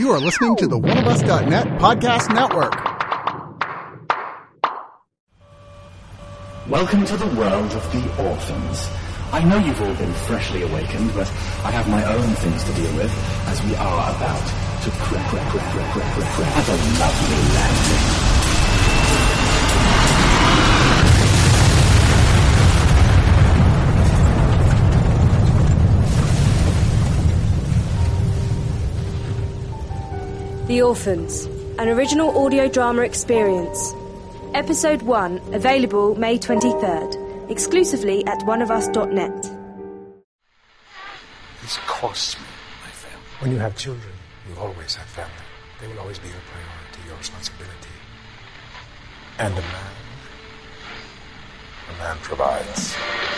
You are listening to the OneOfUs.net podcast network. Welcome to the world of the orphans. I know you've all been freshly awakened, but I have my own things to deal with, as we are about to crack a lovely landing. The Orphans, an original audio drama experience. Episode 1, available May 23rd, exclusively at oneofus.net. This costs me, my family. When you have children, you always have family. They will always be your priority, your responsibility. And a man provides.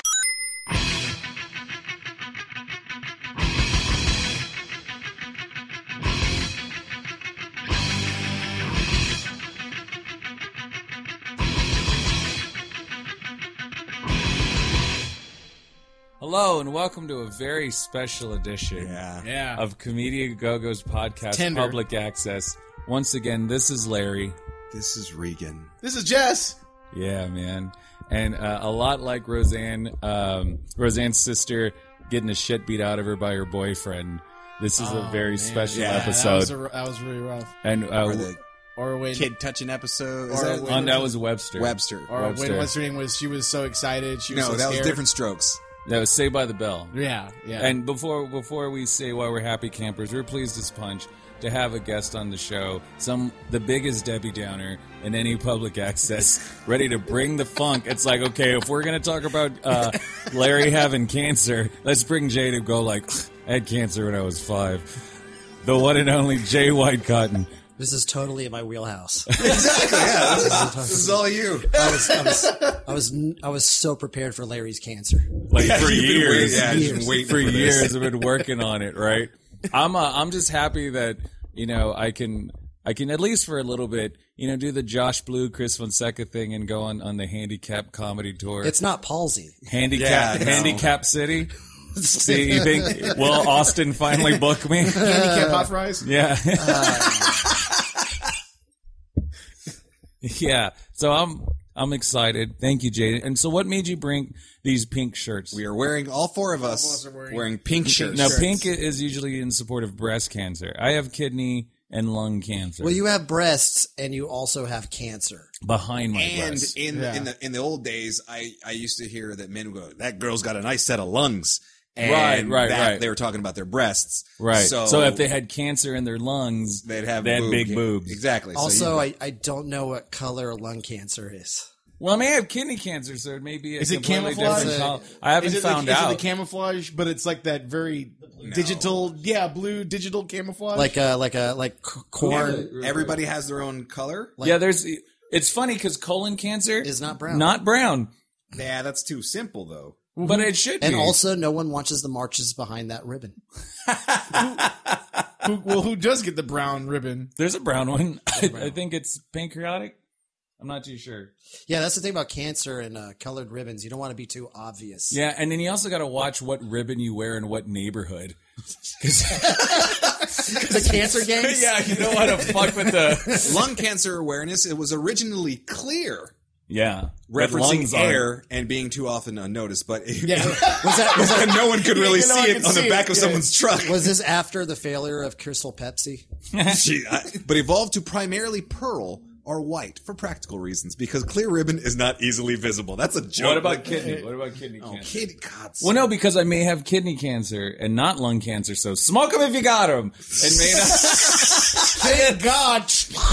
Hello and welcome to a very special edition of Comedia Go-Go's podcast, Public Access. Once again, this is Larry. This is Regan. This is Jess. Yeah, man. And a lot like Roseanne, Roseanne's sister getting the shit beat out of her by her boyfriend. This is a very special episode. That was really rough. And Or when kid touching episode. that was Webster. Or when what's her name was, she was so excited. She was so that scared. was Different Strokes. That was Saved by the Bell. Yeah. And before we say why we're happy campers, we're pleased as punch to have a guest on the show, the biggest Debbie Downer in any public access, ready to bring the funk. It's like, okay, if we're going to talk about Larry having cancer, let's bring Jay to go like, I had cancer when I was 5. The one and only Jay Whitecotton. This is totally in my wheelhouse. Exactly. Yeah, this is all you. I was so prepared for Larry's cancer. Like for years, for years I've been working on it. Right. I'm just happy that I can at least for a little bit do the Josh Blue, Chris Fonseca thing and go on the handicap comedy tour. It's not palsy. Handicap City. See, you think, will Austin finally book me? Handicap hot fries? Yeah. Yeah. So I'm excited. Thank you, Jay. And so what made you bring these pink shirts? We are wearing, all four of us are wearing pink shirts. Now, pink is usually in support of breast cancer. I have kidney and lung cancer. Well, you have breasts and you also have cancer. Behind my breasts. And in the old days, I used to hear that men would go, that girl's got a nice set of lungs. And right. They were talking about their breasts. Right. So if they had cancer in their lungs, they had big boobs. Exactly. Also, I don't know what color lung cancer is. Well, I may have kidney cancer, so it may be a is it completely camouflage? different color. I haven't found out. Is it the camouflage, but it's like that very digital, blue digital camouflage? Like corn. Yeah, everybody has their own color? It's funny because colon cancer is not brown. Not brown. Yeah, that's too simple, though. But it should be. And also, no one watches the marches behind that ribbon. Who does get the brown ribbon? There's a brown one. I think it's pancreatic. I'm not too sure. Yeah, that's the thing about cancer and colored ribbons. You don't want to be too obvious. Yeah, and then you also got to watch what ribbon you wear in what neighborhood. The cancer gangs? Yeah, you don't want to fuck with the... Lung cancer awareness, it was originally clear. Yeah. Referencing air and being too often unnoticed, but was that no one could really see it on the back of someone's truck. Was this after the failure of Crystal Pepsi? But evolved to primarily pearl or white for practical reasons because clear ribbon is not easily visible. That's a joke. What about kidney? What about kidney cancer? Kidney, God. Well, no, because I may have kidney cancer and not lung cancer, so smoke them if you got them. And may not. Thank God.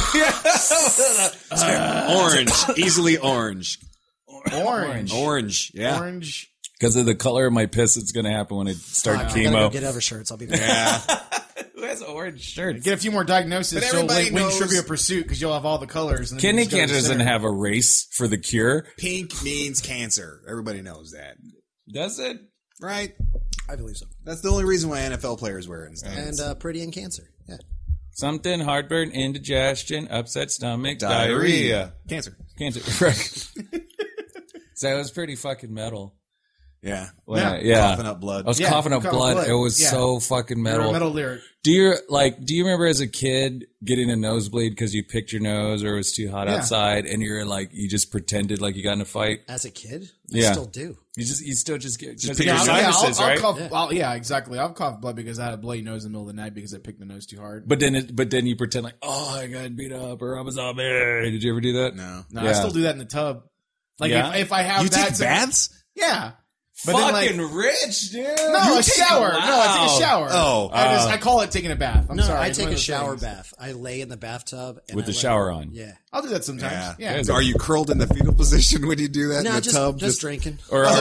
Orange, easily orange. Orange. Yeah. Orange. Because of the color of my piss, it's going to happen when I start chemo. I'm gonna go get other shirts. I'll be back. Yeah. Who has orange shirts? Get a few more diagnoses. But So everybody win knows- Trivia Pursuit because you'll have all the colors. And then Kidney you just go to cancer the doesn't center. have a race for the cure. Pink means cancer. Everybody knows that. Does it? Right? I believe so. That's the only reason why NFL players wear it instead. And pretty in cancer. Yeah. Something, heartburn, indigestion, upset stomach, diarrhea. Cancer. Right. So it was pretty fucking metal. Yeah. Yeah. Coughing up blood. I was Yeah, coughing up coughing blood. blood. It was Yeah. so fucking You're a metal. metal lyric. Do you remember as a kid getting a nosebleed because you picked your nose or it was too hot Yeah. outside and you're like, you just pretended like you got in a fight? As a kid, Yeah. I still do. You still just get Just because of your pick your sinuses, I'll right? cough. Yeah. Exactly. I'll cough blood because I had a bloody nose in the middle of the night because I picked the nose too hard. But then you pretend like, oh, I got beat up or I'm a zombie. Did you ever do that? No. No, Yeah. I still do that in the tub. Like Yeah? if I have You that, take baths? yeah. But Fucking then, like, rich, dude. no, You a take- shower. No, I take a wow. shower. Oh. I call it taking a bath. I'm No, sorry. I It's take one a of those shower things. bath. I lay in the bathtub and With I the let- shower on. Yeah. I'll do that sometimes. Yeah. So are you curled in the fetal position when you do that in No, the just tub? drinking. Or Yeah,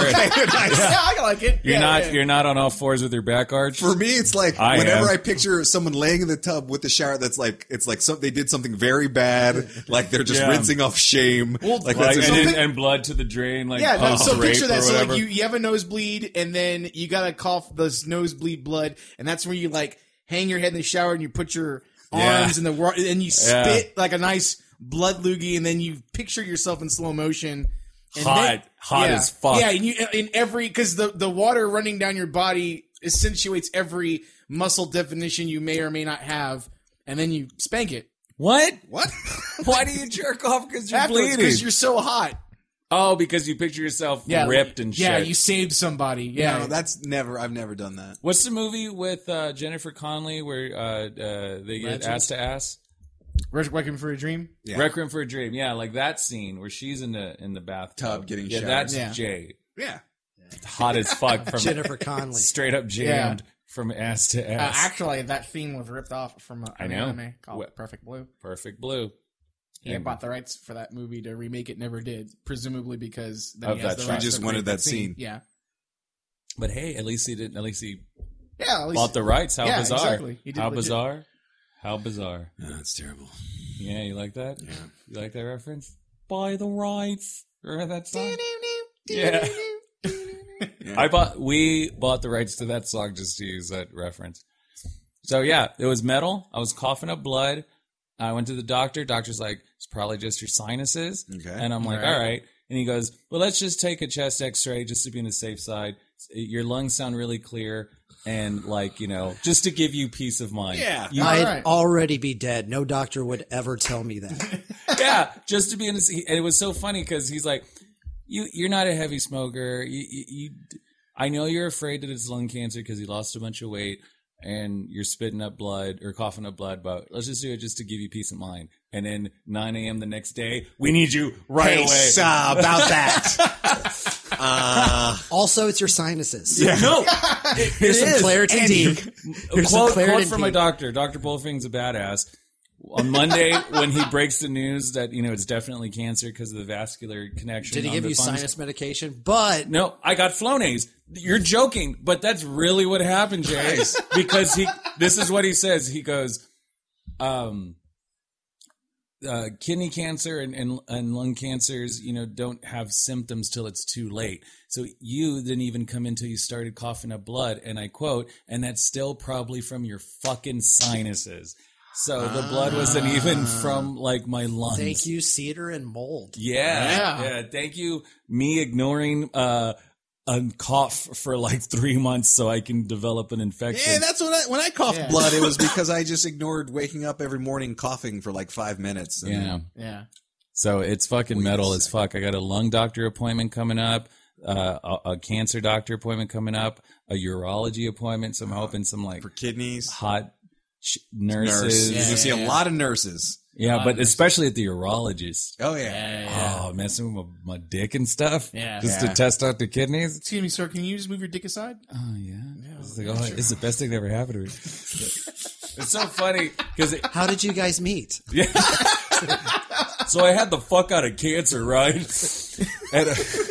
I like it. you're Yeah, yeah. you're not on all fours with your back arch. For me, it's like I whenever am. I picture someone laying in the tub with the shower, it's like they did something very bad, like they're just Yeah. rinsing off shame. Well, like Like, that's and blood to the drain, like Yeah, post so rape picture that. or So like whatever. you have a nosebleed, and then you gotta cough this nosebleed blood, and that's where you like hang your head in the shower and you put your Yeah. arms in the water, and you spit like a nice blood loogie, and then you picture yourself in slow motion. And Hot yeah, as fuck. Yeah, and you in every because the water running down your body accentuates every muscle definition you may or may not have, and then you spank it What? what? Why do you jerk off because you're afterwards bleeding? because you're so hot. Oh, because you picture yourself ripped and shit. Yeah, you saved somebody. Yeah, No, I've never done that. What's the movie with Jennifer Connelly where they get ass to ass? Requiem for a Dream. Yeah. Requiem for a Dream. Yeah, like that scene where she's in the bathtub getting yeah, showered. that's Yeah. Jay. Yeah. Hot as fuck from Jennifer Connelly. straight up jammed from ass to ass. Actually, that theme was ripped off from an know. anime called What? Perfect Blue. Perfect Blue. He And- bought the rights for that movie to remake it, never did, presumably because then Of he has that the track. rights He just to wanted create that scene. Yeah, But hey, at least he didn't. At least he yeah. At least, bought the rights. How Yeah, bizarre! exactly. He did How legit. bizarre! How bizarre! No, that's terrible. Yeah, you like that? Yeah, you like that reference? Buy the rights. Remember that song? Yeah. We bought the rights to that song just to use that reference. So yeah, it was metal. I was coughing up blood. I went to the doctor. Doctor's like, it's probably just your sinuses. Okay. And I'm like, all right. And he goes, well, let's just take a chest x-ray just to be on the safe side. Your lungs sound really clear. And like, just to give you peace of mind. Yeah. I'd right. already be dead. No doctor would ever tell me that. Yeah, just to be in a, and it was so funny because he's like, you're not a heavy smoker. I know you're afraid that it's lung cancer because he lost a bunch of weight and you're spitting up blood or coughing up blood, but let's just do it just to give you peace of mind. And then 9 a.m. the next day, we need you right away. About that. Also, it's your sinuses. No, Here's some Claritin. Here's some quote Claritin from my tea. doctor. Dr. Bullfing's a badass. On Monday, when he breaks the news that it's definitely cancer because of the vascular connection. Did he on give the you fungus. sinus medication? But No, I got Flonase. You're joking, but that's really what happened, Jay. Because this is what he says. He goes, kidney cancer and lung cancers, don't have symptoms till it's too late. So you didn't even come in till you started coughing up blood. And I quote, and that's still probably from your fucking sinuses. So the blood wasn't even from like my lungs. thank you, cedar and mold. Yeah. Thank you, me ignoring a cough for like 3 months so I can develop an infection. Yeah, that's when I coughed blood, it was because I just ignored waking up every morning coughing for like 5 minutes. And Yeah. Yeah. So it's fucking metal as fuck. I got a lung doctor appointment coming up, a cancer doctor appointment coming up, a urology appointment. So I'm hoping some like for kidneys. hot Nurse. nurses. You're gonna see a lot of nurses. Yeah, but especially at the urologist. Oh yeah. Oh, messing with my dick and stuff. Yeah. Just to test out the kidneys. Excuse me, sir. Can you just move your dick aside? Oh yeah. It's like, it's the best thing that ever happened to me. It's so funny because How did you guys meet? so I had the fuck out of cancer, right? And,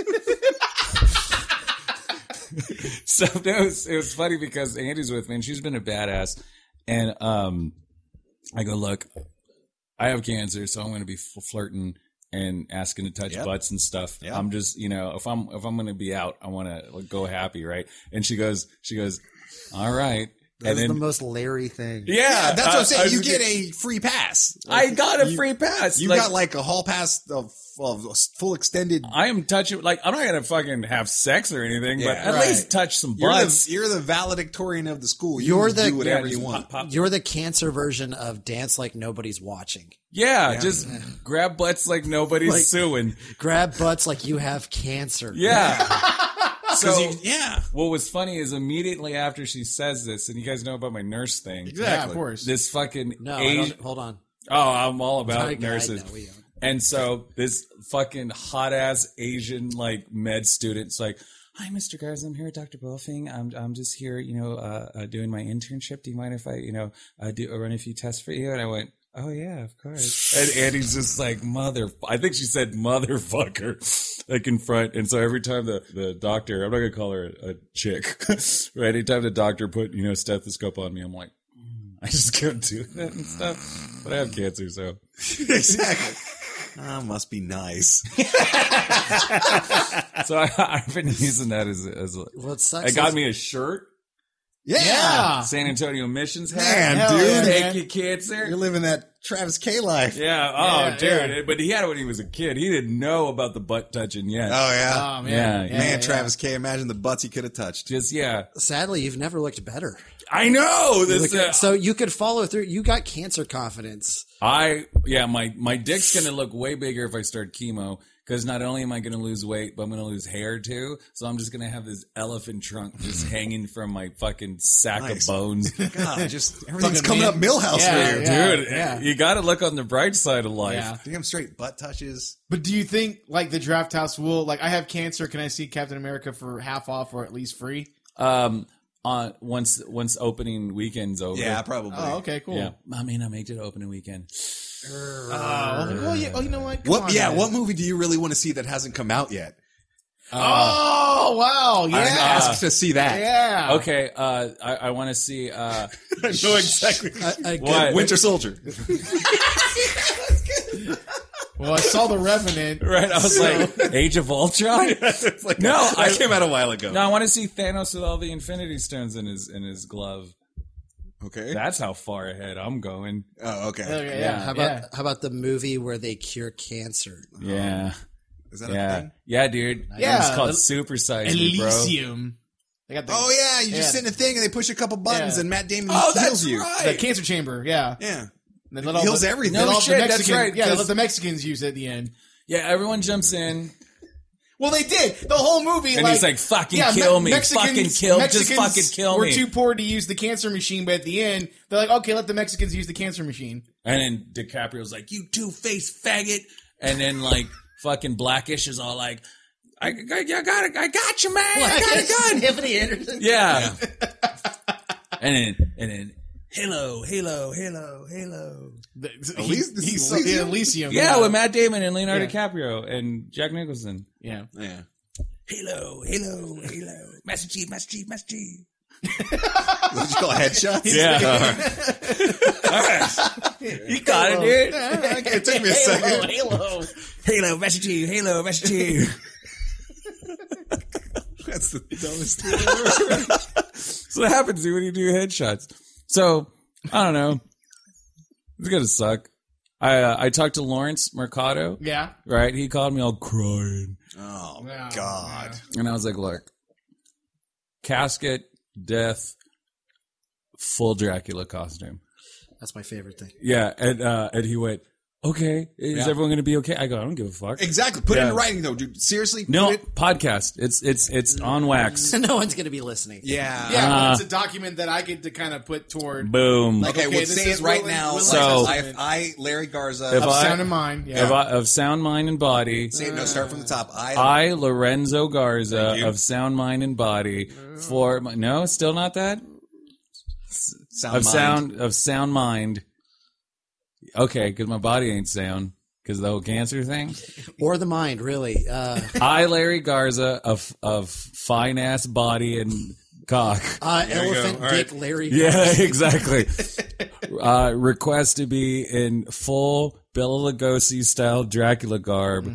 so it was funny because Andy's with me and she's been a badass. And I go, look, I have cancer, so I'm going to be flirting and asking to touch butts and stuff. Yep. I'm just, if I'm going to be out, I want to go happy, right? And she goes, all right. That's then, the most Larry thing. Yeah, that's what I'm saying. You was get a free pass. I got a free pass. You Like, got like a hall pass of full extended. I am touching, like, I'm not going to fucking have sex or anything, but Yeah. at Right. least touch some You're butts. the valedictorian of the school. You're You the- do whatever Yeah, you want. pop, pop. You're the cancer version of Dance Like Nobody's Watching. Yeah, just grab butts like nobody's Like- suing. Grab butts like you have cancer. Yeah. So, Yeah, what was funny is immediately after she says this, and you guys know about my nurse thing. Yeah, of course. This fucking No, I Asian. don't, hold on. Oh, I'm all about I nurses. know, yeah. And so this fucking hot ass Asian like med student's like, "Hi, Mr. Garza. I'm here with Dr. Bolfing. I'm just here, doing my internship. Do you mind if I, run a few tests for you?" And I went, "Oh yeah, of course." And Andy's just like, I think she said motherfucker, like in front. And so every time the doctor, I'm not gonna call her a chick, right? Anytime the doctor put, stethoscope on me, I'm like, I just can't do that and stuff. But I have cancer, so. exactly. Must be nice. So I've been using that as Well, it sucks. it got me a shirt, Yeah. San Antonio missions hat. Man, Hell dude, yeah, Take man. your cancer. you're living that Travis K life. Yeah. Oh, Yeah, dude. yeah. But he had it when he was a kid. He didn't know about the butt touching yet. Oh yeah, Oh, man. Yeah, man, Travis K. Imagine the butts he could have touched. Just, yeah. Sadly, you've never looked better. I know. This, So you could follow through. You got cancer confidence. my dick's going to look way bigger if I start chemo. Because not only am I going to lose weight, but I'm going to lose hair too. So I'm just going to have this elephant trunk just hanging from my fucking sack Nice. of bones. God, just everything's Fucking coming man. up Millhouse Yeah, for you. yeah. Dude, you got to look on the bright side of life. Yeah. Damn straight butt touches. But do you think like the draft house will like I have cancer? Can I see Captain America for half off or at least free? Once opening weekend's over. Yeah, probably. Oh, okay, cool. Yeah. I mean, I made it opening weekend. Oh, yeah. Oh, you know what? Come on, man. What movie do you really want to see that hasn't come out yet? Oh, wow. Yeah. Ask to see that. Yeah. Okay, I want to see. I know exactly. What? Winter Soldier. Well, I saw The Revenant. Right, I was like, Age of Ultron. It's like No, that came out a while ago. No, I want to see Thanos with all the Infinity Stones in his glove. Okay. That's how far ahead I'm going. Oh, okay. Oh, yeah. Yeah. How about the movie where they cure cancer? Yeah, Is that a yeah, thing? yeah, dude. Yeah, It's called the- Super Size Me, bro. Elysium. They got the, Oh yeah, you just Yeah. sit in a thing and they push a couple buttons Yeah. and Matt Damon Oh, that's heals you. the cancer chamber. Yeah. Yeah. They let Heals the, everything. they let No all shit, the that's Mexican, right, Yeah, they 'cause- let the Mexicans use it at the end. Yeah, everyone jumps in. Well, they did the whole movie, And he's like, "Fucking kill me. Fucking kill- just fucking kill me." We're too poor to use the cancer machine, but at the end, they're like, "Okay, let the Mexicans use the cancer machine." And then DiCaprio's like, "You two-faced faggot." And then like fucking Blackish is all like, I got you, man. I got it good. Tiffany Anderson. Yeah. and then Halo. Elysium. Yeah, with Matt Damon and Leonardo DiCaprio and Jack Nicholson. Yeah. Yeah. Halo. Master Chief. What did you call it, headshots? Yeah. You got it, dude. It took me a second. Halo, Master Chief. That's the dumbest thing ever. So what happens when you do headshots? So, I don't know. It's gonna suck. I talked to Lawrence Mercado, Yeah. right? He called me all crying. Oh, Yeah. God. And I was like, look, casket, death, full Dracula costume. That's my favorite thing. Yeah, and he went, okay, is everyone going to be okay? I go, I don't give a fuck. Exactly. Put it Yeah. in writing, though, dude. Seriously? No, Put it- podcast. It's on wax. No one's going to be listening. Yeah. Yeah, but it's a document that I get to kind of put toward Boom. Okay, Okay, well, this say is it right Will- now. Will- So- I, Larry Garza. If of I- Sound and Mind. Yeah. Of sound, mind, and body. say it, no, start from the top. I, Lorenzo Garza Thank you. of Sound, Mind, and Body for no, still not that Sound sound, mind. Okay, because my body ain't sound because of the whole cancer thing. Or the mind, really. I, Larry Garza of fine ass body and cock. Elephant All Dick right. Larry. Yeah, exactly. Request to be in full Bela Lugosi style Dracula garb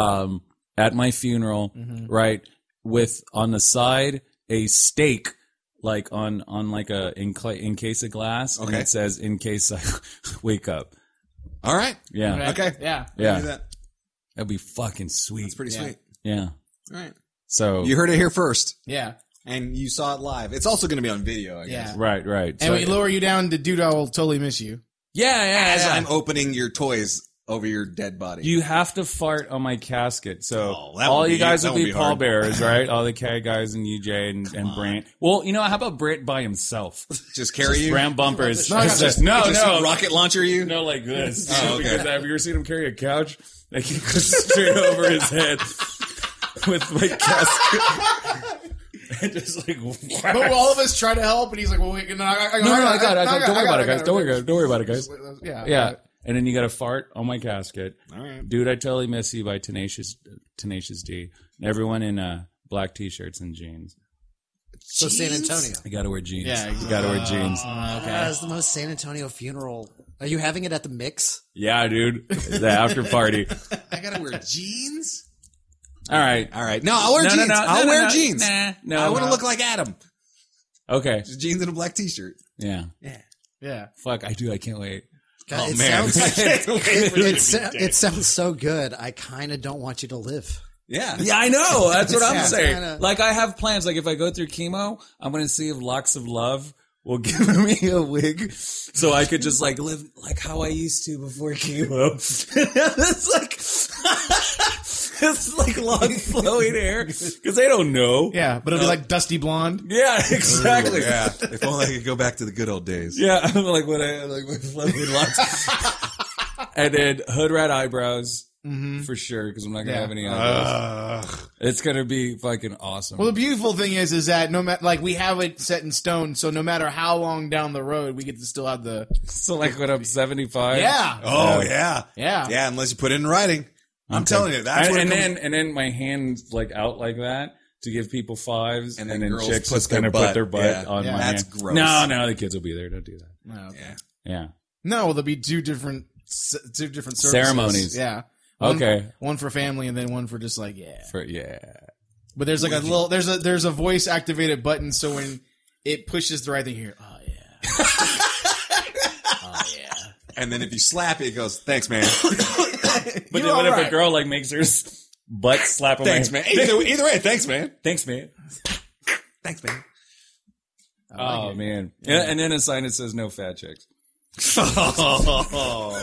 at my funeral, right? With on the side a stake like on like in case of glass, and Okay. it says "in case I wake up." All right. Yeah, Okay. Yeah. yeah, Do that. that'd be fucking sweet. It's pretty sweet. Yeah. All right. So You heard it here first, Yeah. and you saw it live. It's also going to be on video, I guess. Yeah. right. And So, we lower you down to dude, I will totally miss you. yeah. As I'm opening your toys over your dead body. You have to fart on my casket, so Oh, that all would you be- guys that will would be be hard. pallbearers, right? All the K guys and UJ and Brant. Well, you know, how about Brant by himself? just carry you? Brant bumpers. No, Just rocket launcher you? No, like this. Oh, okay. Because have you ever seen him carry a couch? Like he goes straight over his head with my casket. And just like, But all of us try to help, and he's like, "Well, wait, no, I got it. Don't worry about it, guys. Don't worry about it, guys. Yeah, Yeah. And then you got to fart on my casket. All right. Dude, I Totally Miss You by Tenacious D. And everyone in black t-shirts and jeans. So San Antonio. You got to wear jeans. Yeah, You got to wear jeans. That's the most San Antonio funeral. Are you having it at the Mix? Yeah, dude. The after party. I got to wear jeans? All right. All right. No, I'll wear jeans. I'll wear jeans. No. I want to look like Adam. Okay. Just jeans and a black t-shirt. Yeah. yeah. Fuck, I do. I can't wait. God, Oh, man. it sounds so good. I kind of don't want you to live. Yeah. Yeah, I know. That's what I'm Yeah, saying. kinda- Like, I have plans. Like, if I go through chemo, I'm going to see if Locks of Love will give me a wig so I could just, like, live like how I used to before chemo. It's like, it's like long flowing hair because they don't know. Yeah, but it'll be like dusty blonde. Yeah, exactly. Yeah. If only I could go back to the good old days. Yeah, I'm like when I like my flowing locks. And then hood rat eyebrows. For sure, because I'm not gonna Yeah. have any eyebrows. It's gonna be fucking awesome. Well, the beautiful thing is that no matter, like, we have it set in stone, so no matter how long down the road, we get to still have the. So like when I'm 75. Yeah. Oh, yeah. Yeah. Yeah, unless you put it in writing. I'm telling you, that's what and it comes- then my hands like out like that to give people fives, And and then then girls chicks put just their gonna butt. put their butt Yeah. on Yeah. my That's hand. gross. No, the kids will be there. Don't do that. No, okay. Yeah. Yeah. No, there'll be two different services. Ceremonies. Yeah. Okay. One for family, and then one for just like Yeah. But there's like a little there's a voice activated button, so when it pushes the right thing here, oh yeah, oh yeah. And then if you slap it, it goes, thanks, man. But You're then what if alright. a girl like makes her butt slap on Thanks, my man. Either way, thanks, man. Thanks, man. Thanks, man. Oh man. Yeah, and then a sign that says no fat chicks. Oh.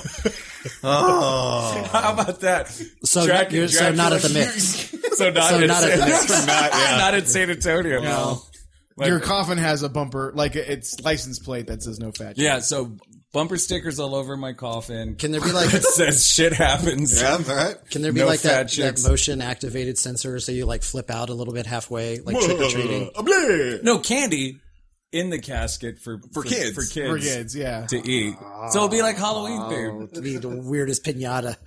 How about that? So Dracula- so not at the Dracula- Mix. So not, So in not at the Mix. not in San Antonio. No. Like- Your coffin has a bumper, like it's license plate that says no fat. Yeah, so bumper stickers all over my coffin. Can there be like It says shit happens. Yeah, all right. Can there be No like fat that chicks. motion activated sensor so you like flip out a little bit halfway, like trick or treating? No candy in the casket for kids. For kids. For kids, yeah. To eat. So it'll be like Halloween themed. It'd be the weirdest pinata.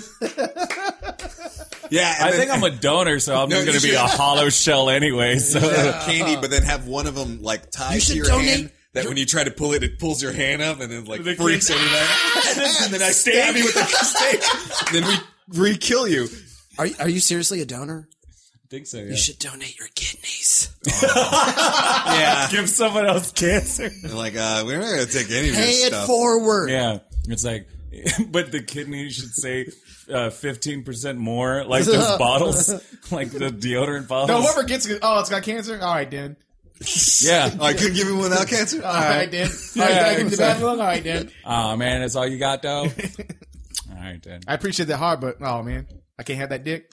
Yeah, and I then- think I'm a donor, so I'm No, going you to be should- a hollow shell anyway. So candy, but then have one of them like tied You to should your donate hand. That when you try to pull it, it pulls your hand up and then like The freaks kid- everything. And then I stab you with the stake. Then we re-kill you. Are you seriously a donor? I think so, yeah. You should donate your kidneys. Yeah. Give someone else cancer. They're like, we're not going to take any of Pay this it stuff. forward. Yeah. It's like, but the kidney should say 15% more, like those bottles, like the deodorant bottles. No, whoever gets it, oh, it's got cancer? All right, Dan. Yeah. Oh, I couldn't give him without cancer? All right, Dan. All right, Yeah, can I give you the exactly. bathroom? All right, Dan. Oh, man, that's all you got, though? All right, then. I appreciate that hard, but oh man, I can't have that dick.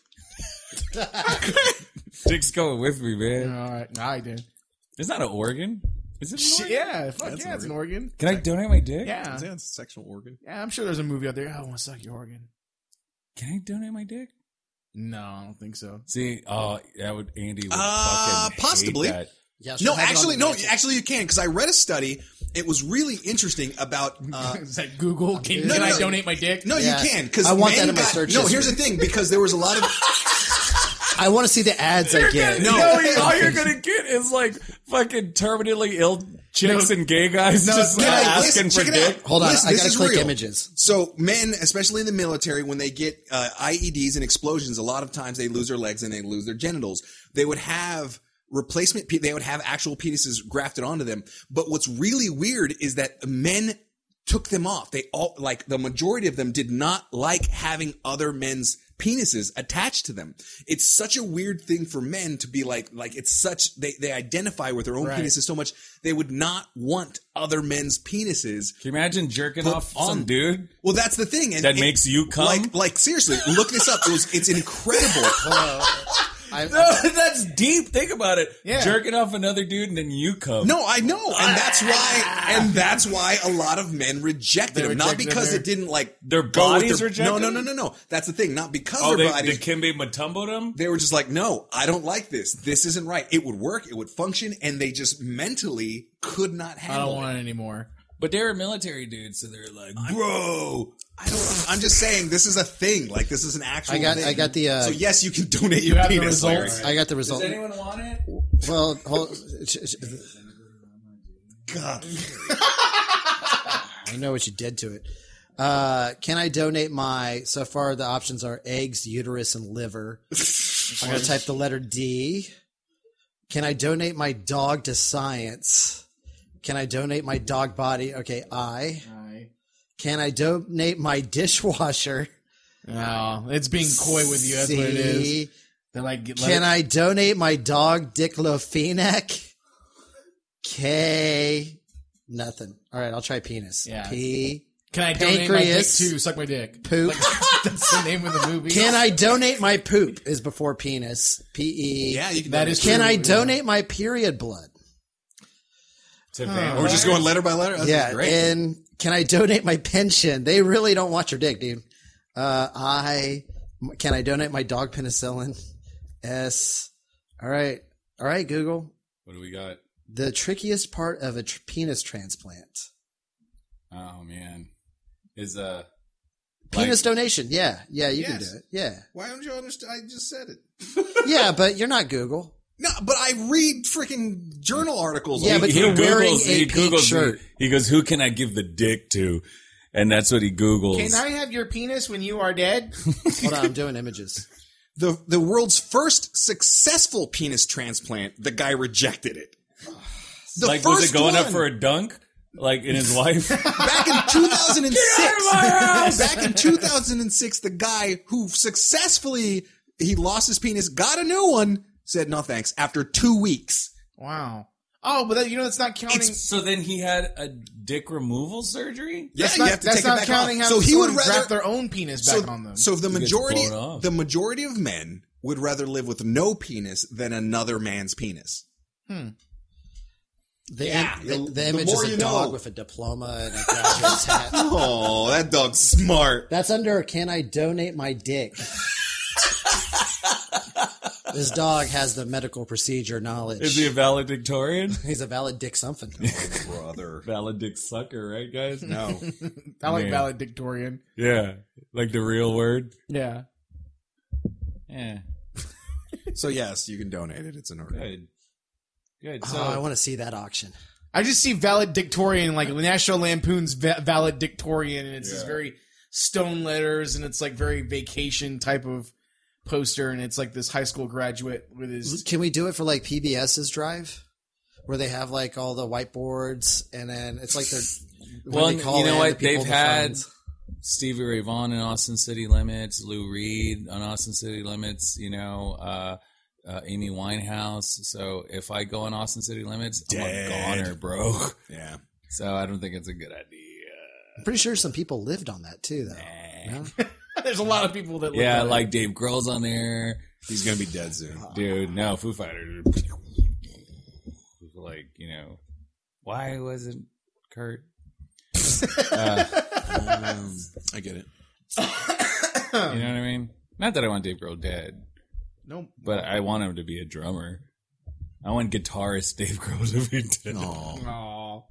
Dick's going with me, man. All right, Dan. It's not an organ. Is it an organ? Yeah, fuck yeah, it's an organ. Can I donate my dick? Yeah, Yeah, it's a sexual organ. yeah. I'm sure there's a movie out there. I want to suck your organ. Can I donate my dick? No, I don't think so. See, that would Andy would fucking possibly. hate that. Yeah, No, she'll have it on the actually you can, because I read a study. It was really interesting about... It's like Google. Can No, I no. donate my dick? no, Yeah. you can, because I want that in my search No, history. here's the thing, because there was a lot of... I want to see the ads I get. No. All you're gonna get is like fucking terminally ill chicks and gay guys just no, asking listen, for check it dick. out. Hold on, Listen, I this gotta is click real. images. So men, especially in the military, when they get IEDs and explosions, a lot of times they lose their legs and they lose their genitals. They would have replacement. They would have actual penises grafted onto them. But what's really weird is that men took them off. They all, like, the majority of them did not like having other men's penises attached to them. It's such a weird thing for men to be like it's such, they identify with their own penises so much, they would not want other men's penises. Can you imagine jerking off some dude? Well, that's the thing. And that makes you come? Like seriously, look this up. It's incredible. No, that's deep. Think about it. Yeah. Jerking off another dude and then you come. No, I know, and that's why a lot of men rejected him. Not because it didn't like their go with bodies rejected. No. That's the thing. Not because their their bodies. Dikembe Mutombo'd them. They were just like, no, I don't like this. This isn't right. It would work. It would function, and they just mentally could not handle it. I don't want it anymore. But they were military dudes, so they're like, bro. I'm just saying this is a thing. Like, this is an actual thing. I got the. So yes, you can donate You your have the penis. results? I got the result. Does anyone want it? Well, God. I know what you did to it. Can I donate my? So far, the options are eggs, uterus, and liver. I'm gonna type the letter D. Can I donate my dog to science? Can I donate my dog body? Okay, I. Can I donate my dishwasher? No, it's being coy with you. That's what it is. They're like, can I donate my dog diclofenac? K. Nothing. All right, I'll try penis. Yeah. P. Can I donate my dick Pancreas. too? Suck my dick. Poop. Like, that's the name of the movie. Can I donate my poop? Is before penis. P-E. Yeah, you can. That is Can true. I donate my period blood? We're just going letter by letter. That's great. And can I donate my pension? They really don't want your dick, dude. Can I donate my dog penicillin? S. All right, Google. What do we got? The trickiest part of a penis transplant. Oh man, is penis donation. Yeah, you can do it. Yeah. Why don't you understand? I just said it. Yeah, but you're not Google. No, but I read freaking journal articles. Yeah, but you're wearing a pink shirt. He goes, "Who can I give the dick to?" And that's what he Googles. Can I have your penis when you are dead? Hold on, I'm doing images. The world's first successful penis transplant, the guy rejected it. Was it going up for a dunk? Like in his wife? Back in 2006. Back in 2006, the guy who successfully, he lost his penis, got a new one, said no thanks after 2 weeks. Wow. Oh, but that's not counting. So then he had a dick removal surgery? Yeah, that's you not, have to that's take not it back counting off. having So he would someone rather graft their own penis back on them. So the gets majority blown off. of men would rather live with no penis than another man's penis. The image more is you a dog know. with a diploma and a graduate's hat. Oh, that dog's smart. That's under can I donate my dick? This dog has the medical procedure knowledge. Is he a valedictorian? He's a valid dick something. Brother. Valedict sucker, right, guys? No. I like Man. valedictorian. Yeah. Like the real word? Yeah. Yeah. So yes, you can donate it. It's an order. Good. Oh, So I want to see that auction. I just see valedictorian, like National Lampoon's valedictorian, and it's this very stone letters, and it's like very vacation type of poster, and it's like this high school graduate with his. Can we do it for like PBS's drive? Where they have like all the whiteboards and then it's like they're well, you know what? They've had funds. Stevie Ray Vaughan in Austin City Limits, Lou Reed on Austin City Limits, Amy Winehouse. So if I go on Austin City Limits, I'm a goner, bro. Yeah. So I don't think it's a good idea. I'm pretty sure some people lived on that too, though. No? There's a lot of people that. Live Yeah, on like Dave Grohl's on there. He's going to be dead soon. Dude, no, Foo Fighters. Like, why wasn't Kurt? I get it. You know what I mean? Not that I want Dave Grohl dead. Nope. But I want him to be a drummer. I want guitarist Dave Grohl to be dead. Aw.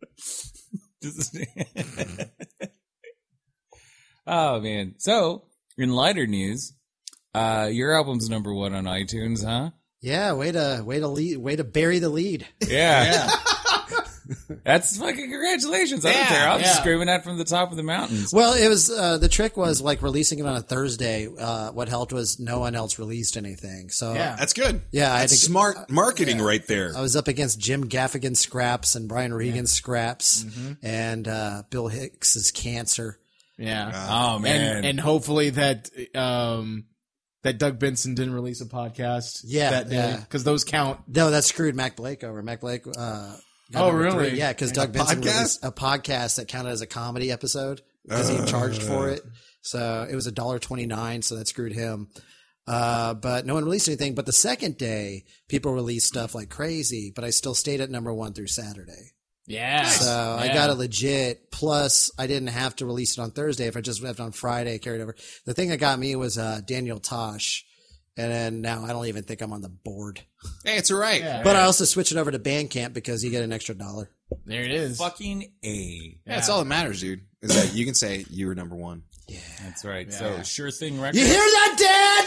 Oh, man. So, in lighter news, your album's number 1 on iTunes, huh? Yeah, way to bury the lead. Yeah. That's fucking congratulations. I don't Yeah, care. I'll just yeah. screaming that from the top of the mountains. Well, it was the trick was like releasing it on a Thursday. What helped was no one else released anything. So Yeah. That's good. Yeah, I That's think- smart marketing right there. I was up against Jim Gaffigan's Scraps and Brian Regan's Scraps Mm-hmm. and Bill Hicks's Cancer. Yeah. Oh man. And hopefully that that Doug Benson didn't release a podcast Yeah, that day yeah. because those count. No, that screwed Mac Blake over. Mac Blake. Got Oh, number really? 3. Yeah, because Doug Benson podcast? released a podcast that counted as a comedy episode because he charged for it. So it was $1.29. So that screwed him. But no one released anything. But the second day, people released stuff like crazy. But I still stayed at number 1 through Saturday. Yeah. So I got it legit. Plus, I didn't have to release it on Thursday. If I just left on Friday, carried over. The thing that got me was Daniel Tosh. And then now I don't even think I'm on the board. Hey, it's all right. Yeah. But I also switched it over to Bandcamp because you get an extra $1. There it is. fucking A. Yeah, that's all that matters, dude. Is that you can say you were number 1. That's right. So Sure Thing Records. You hear that,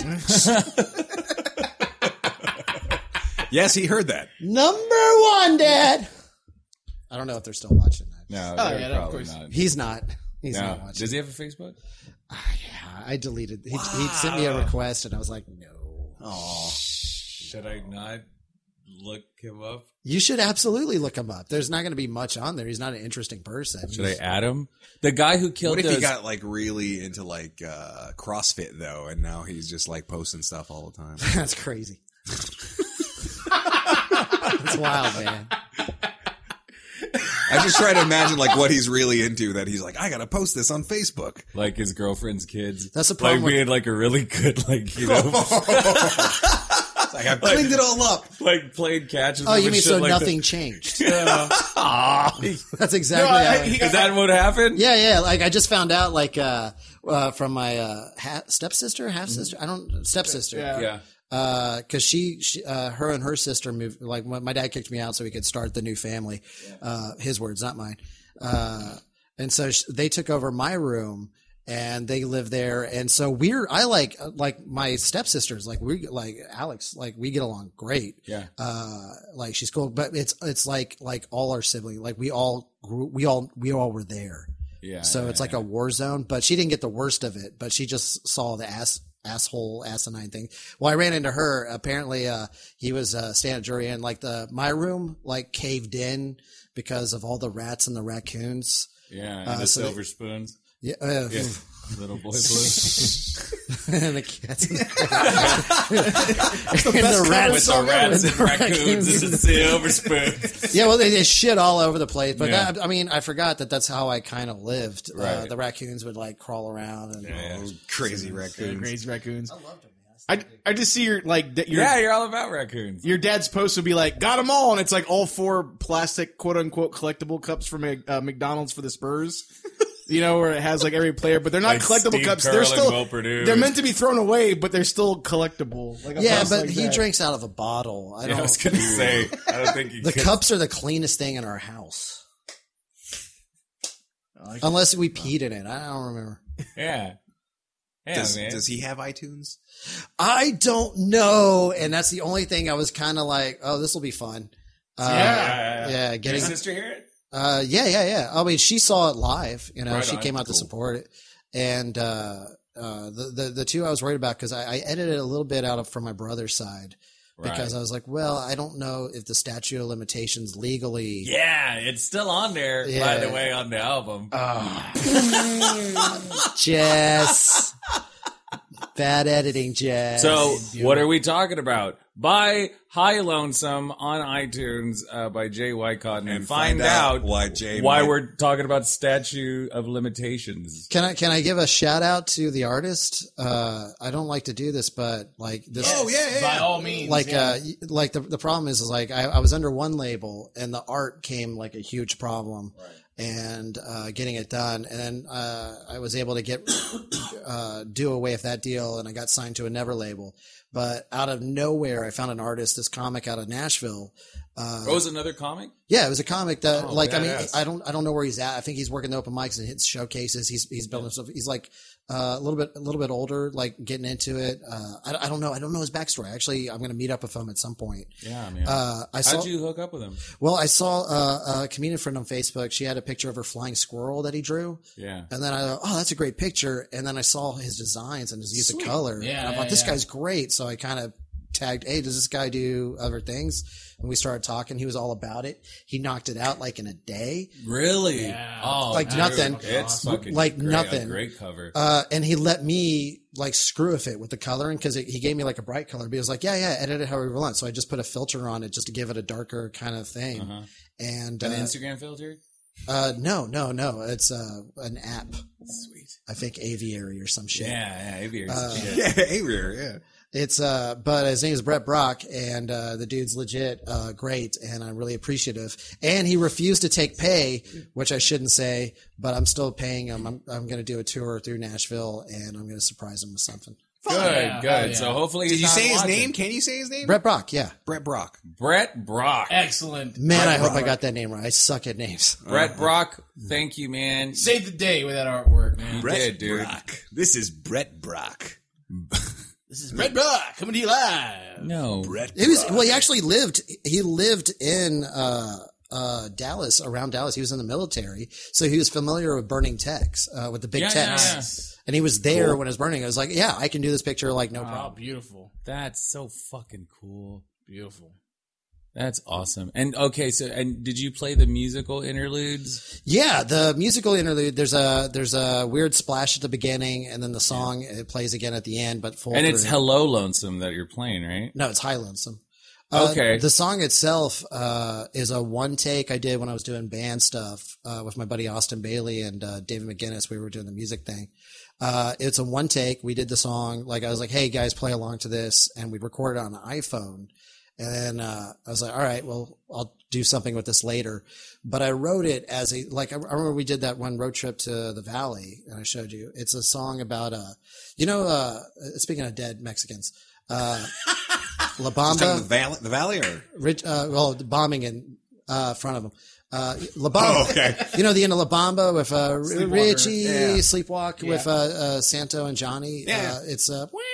Dad? Yes, he heard that. Number 1, Dad. I don't know if they're still watching that. No, Oh, they're yeah, no, of probably course. not. He's not. He's No. not watching. Does he have a Facebook? Yeah, I deleted. He sent me a request, and I was like, no. Should I not look him up? You should absolutely look him up. There's not going to be much on there. He's not an interesting person. Should I add him? The guy who killed What if those. he got like really into like CrossFit though, and now he's just like posting stuff all the time? That's crazy. That's wild, man. I just try to imagine like what he's really into. That he's like, I gotta post this on Facebook. like his girlfriend's kids. That's the problem Like with- being like a really good, like, you know, It's like I've cleaned it all up. like played catch. with Oh, him you and mean shit so like nothing changed? That. That's exactly how it Is that what happened? Yeah. Like I just found out, like, from my stepsister, half sister. I don't stepsister. Yeah. Because she, her and her sister moved. Like my dad kicked me out so we could start the new family. His words, not mine. And so they took over my room. And they live there, and so I like my stepsisters, like Alex, like we get along great. Yeah. Like she's cool, but it's like all our siblings, like we all were there. Yeah. So it's like a war zone, but she didn't get the worst of it, but she just saw the asshole asinine thing. Well, I ran into her. Apparently, he was staying at jury, and like my room like caved in because of all the rats and the raccoons. Yeah. And the so silver spoons. Yeah, Little boy blue. and the cats and the With the rats and raccoons and the silver spoons. Yeah, well, they shit all over the place. But Yeah. I mean, I forgot that's how I kind of lived. Right. The raccoons would like crawl around and Crazy raccoons. Crazy raccoons. I loved them. I just see your like your Yeah, you're all about raccoons. your dad's post would be like, got them all, and it's like all 4 plastic quote unquote collectible cups from McDonald's for the Spurs. You know, where it has like every player, but they're not Like collectible Steve cups. Carell They're and still Will Perdue. they're meant to be thrown away, but they're still collectible. Like a yeah, post but like he that. drinks out of a bottle. I Yeah, don't. I was gonna say. I don't think you The could. cups are the cleanest thing in our house, unless we peed in it. I don't remember. Yeah. Yeah, man. Does he have iTunes? I don't know, and that's the only thing I was kind of like, oh, this will be fun. Yeah, Your getting. sister hear it? Yeah. I mean, she saw it live. You know, Right she on. came out to Cool. support it, and the two I was worried about because I edited a little bit out from my brother's side because I was like, well, I don't know if the statute of limitations legally. Yeah, it's still on there, by Yeah. the way, on the album. Jess, bad editing, Jess. So, what are we talking about? Buy High Lonesome on iTunes by Jay Wycott and find out why Jay why might- we're talking about statute of limitations. Can I give a shout out to the artist? I don't like to do this, but like this. Oh yeah. by all means. Like yeah. like the problem is like I was under one label and the art came like a huge problem and getting it done, and then I was able to get do away with that deal and I got signed to a Never label, But out of nowhere, I found an artist, this comic out of Nashville. Oh, it was another comic? Yeah, it was a comic that, Oh, like, I mean, badass. I don't know where he's at. I think he's working the open mics and hits showcases. He's building stuff. He's like a little bit older, like getting into it. I don't know. I don't know his backstory. Actually, I'm going to meet up with him at some point. Yeah, man. How'd you hook up with him? Well, I saw a comedian friend on Facebook. She had a picture of her flying squirrel that he drew. Yeah. And then I thought, oh, that's a great picture. And then I saw his designs and his use of color. Yeah, and I thought, this guy's great. So I kind of tagged, hey, does this guy do other things? And we started talking. He was all about it. He knocked it out like in a day. Really? Yeah. Oh, Like dude, nothing. It's fucking Like great. nothing. A great cover. And he let me like screw with it with the coloring because he gave me like a bright color. But he was like, yeah, edit it however you want. So I just put a filter on it just to give it a darker kind of thing. And An Instagram filter? no. It's an app. Sweet. I think Aviary or some shit. Yeah, Aviary. Yeah, Avery, yeah. It's but his name is Brett Brock, and the dude's legit great, and I'm really appreciative. And he refused to take pay, which I shouldn't say, but I'm still paying him. I'm going to do a tour through Nashville, and I'm going to surprise him with something. Good. Yeah. So hopefully Did he's you not say his watching. name? Can you say his name? Brett Brock, yeah. Brett Brock. Brett Brock. Excellent. Man, Brett I hope Brock. I got that name right. I suck at names. Brett Brock, thank you, man. Save the day with that artwork, man. You Brett did, dude. Brock. This is Brett Brock. This is Brett Brock coming to you live. No. Brett It was Brock. well. He actually lived. He lived in Dallas, around Dallas. He was in the military, so he was familiar with burning techs, with the big Yeah, techs. yeah. And he was there when it was burning. I was like, yeah, I can do this picture like no Oh, problem. beautiful. That's so fucking cool. Beautiful. That's awesome. And okay, and did you play the musical interludes? Yeah, the musical interlude. There's a weird splash at the beginning, and then the song it plays again at the end. But full And it's through. Hello Lonesome that you're playing, right? No, it's High Lonesome. Okay. The song itself is a one take I did when I was doing band stuff with my buddy Austin Bailey and David McGinnis. We were doing the music thing. It's a one take. We did the song. Like I was like, hey guys, play along to this, and we recorded it on an iPhone. And then I was like, all right, well, I'll do something with this later. But I wrote it as I remember we did that one road trip to the Valley, and I showed you. It's a song about speaking of dead Mexicans. La Just Bamba, talking the valley or? the bombing in front of them. La Bamba. Oh, okay. You know the end of La Bamba with Richie, Yeah. Sleepwalk with Santo and Johnny. Yeah. It's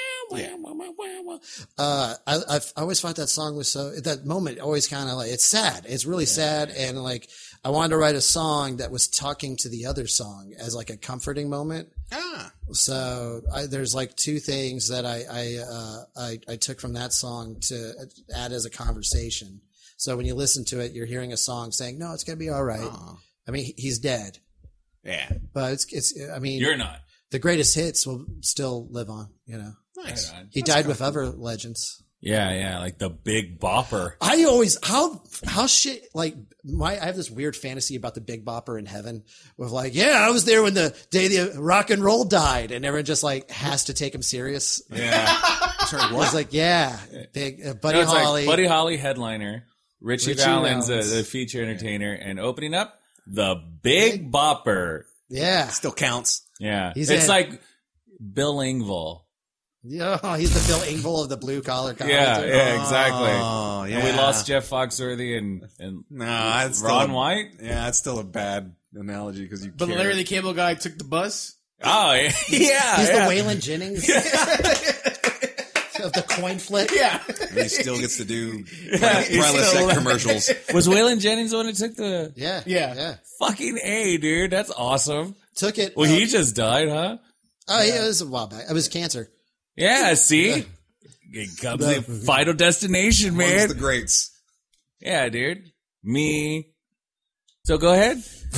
I always thought that song was that moment always kind of like it's sad. It's really sad, and like I wanted to write a song that was talking to the other song as like a comforting moment. So there's like two things that I took from that song to add as a conversation. So when you listen to it, you're hearing a song saying, "No, it's gonna be all right." I mean, he's dead, Yeah. but it's. I mean, You're not. the greatest hits will still live on. You know, Nice. Right on. he died with other legends. Yeah, like the Big Bopper. I always how shit like I have this weird fantasy about the Big Bopper in heaven with like, yeah, I was there when the day the rock and roll died, and everyone just like has to take him serious. Yeah. Sorry, I was like, yeah, big Buddy No, it's Holly. like Buddy Holly headliner, Richie Richie Valens Valens. the feature entertainer, and opening up the Big Bopper. yeah, Still counts. Yeah, He's it's in. like Bill Engvall. yeah, he's the Bill Engvall of the blue collar comedy. Yeah, exactly. Oh, yeah. And we lost Jeff Foxworthy and No, that's still Ron White. Yeah, that's still a bad analogy because you. But care. Larry the Cable Guy took the bus. Oh yeah, He's yeah. the Waylon Jennings of the coin flip. Yeah. And he still gets to do he's Prilosec still- commercials. Was Waylon Jennings the one who took the Yeah, Yeah. fucking A, dude? That's awesome. Took it. Well, he just died, huh? Oh, yeah, it was a while back. It was cancer. Yeah, see? It comes in Final Destination, Amongst man. the greats. Yeah, dude. Me. So go ahead.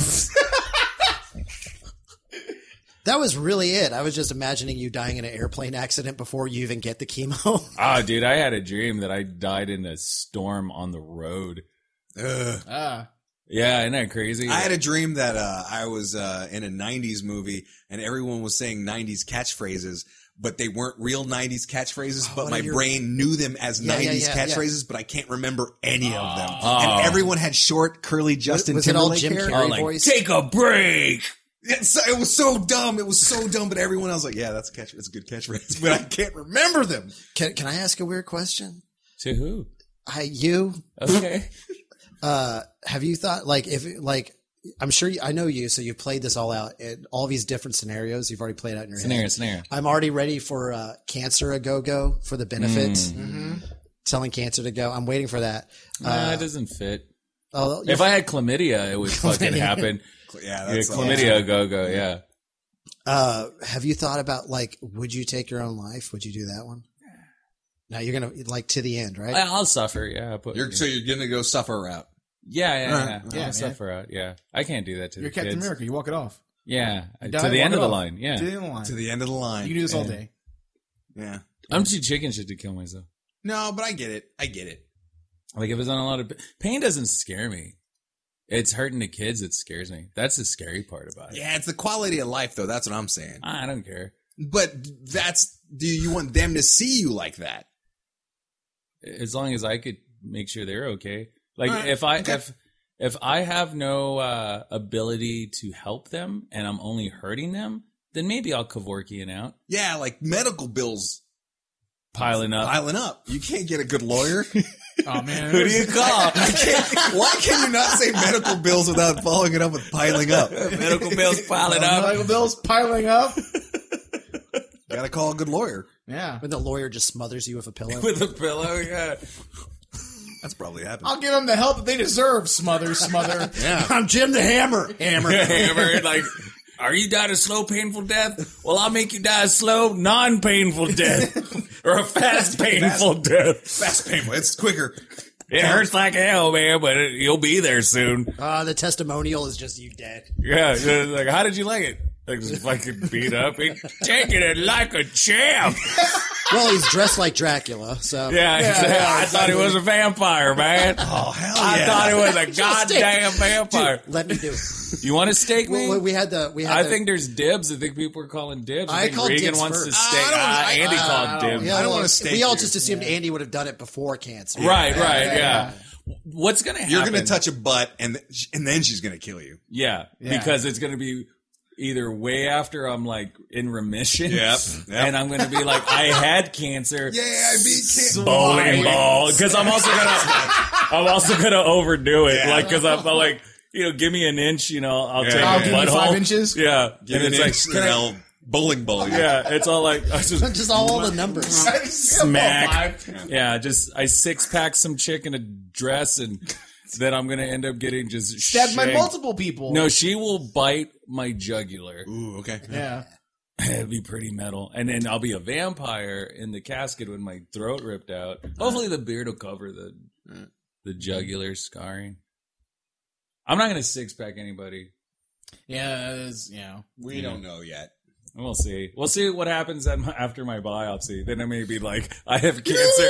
That was really it. I was just imagining you dying in an airplane accident before you even get the chemo. Oh, dude, I had a dream that I died in a storm on the road. Ugh. Yeah, isn't that crazy? I had a dream that I was in a 90s movie and everyone was saying 90s catchphrases, but they weren't real 90s catchphrases, but what my are your- brain knew them as Yeah, 90s yeah, catchphrases, but I can't remember any of them. And everyone had short, curly Justin was it all Timberlake Jim hair. Carrey? Oh, like, voice. take a break. It was so dumb. It was so dumb. But everyone else was like, yeah, that's a good catchphrase. But I can't remember them. Can I ask a weird question? To who? You. Okay. Have you thought I'm sure I know you, so you've played this all out in all these different scenarios. You've already played out in your head. Scenario. I'm already ready for Cancer a Go for the benefits. Telling Cancer to go. I'm waiting for that. It doesn't fit. Oh, If I had chlamydia, it would fucking happen. Yeah, that's chlamydia go. Yeah. Have you thought about would you take your own life? Would you do that one? No, you're gonna to the end, right? I'll suffer. Yeah. So you're gonna go suffer out. Yeah. Yeah, I'll suffer out. Yeah. I can't do that to You're the Captain kids. America. You walk it off. Yeah. Die, To the walk end it of the off. line. Yeah. To the end of the line. To the end of the line. You can do this all day. Yeah. I'm too chicken shit to kill myself. No, but I get it. Like if it's on a lot of pain doesn't scare me. It's hurting the kids that scares me. That's the scary part about it. Yeah, it's the quality of life, though. That's what I'm saying. I don't care. But do you want them to see you like that? As long as I could make sure they're okay. Like Right. if I have no ability to help them and I'm only hurting them, then maybe I'll Kevorkian out. Yeah, like medical bills Piling up. You can't get a good lawyer. Oh man. Who do you call? Why can you not say medical bills without following it up with piling up? Medical bills piling up. Medical bills piling up. Gotta call a good lawyer. Yeah. When the lawyer just smothers you with a pillow. With a pillow, yeah. That's probably happened. I'll give them the help that they deserve. Smother. Yeah. I'm Jim the Hammer. Hammer, like, are you dying a slow, painful death? Well, I'll make you die a slow, non-painful death. Or a fast, painful death. Fast painful. It's quicker. It hurts like hell, man, but you'll be there soon. The testimonial is just you dead. Yeah, like, how did you like it? Like, just fucking beat up. He's taking it like a champ. Well, he's dressed like Dracula, so I thought he was a vampire, man. Oh, hell yeah. I thought he was a goddamn vampire. Dude, let me do it. You want to stake me? Well, we had I think there's dibs. I think people are calling dibs. I think called Regan dibs wants first. to stake. Andy called dibs. Yeah, I don't want to stake We all you. just assumed Andy would have done it before Cancer. Right, yeah. What's going to happen? You're going to touch a butt, and then she's going to kill you. Yeah, because it's going to be either way after I'm like in remission. Yep. And I'm going to be like, I had cancer. Yeah, I beat cancer. Bowling ball. Because I'm also gonna overdo it. Yeah. Like, because I'm like, give me an inch, I'll take I'll a give you butthole. 5 inches. Yeah. Give and it it's like, like, bowling ball. yeah, it's all like, I Just all the numbers. smack. Yeah, I 6-pack some chick in a dress and then I'm going to end up getting just Stabbed by shanked. multiple people. No, she will bite my jugular. Ooh, okay. Yeah. It'd be pretty metal. And then I'll be a vampire in the casket with my throat ripped out. Hopefully the beard will cover the jugular scarring. I'm not going to 6-pack anybody. Yeah. We don't know yet. We'll see. We'll see what happens after my biopsy. Then I may be like, I have cancer.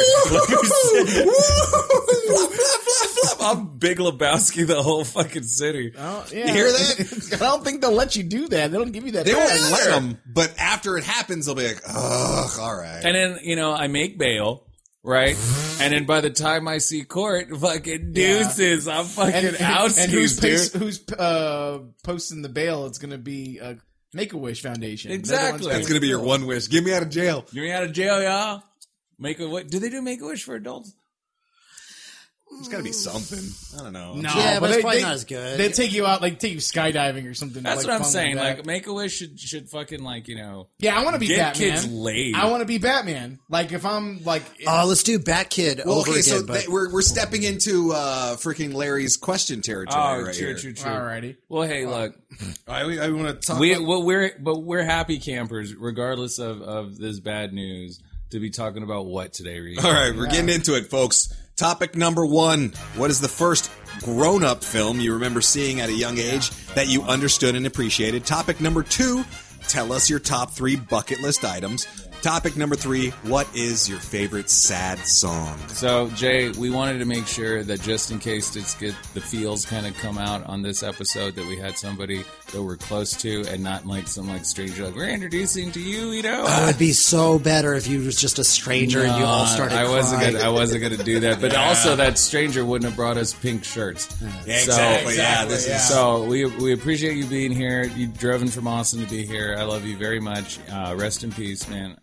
I'm Big Lebowski, the whole fucking city. Oh, yeah. You hear that? I don't think they'll let you do that. They don't give you that. They won't badge. let them, but after it happens, they'll be like, ugh, all right. And then, I make bail, right? And then by the time I see court, fucking deuces. I'm fucking out. And who's dude. posting the bail? It's going to be Make-A-Wish Foundation. Exactly. That's going to be your one wish. Get me out of jail. Get me out of jail, y'all. Make-A-Wish. Do they do Make-A-Wish for adults? There's got to be something. I don't know. No, Yeah, but it's probably they- not as good. They take you out, take you skydiving or something. That's like, what I'm fun saying. that. Like, Make-A-Wish should fucking, yeah, I want to be get Batman. kids laid. I want to be Batman. Like, if I'm like, Let's do Bat Kid Well, over okay, so again. But we're stepping into freaking Larry's question territory right here. true. alrighty. Well, hey, look, I want to talk we're happy campers, regardless of this bad news, to be talking about what today, Reed? All right, we're getting into it, folks. Topic number 1. What is the first grown-up film you remember seeing at a young age that you understood and appreciated? Topic number 2. Tell us your top 3 bucket list items. Topic number 3, what is your favorite sad song? So, Jay, we wanted to make sure that just in case the feels kind of come out on this episode, that we had somebody that we're close to and not like some like stranger, like, we're introducing to you, you know? It would be so better if you was just a stranger and you all started crying. I wasn't gonna do that, but also that stranger wouldn't have brought us pink shirts. Exactly. So we appreciate you being here. You driven from Austin to be here. I love you very much. Rest in peace, man.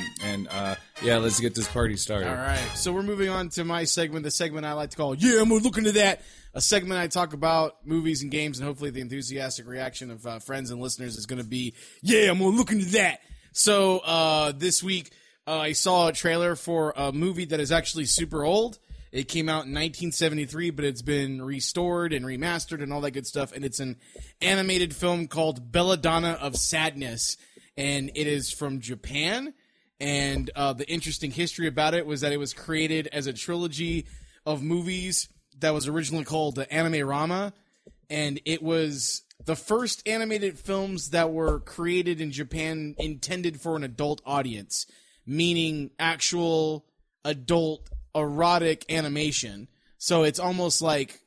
Let's get this party started. All right, so we're moving on to my segment, the segment I like to call "Yeah, I'm gonna look into that." A segment I talk about movies and games, and hopefully the enthusiastic reaction of friends and listeners is going to be, "Yeah, I'm gonna look into that." So this week I saw a trailer for a movie that is actually super old. It came out in 1973, but it's been restored and remastered and all that good stuff. And it's an animated film called Belladonna of Sadness, and it is from Japan. And the interesting history about it was that it was created as a trilogy of movies that was originally called the Anime-rama, and it was the first animated films that were created in Japan intended for an adult audience, meaning actual adult erotic animation. So it's almost like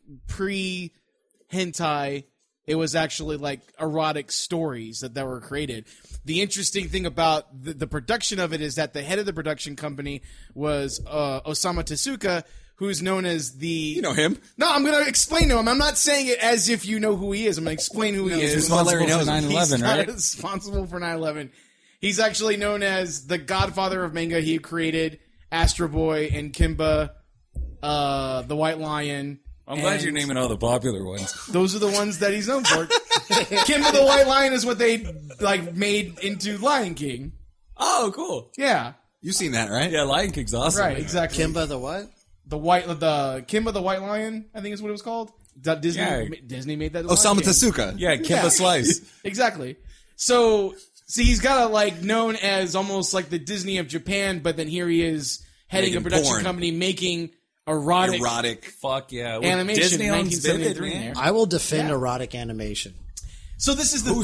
pre-hentai. It was actually like erotic stories that were created. The interesting thing about the production of it is that the head of the production company was Osamu Tezuka, who's known as the... You know him. No, I'm going to explain to him. I'm not saying it as if you know who he is. I'm going to explain who he is. He's responsible for 9/11, right? He's responsible for 9/11. He's actually known as the godfather of manga. He created Astro Boy and Kimba, the White Lion. I'm glad you're naming all the popular ones. Those are the ones that he's known for. Kimba the White Lion is what they like made into Lion King. Oh, cool. Yeah. You've seen that, right? Yeah, Lion King's awesome. Right, exactly. Kimba the what? The Kimba the White Lion, I think is what it was called. Disney made that. Osamu Tezuka. Yeah, Kimba Slice. Exactly. So, see, he's got known as almost like the Disney of Japan, but then here he is heading a production company making erotic. Fuck yeah. Animation. Disney owns 1973 Vivid, there. I will defend erotic animation. So this is the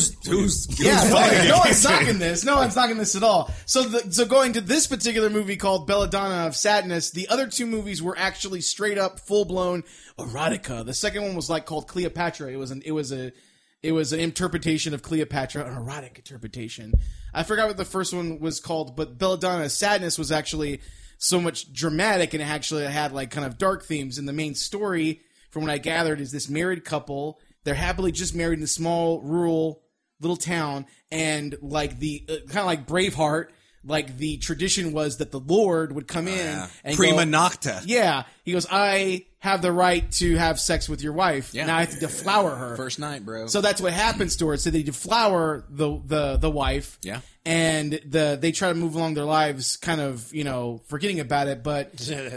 No one's knocking this. No one's knocking this at all. So going to this particular movie called Belladonna of Sadness, the other two movies were actually straight up full blown erotica. The second one was called Cleopatra. It was an interpretation of Cleopatra, an erotic interpretation. I forgot what the first one was called, but Belladonna of Sadness was actually so much dramatic, and it actually had kind of dark themes. And the main story, from what I gathered, is this married couple. They're happily just married in a small, rural little town, and the kind of like Braveheart, the tradition was that the Lord would come in and prima nocta. Yeah, he goes, I have the right to have sex with your wife. Yeah. Now I have to deflower her. First night, bro. So that's what happens to her. So they deflower the wife. Yeah. And they try to move along their lives, kind of forgetting about it, but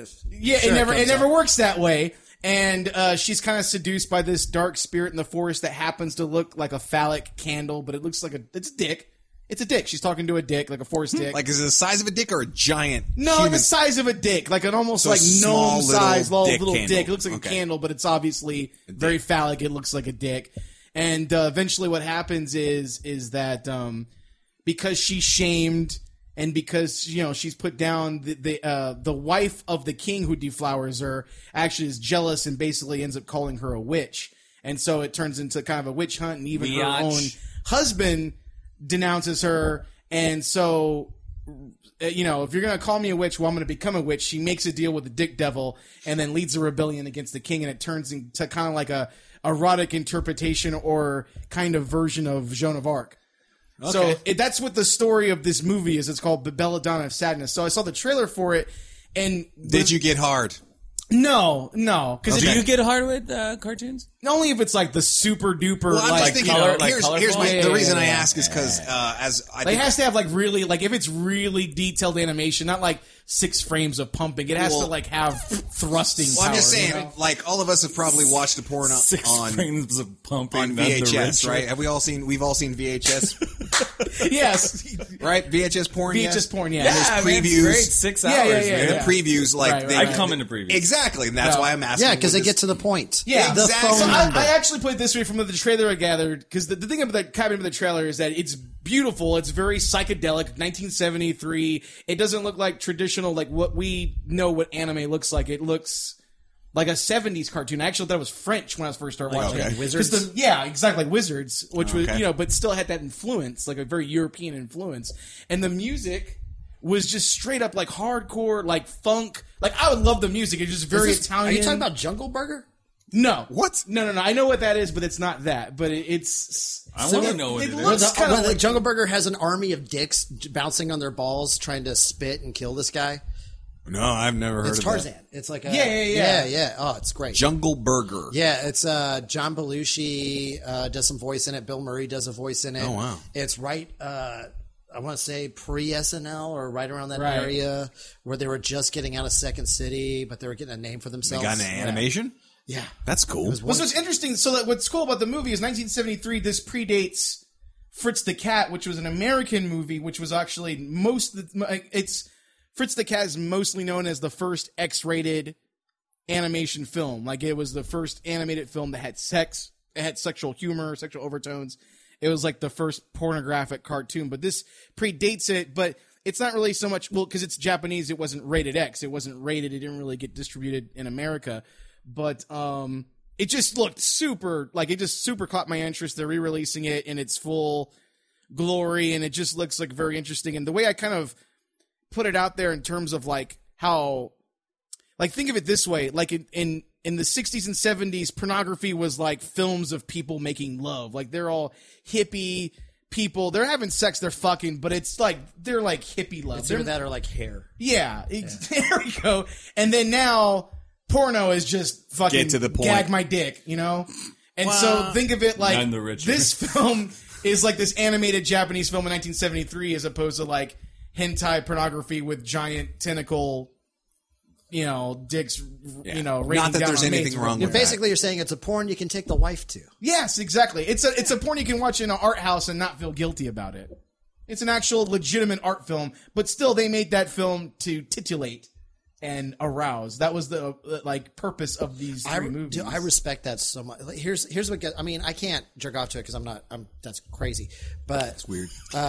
it never works that way. And she's kind of seduced by this dark spirit in the forest that happens to look like a phallic candle, but it looks like it's a dick. It's a dick. She's talking to a dick, like a forest dick. Is it the size of a dick or a giant? No, human? the size of a dick, like an almost small gnome size little dick. It looks like a candle, but it's obviously very phallic. It looks like a dick. And eventually, what happens is that because she's shamed and because she's put down, the wife of the king who deflowers her actually is jealous and basically ends up calling her a witch. And so it turns into kind of a witch hunt, and even her own husband denounces her. And so, if you're going to call me a witch, well, I'm going to become a witch. She makes a deal with the dick devil and then leads a rebellion against the king, and it turns into kind of like a erotic interpretation or kind of version of Joan of Arc. Okay. So that's what the story of this movie is. It's called Belladonna of Sadness. So I saw the trailer for it, and did you get hard? No. Do you get hard with cartoons? Only if it's the super duper. Well, I'm just thinking. Here's the reason I ask is because it has to have really if it's really detailed animation, not 6 frames of pumping. It has to have thrusting. Well, I'm just saying, all of us have probably watched a porn 6 frames of pumping on VHS, right? We've all seen VHS. Yes. Right? VHS porn. VHS porn, yeah. And there's Yeah, man, it's previews. great. 6 hours, man. The previews, like Right, they, I'd come into previews. Exactly, and that's why I'm asking. Yeah, because what they get to the point. Yeah, The exactly. phone So number. I actually put it this way from the trailer I gathered, because the thing about the cabin of the trailer is that it's beautiful. It's very psychedelic, 1973. It doesn't look like traditional, like what we know what anime looks like. It looks like a 70s cartoon. I actually thought it was French when I first started watching okay. it. Wizards? Yeah, exactly, like Wizards, which was, Okay. but still had that influence, like a very European influence. And the music was just straight up like hardcore, like funk. Like, I would love the music. It's just very Italian. Are you talking about Jungle Burger? No. What? No. I know what that is, but it's not that. But it's... I want to know what it it looks is. kinda When the like- Jungle Burger has an army of dicks bouncing on their balls trying to spit and kill this guy. No, I've never heard It's of Tarzan. that. It's like a Yeah. Oh, it's great. Jungle Burger. Yeah, it's John Belushi does some voice in it. Bill Murray does a voice in it. Oh, wow. It's right. I want to say pre-SNL or right around that Right. area where they were just getting out of Second City, but they were getting a name for They themselves. got an animation? Yeah, That's cool. Well, so it's interesting. So that what's cool about the movie is 1973. This predates Fritz the Cat, which was an American movie, which was actually Fritz the Cat is mostly known as the first X-rated animation film. Like, it was the first animated film that had sex, it had sexual humor, sexual overtones. It was like the first pornographic cartoon, but this predates it. But it's not really so much, well, because it's Japanese, it wasn't rated X. It wasn't rated. It didn't really get distributed in America. But it just looked super, like, it just super caught my interest. They're re-releasing it in its full glory, and it just looks like very interesting. And the way I kind of put it out there in terms of like how, like, think of it this way, like in the 60s and 70s, pornography was like films of people making love. Like, they're all hippie people. They're having sex, they're fucking, but it's like, they're like hippie love. it's either that or like hair. Yeah, there we go. And then now, porno is just fucking Get to the point. gag my dick, you know? And so think of it like None the richer. this film is like this animated Japanese film in 1973 as opposed to like hentai pornography with giant tentacle, dicks, raining Not that down there's on anything maids. wrong Yeah, with that. basically, you're saying it's a porn you can take the wife to. Yes, exactly. It's a porn you can watch in an art house and not feel guilty about it. It's an actual legitimate art film, but still they made that film to titillate and arouse. That was the purpose of these three movies. I respect that so much. Like, here's what gets, I mean, I can't jerk off to it because that's crazy. But It's weird.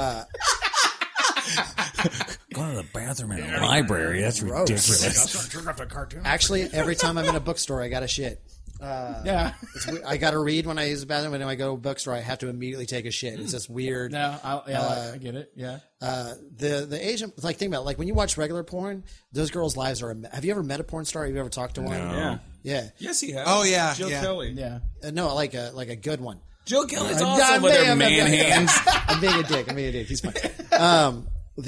Go to the bathroom in the library. That's ridiculous. actually, every time I'm in a bookstore, I got to shit. Yeah. It's weird. I got to read when I use the bathroom, and when I go to a bookstore, I have to immediately take a shit. It's just weird. No, I get it. Yeah. The Asian, like, think about it. Like, when you watch regular porn, those girls' lives are. Have you ever met a porn star? Have you ever talked to one? Yeah. Yeah. Yes, he has. Oh, yeah, Jill yeah. Kelly. Yeah. No, like a good one. Jill Kelly's I'm awesome with her man hands. I'm being a dick. He's fine.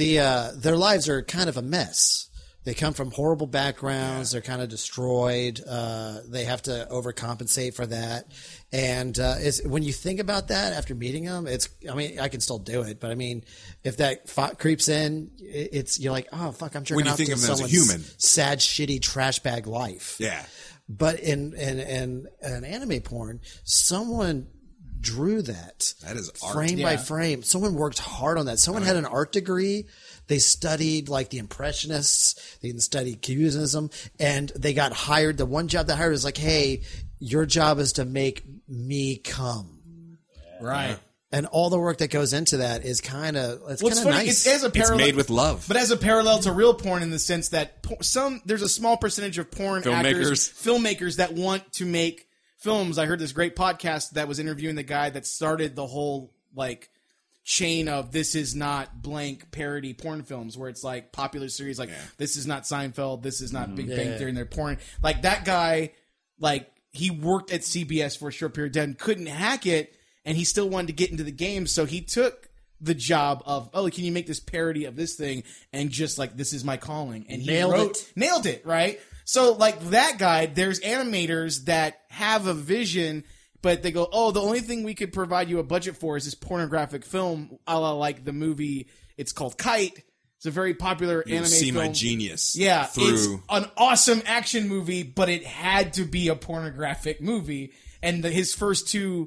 Their lives are kind of a mess. They come from horrible backgrounds. They're kind of destroyed. They have to overcompensate for that. And when you think about that after meeting them, I can still do it. But I mean, if that thought creeps in, you're like, oh, fuck, I'm jerking When you off think to of them as a someone's human. sad, shitty trash bag life. Yeah. But in an anime porn, someone drew that. That is art. Frame Yeah. by frame. Someone worked hard on that. Someone had an art degree. They studied like the Impressionists. They studied Cubism, and they got hired. The one job they hired was like, "Hey, your job is to make me come." Right. And all the work that goes into that is kind of What's kind of funny, nice. it's as a It's parallel, made with love. but as a parallel to real porn in the sense that there's a small percentage of porn filmmakers that want to make films. I heard this great podcast that was interviewing the guy that started the whole like chain of This Is Not blank parody porn films, where it's like popular series like This Is Not Seinfeld, This Is Not Big Bang Theory, and their porn. Like, that guy, like, he worked at CBS for a short period of time, couldn't hack it, and he still wanted to get into the game, so he took the job of, can you make this parody of this thing, and just like, this is my calling, and he nailed it, right? So like that guy, there's animators that have a vision, but they go, the only thing we could provide you a budget for is this pornographic film, a la like the movie, it's called Kite. It's a very popular anime See film. my genius. Yeah, it's Through an awesome action movie, but it had to be a pornographic movie. And his first two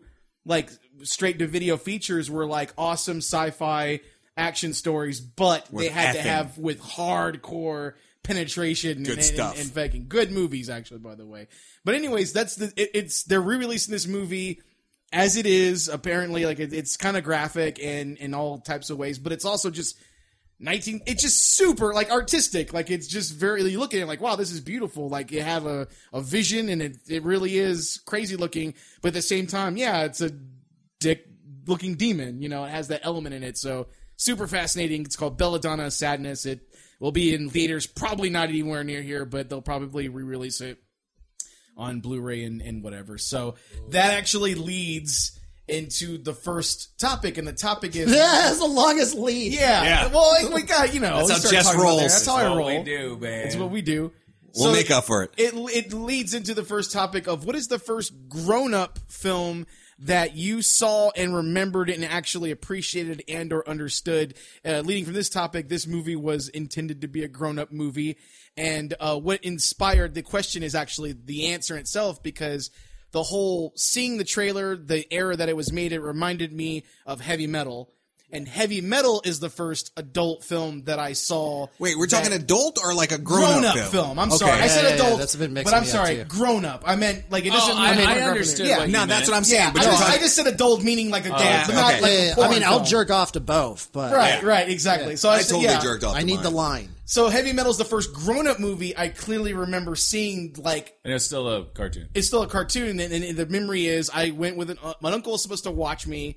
like straight to video features were like awesome sci-fi action stories, but With they had to effing. have with hardcore penetration Good stuff. and fucking good movies, actually, by the way. But anyways, they're re-releasing this movie as it is. Apparently, like it's kind of graphic and in all types of ways, but it's also just it's just super like artistic. Like it's just very, you look at it like, wow, this is beautiful. Like you have a vision and it really is crazy looking, but at the same time, yeah, it's a dick looking demon, you know, it has that element in it. So super fascinating. It's called Belladonna Sadness. It will be in theaters, probably not anywhere near here, but they'll probably re-release it on Blu-ray and whatever. So that actually leads into the first topic, and the topic is That's the longest lead. yeah. Well, we got, you know, That's we how start Jess talking about rolls. that. That's how I What roll. we do, man. It's what we do. We'll So make up for it. It leads into the first topic of what is the first grown-up film that you saw and remembered and actually appreciated and or understood. Leading from this topic, this movie was intended to be a grown-up movie. And what inspired the question is actually the answer itself, because the whole seeing the trailer, the era that it was made, it reminded me of Heavy Metal. And Heavy Metal is the first adult film that I saw. Wait, we're talking that- adult or like a grown-up film? I'm Okay. sorry. I said Yeah, adult, that's been mixing but I'm me up, sorry, too. grown up. I meant like it doesn't. I mean, understood Yeah, what you No, meant. that's what I'm saying. yeah. But you're I talking- just said adult meaning like adult, Yeah, but not okay. like Yeah, a yeah. porn I mean, I'll film. jerk off to both, but Right, exactly. So I said, totally yeah. jerked off. I to need mine. the line. So Heavy Metal is the first grown-up movie I clearly remember seeing. Like And it's still a cartoon. it's still a cartoon, and the memory is I went with my uncle was supposed to watch me.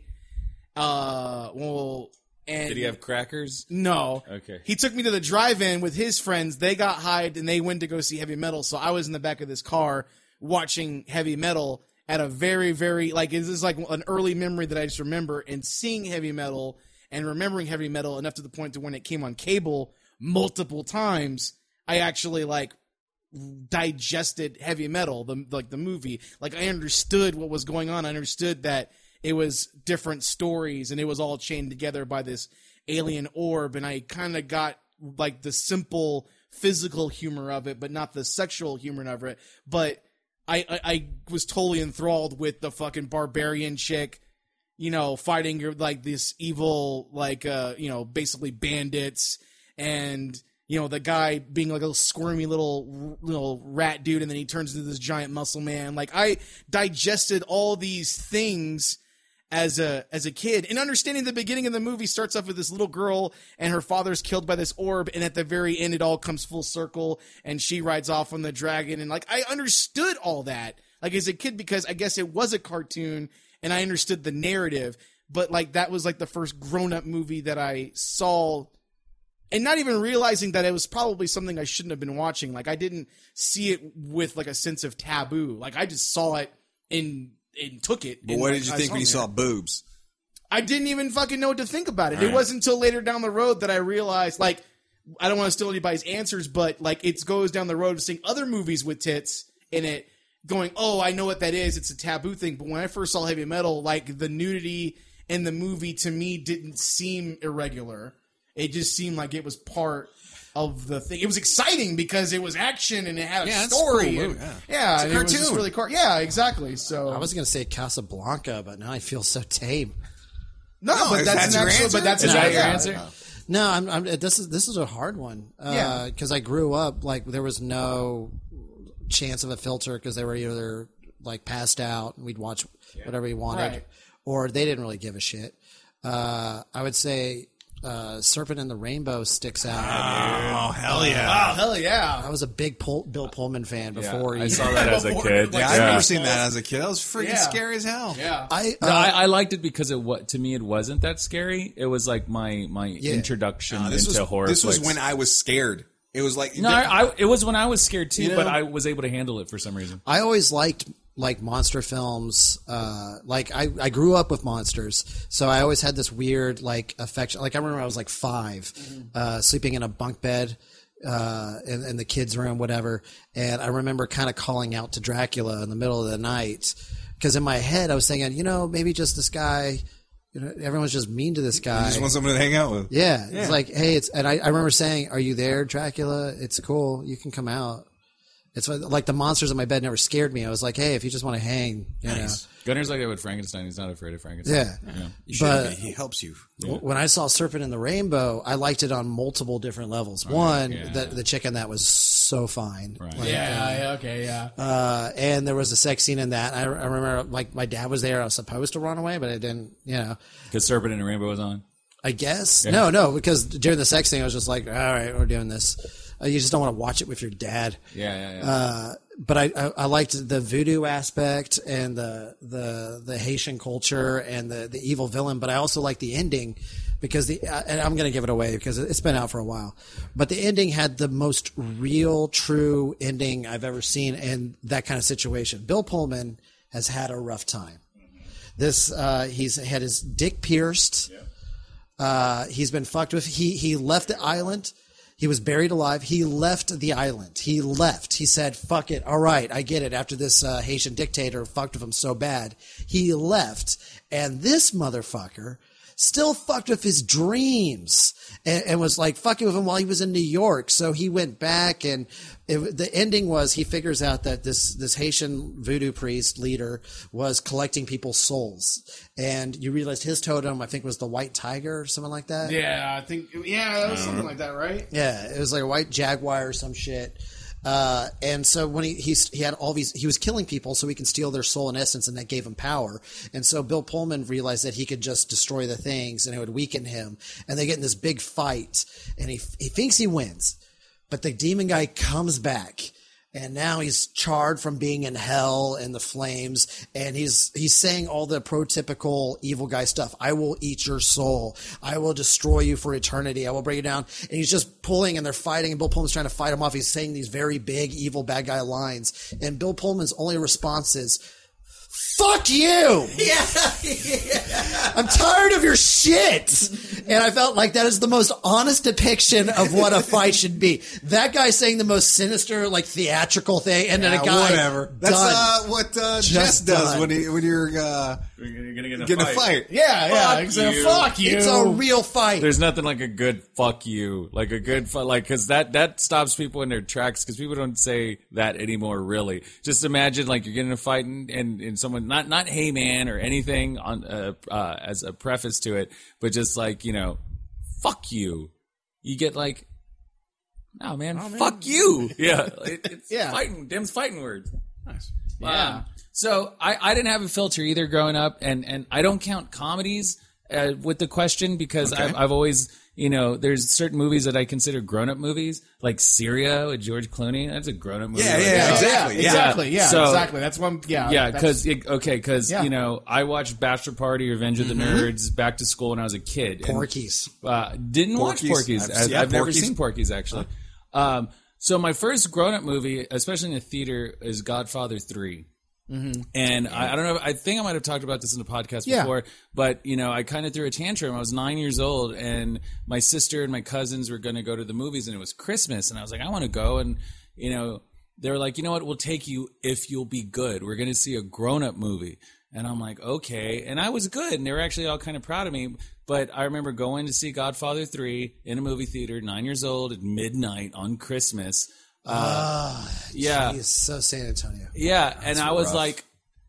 And Did he have crackers? No. Okay. He took me to the drive-in with his friends. They got hyped and they went to go see Heavy Metal. So I was in the back of this car watching Heavy Metal at a very, very, like, this is like an early memory that I just remember, and seeing Heavy Metal and remembering Heavy Metal enough to the point to when it came on cable multiple times, I actually like digested Heavy Metal, the movie. Like I understood what was going on. I understood that it was different stories and it was all chained together by this alien orb, and I kind of got like the simple physical humor of it, but not the sexual humor of it. But I was totally enthralled with the fucking barbarian chick, you know, fighting like this evil, like, you know, basically bandits, and, you know, the guy being like a squirmy little rat dude, and then he turns into this giant muscle man. Like I digested all these things as a kid, and understanding the beginning of the movie starts off with this little girl and her father's killed by this orb, and at the very end it all comes full circle and she rides off on the dragon, and like I understood all that like as a kid because I guess it was a cartoon and I understood the narrative, but like that was like the first grown-up movie that I saw, and not even realizing that it was probably something I shouldn't have been watching. Like I didn't see it with like a sense of taboo. Like I just saw it and took it. But and, what like, did you I think when you there. saw boobs? I didn't even fucking know what to think about it. All It right. wasn't until later down the road that I realized, like, I don't want to steal anybody's answers, but like it goes down the road of seeing other movies with tits in it, going, oh, I know what that is. It's a taboo thing. But when I first saw Heavy Metal, like the nudity in the movie to me didn't seem irregular. It just seemed like it was part of the thing. It was exciting because it was action and it had a Yeah, it's a story. cool and- movie, yeah. yeah, It's a and it was just cartoon. really yeah, exactly. So I was going to say Casablanca, but now I feel so tame. no, but is that's that an your actual. answer? But that's Is an- that your yeah. answer? No, I'm this is a hard one. Yeah. Because I grew up like there was no chance of a filter because they were either like passed out and we'd watch whatever we wanted, Right. or they didn't really give a shit. I would say Serpent in the Rainbow sticks out. Oh hell yeah! Oh hell yeah! I was a big Bill Pullman fan before I he. saw that as a kid. Yeah, I've never seen that as a kid. That was freaking Yeah. scary as hell. Yeah. No, I liked it because to me it wasn't that scary. It was like my introduction This into was horror. this was flicks. when I was scared. It was like No, it was when I was scared too, You know? but I was able to handle it for some reason. I always liked like monster films. Like I grew up with monsters, so I always had this weird like affection. Like I remember I was like 5, sleeping in a bunk bed in the kids' room, whatever. And I remember kind of calling out to Dracula in the middle of the night because in my head I was thinking, you know, maybe just this guy. You know, everyone's just mean to this guy. you just want someone to hang out with. Yeah, it's like, hey, and I remember saying, "Are you there, Dracula? It's cool. You can come out." It's like the monsters in my bed never scared me. I was like, hey, if you just want to hang, you know. Gunner's like that with Frankenstein. He's not afraid of Frankenstein. Yeah. You should be. He helps you. When I saw Serpent in the Rainbow, I liked it on multiple different levels. The chicken that was so fine. Right. And there was a sex scene in that. I remember, like, my dad was there. I was supposed to run away, but I didn't, you know. Because Serpent in the Rainbow was on? I guess. Yeah. No, because during the sex thing, I was just like, all right, we're doing this. You just don't want to watch it with your dad. But I liked the voodoo aspect and the Haitian culture and the evil villain, but I also liked the ending because and I'm going to give it away because it's been out for a while, but the ending had the most real, true ending I've ever seen in that kind of situation. Bill Pullman has had a rough time. He's had his dick pierced. He's been fucked with. He left the island. He was buried alive. He left the island. He left. He said, fuck it. All right, I get it. After this Haitian dictator fucked with him so bad, he left. And this motherfucker still fucked with his dreams and was like fucking with him while he was in New York. So he went back and the ending was he figures out that this Haitian voodoo priest leader was collecting people's souls. And you realized his totem, I think, was the white tiger or something like that. Yeah, I think, it was something like that, right? Yeah, it was like a white jaguar or some shit. And so when he had all these, he was killing people so he can steal their soul and essence, and that gave him power. And so Bill Pullman realized that he could just destroy the things and it would weaken him. And they get in this big fight and he thinks he wins, but the demon guy comes back. And now he's charred from being in hell and the flames. And he's saying all the prototypical evil guy stuff. I will eat your soul. I will destroy you for eternity. I will bring you down. And he's just pulling and they're fighting. And Bill Pullman's trying to fight him off. He's saying these very big, evil, bad guy lines. And Bill Pullman's only response is, fuck you! I'm tired of your shit! And I felt like that is the most honest depiction of what a fight should be. That guy saying the most sinister, like, theatrical thing, and then a guy whatever. That's what Jess does when you're gonna get in a fight. Fuck you. It's a real fight. There's nothing like a good fuck you. Like a good like, cause that stops people in their tracks, cause people don't say that anymore, really. Just imagine, like, you're getting in a fight and someone, not hey man or anything on, as a preface to it, but just like, you know, fuck you. You get like, no man, fuck you. Yeah. It's fighting, them's fighting words. Nice. Yeah. So I didn't have a filter either growing up, and I don't count comedies with the question because I've always, you know, there's certain movies that I consider grown-up movies, like Syria with George Clooney. That's a grown-up movie. Exactly. So, exactly. That's one. Because you know, I watched Bachelor Party, Revenge of the Nerds, Back to School when I was a kid. Porky's. Didn't watch Porky's. I've never seen Porky's actually. So my first grown-up movie, especially in the theater, is Godfather 3. Mm-hmm. And I don't know, I think I might have talked about this in the podcast before, but, you know, I kind of threw a tantrum. I was 9 years old, and my sister and my cousins were going to go to the movies, and it was Christmas, and I was like, I want to go. And, you know, they were like, you know what, we'll take you if you'll be good. We're going to see a grown-up movie. And I'm like, okay. And I was good, and they were actually all kind of proud of me. But I remember going to see Godfather 3 in a movie theater, 9 years old, at midnight on Christmas. Geez, so San Antonio. Yeah, and I was like,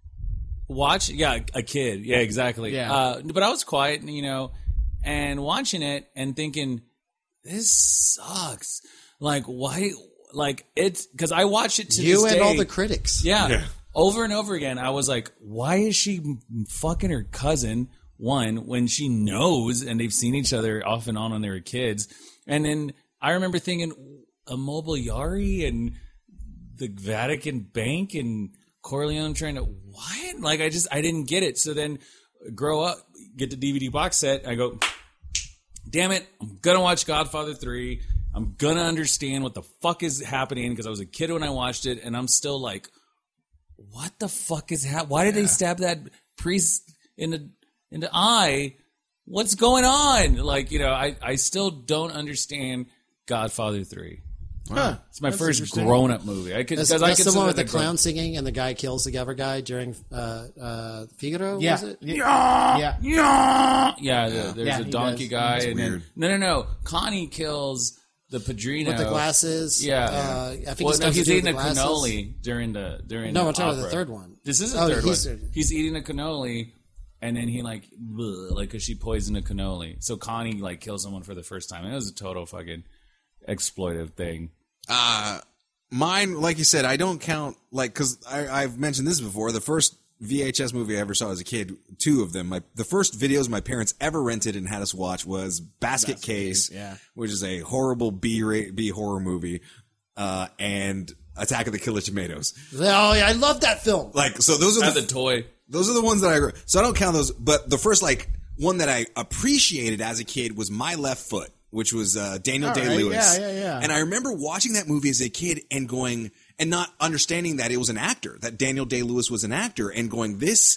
a kid. Yeah, exactly. Yeah. But I was quiet, you know, and watching it and thinking, this sucks. Like, why? Like, it's because I watched it to you this and day. all the critics. Yeah. Over and over again, I was like, why is she fucking her cousin, one, when she knows and they've seen each other off and on when they were kids? And then I remember thinking, a Mobiliari and the Vatican Bank and Corleone trying to, what? Like, I didn't get it. So then grow up, get the DVD box set. I go, damn it, I'm going to watch Godfather 3. I'm going to understand what the fuck is happening because I was a kid when I watched it, and I'm still like, what the fuck is happening? Why did they stab that priest in the eye? What's going on? Like, you know, I still don't understand Godfather 3. Huh. It's my first grown-up movie. That's the one with the clown singing and the guy kills the other guy during Figaro, was it? Yeah, there's a donkey guy. That's and weird. No. Connie kills the Padrino with the glasses. Yeah, I think he's eating a cannoli during No, the I'm talking about opera. the third one. This is the third one. He's eating a cannoli, and then he like because she poisoned a cannoli. So Connie like kills someone for the first time. It was a total fucking exploitive thing. Mine, like you said, I don't count, like, because I've mentioned this before. The first VHS movie I ever saw as a kid, 2 of them. The first videos my parents ever rented and had us watch was Basket Case, which is a horrible B horror movie, and Attack of the Killer Tomatoes. Oh, yeah, I love that film. Like, so those are the toy. Those are the ones that so I don't count those. But the first like one that I appreciated as a kid was My Left Foot, which was Daniel Day-Lewis. Yeah. And I remember watching that movie as a kid and going and not understanding that it was an actor, that Daniel Day-Lewis was an actor, and going, this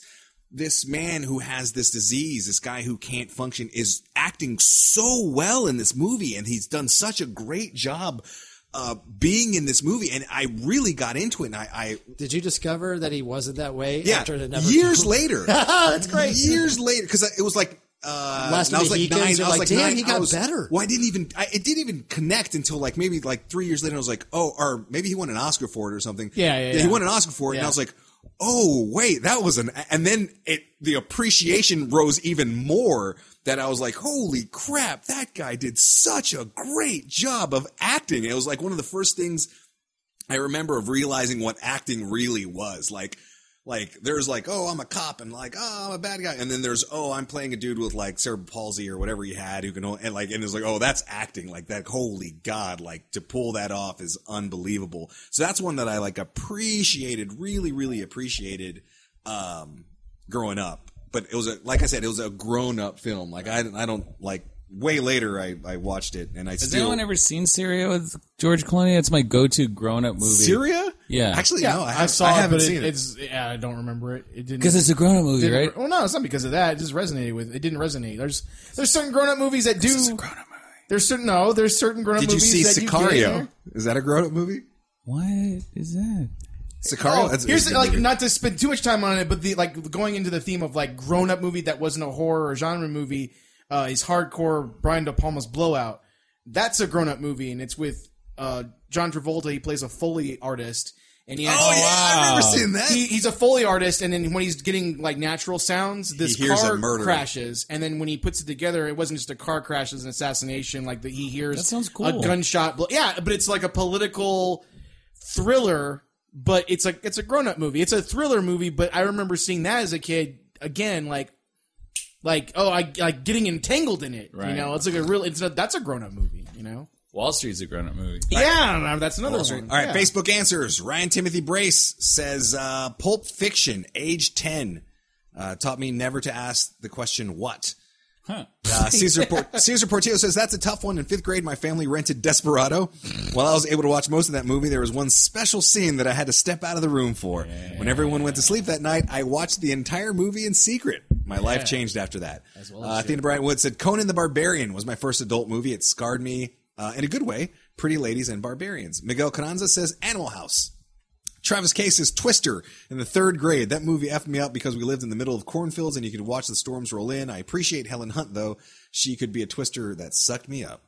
man who has this disease, this guy who can't function, is acting so well in this movie, and he's done such a great job being in this movie. And I really got into it. And I did you discover that he wasn't that way? Yeah, after it never years later. That's great. Years later, because it was like. Last I was like 9. I was like, damn, 9. he got better. Well, it didn't even connect until like maybe like 3 years later. I was like, oh, or maybe he won an Oscar for it or something. Yeah. He won an Oscar for it, and I was like, oh, wait, that was and then the appreciation rose even more. That I was like, holy crap, that guy did such a great job of acting. It was like one of the first things I remember of realizing what acting really was. Like there's like, oh, I'm a cop, and like, oh, I'm a bad guy, and then there's, oh, I'm playing a dude with like cerebral palsy or whatever he had who can, and it's like, oh, that's acting. Like that, holy God, like to pull that off is unbelievable. So that's one that I like appreciated, really, really appreciated, growing up. But it was like I said, it was a grown up film. Like I don't like. Way later, I watched it, and Has anyone ever seen Syria with George Clooney? It's my go-to grown-up movie. Syria? Yeah. Actually, no, I saw it, haven't but seen it. It's I don't remember it. It didn't Because it's a grown-up movie, right? Well, no, it's not because of that. It just resonated with. It didn't resonate. There's certain grown-up movies that do. It's a grown-up movie. There's certain grown-up Did you movies see that Sicario? Is that a grown-up movie? What is that? Sicario. Here's like not to spend too much time on it, but the like going into the theme of like grown-up movie that wasn't a horror or genre movie. Is hardcore Brian De Palma's Blowout. That's a grown-up movie, and it's with John Travolta. He plays a Foley artist, and he has, I've never seen that. He's a Foley artist, and then when he's getting like natural sounds, this He hears car a murder. crashes, and then when he puts it together, it wasn't just a car crash; it was an assassination. Like he hears That sounds cool. a gunshot. Yeah, but it's like a political thriller, but it's a grown-up movie. It's a thriller movie, but I remember seeing that as a kid. Again, getting entangled in it. Right. You know, it's like that's a grown up movie. You know, Wall Street's a grown-up movie. yeah, that's another one. All right, Yeah. Facebook answers. Ryan Timothy Brace says, Pulp Fiction, age 10, taught me never to ask the question, what? Huh. Caesar Portillo says, that's a tough one. In 5th grade, my family rented Desperado. While I was able to watch most of that movie, there was one special scene that I had to step out of the room for. When everyone went to sleep that night, I watched the entire movie in secret. My life changed after that. Athena Bryant Wood said, Conan the Barbarian was my first adult movie. It scarred me in a good way. Pretty Ladies and Barbarians. Miguel Carranza says, Animal House. Travis Case says Twister in the 3rd grade. That movie effed me up because we lived in the middle of cornfields and you could watch the storms roll in. I appreciate Helen Hunt, though. She could be a twister that sucked me up.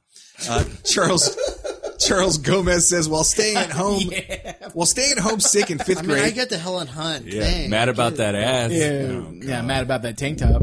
Charles Gomez says, while staying at home sick in 5th grade. I get the Helen Hunt Yeah, thing. mad about that ass. Yeah, mad about that tank top.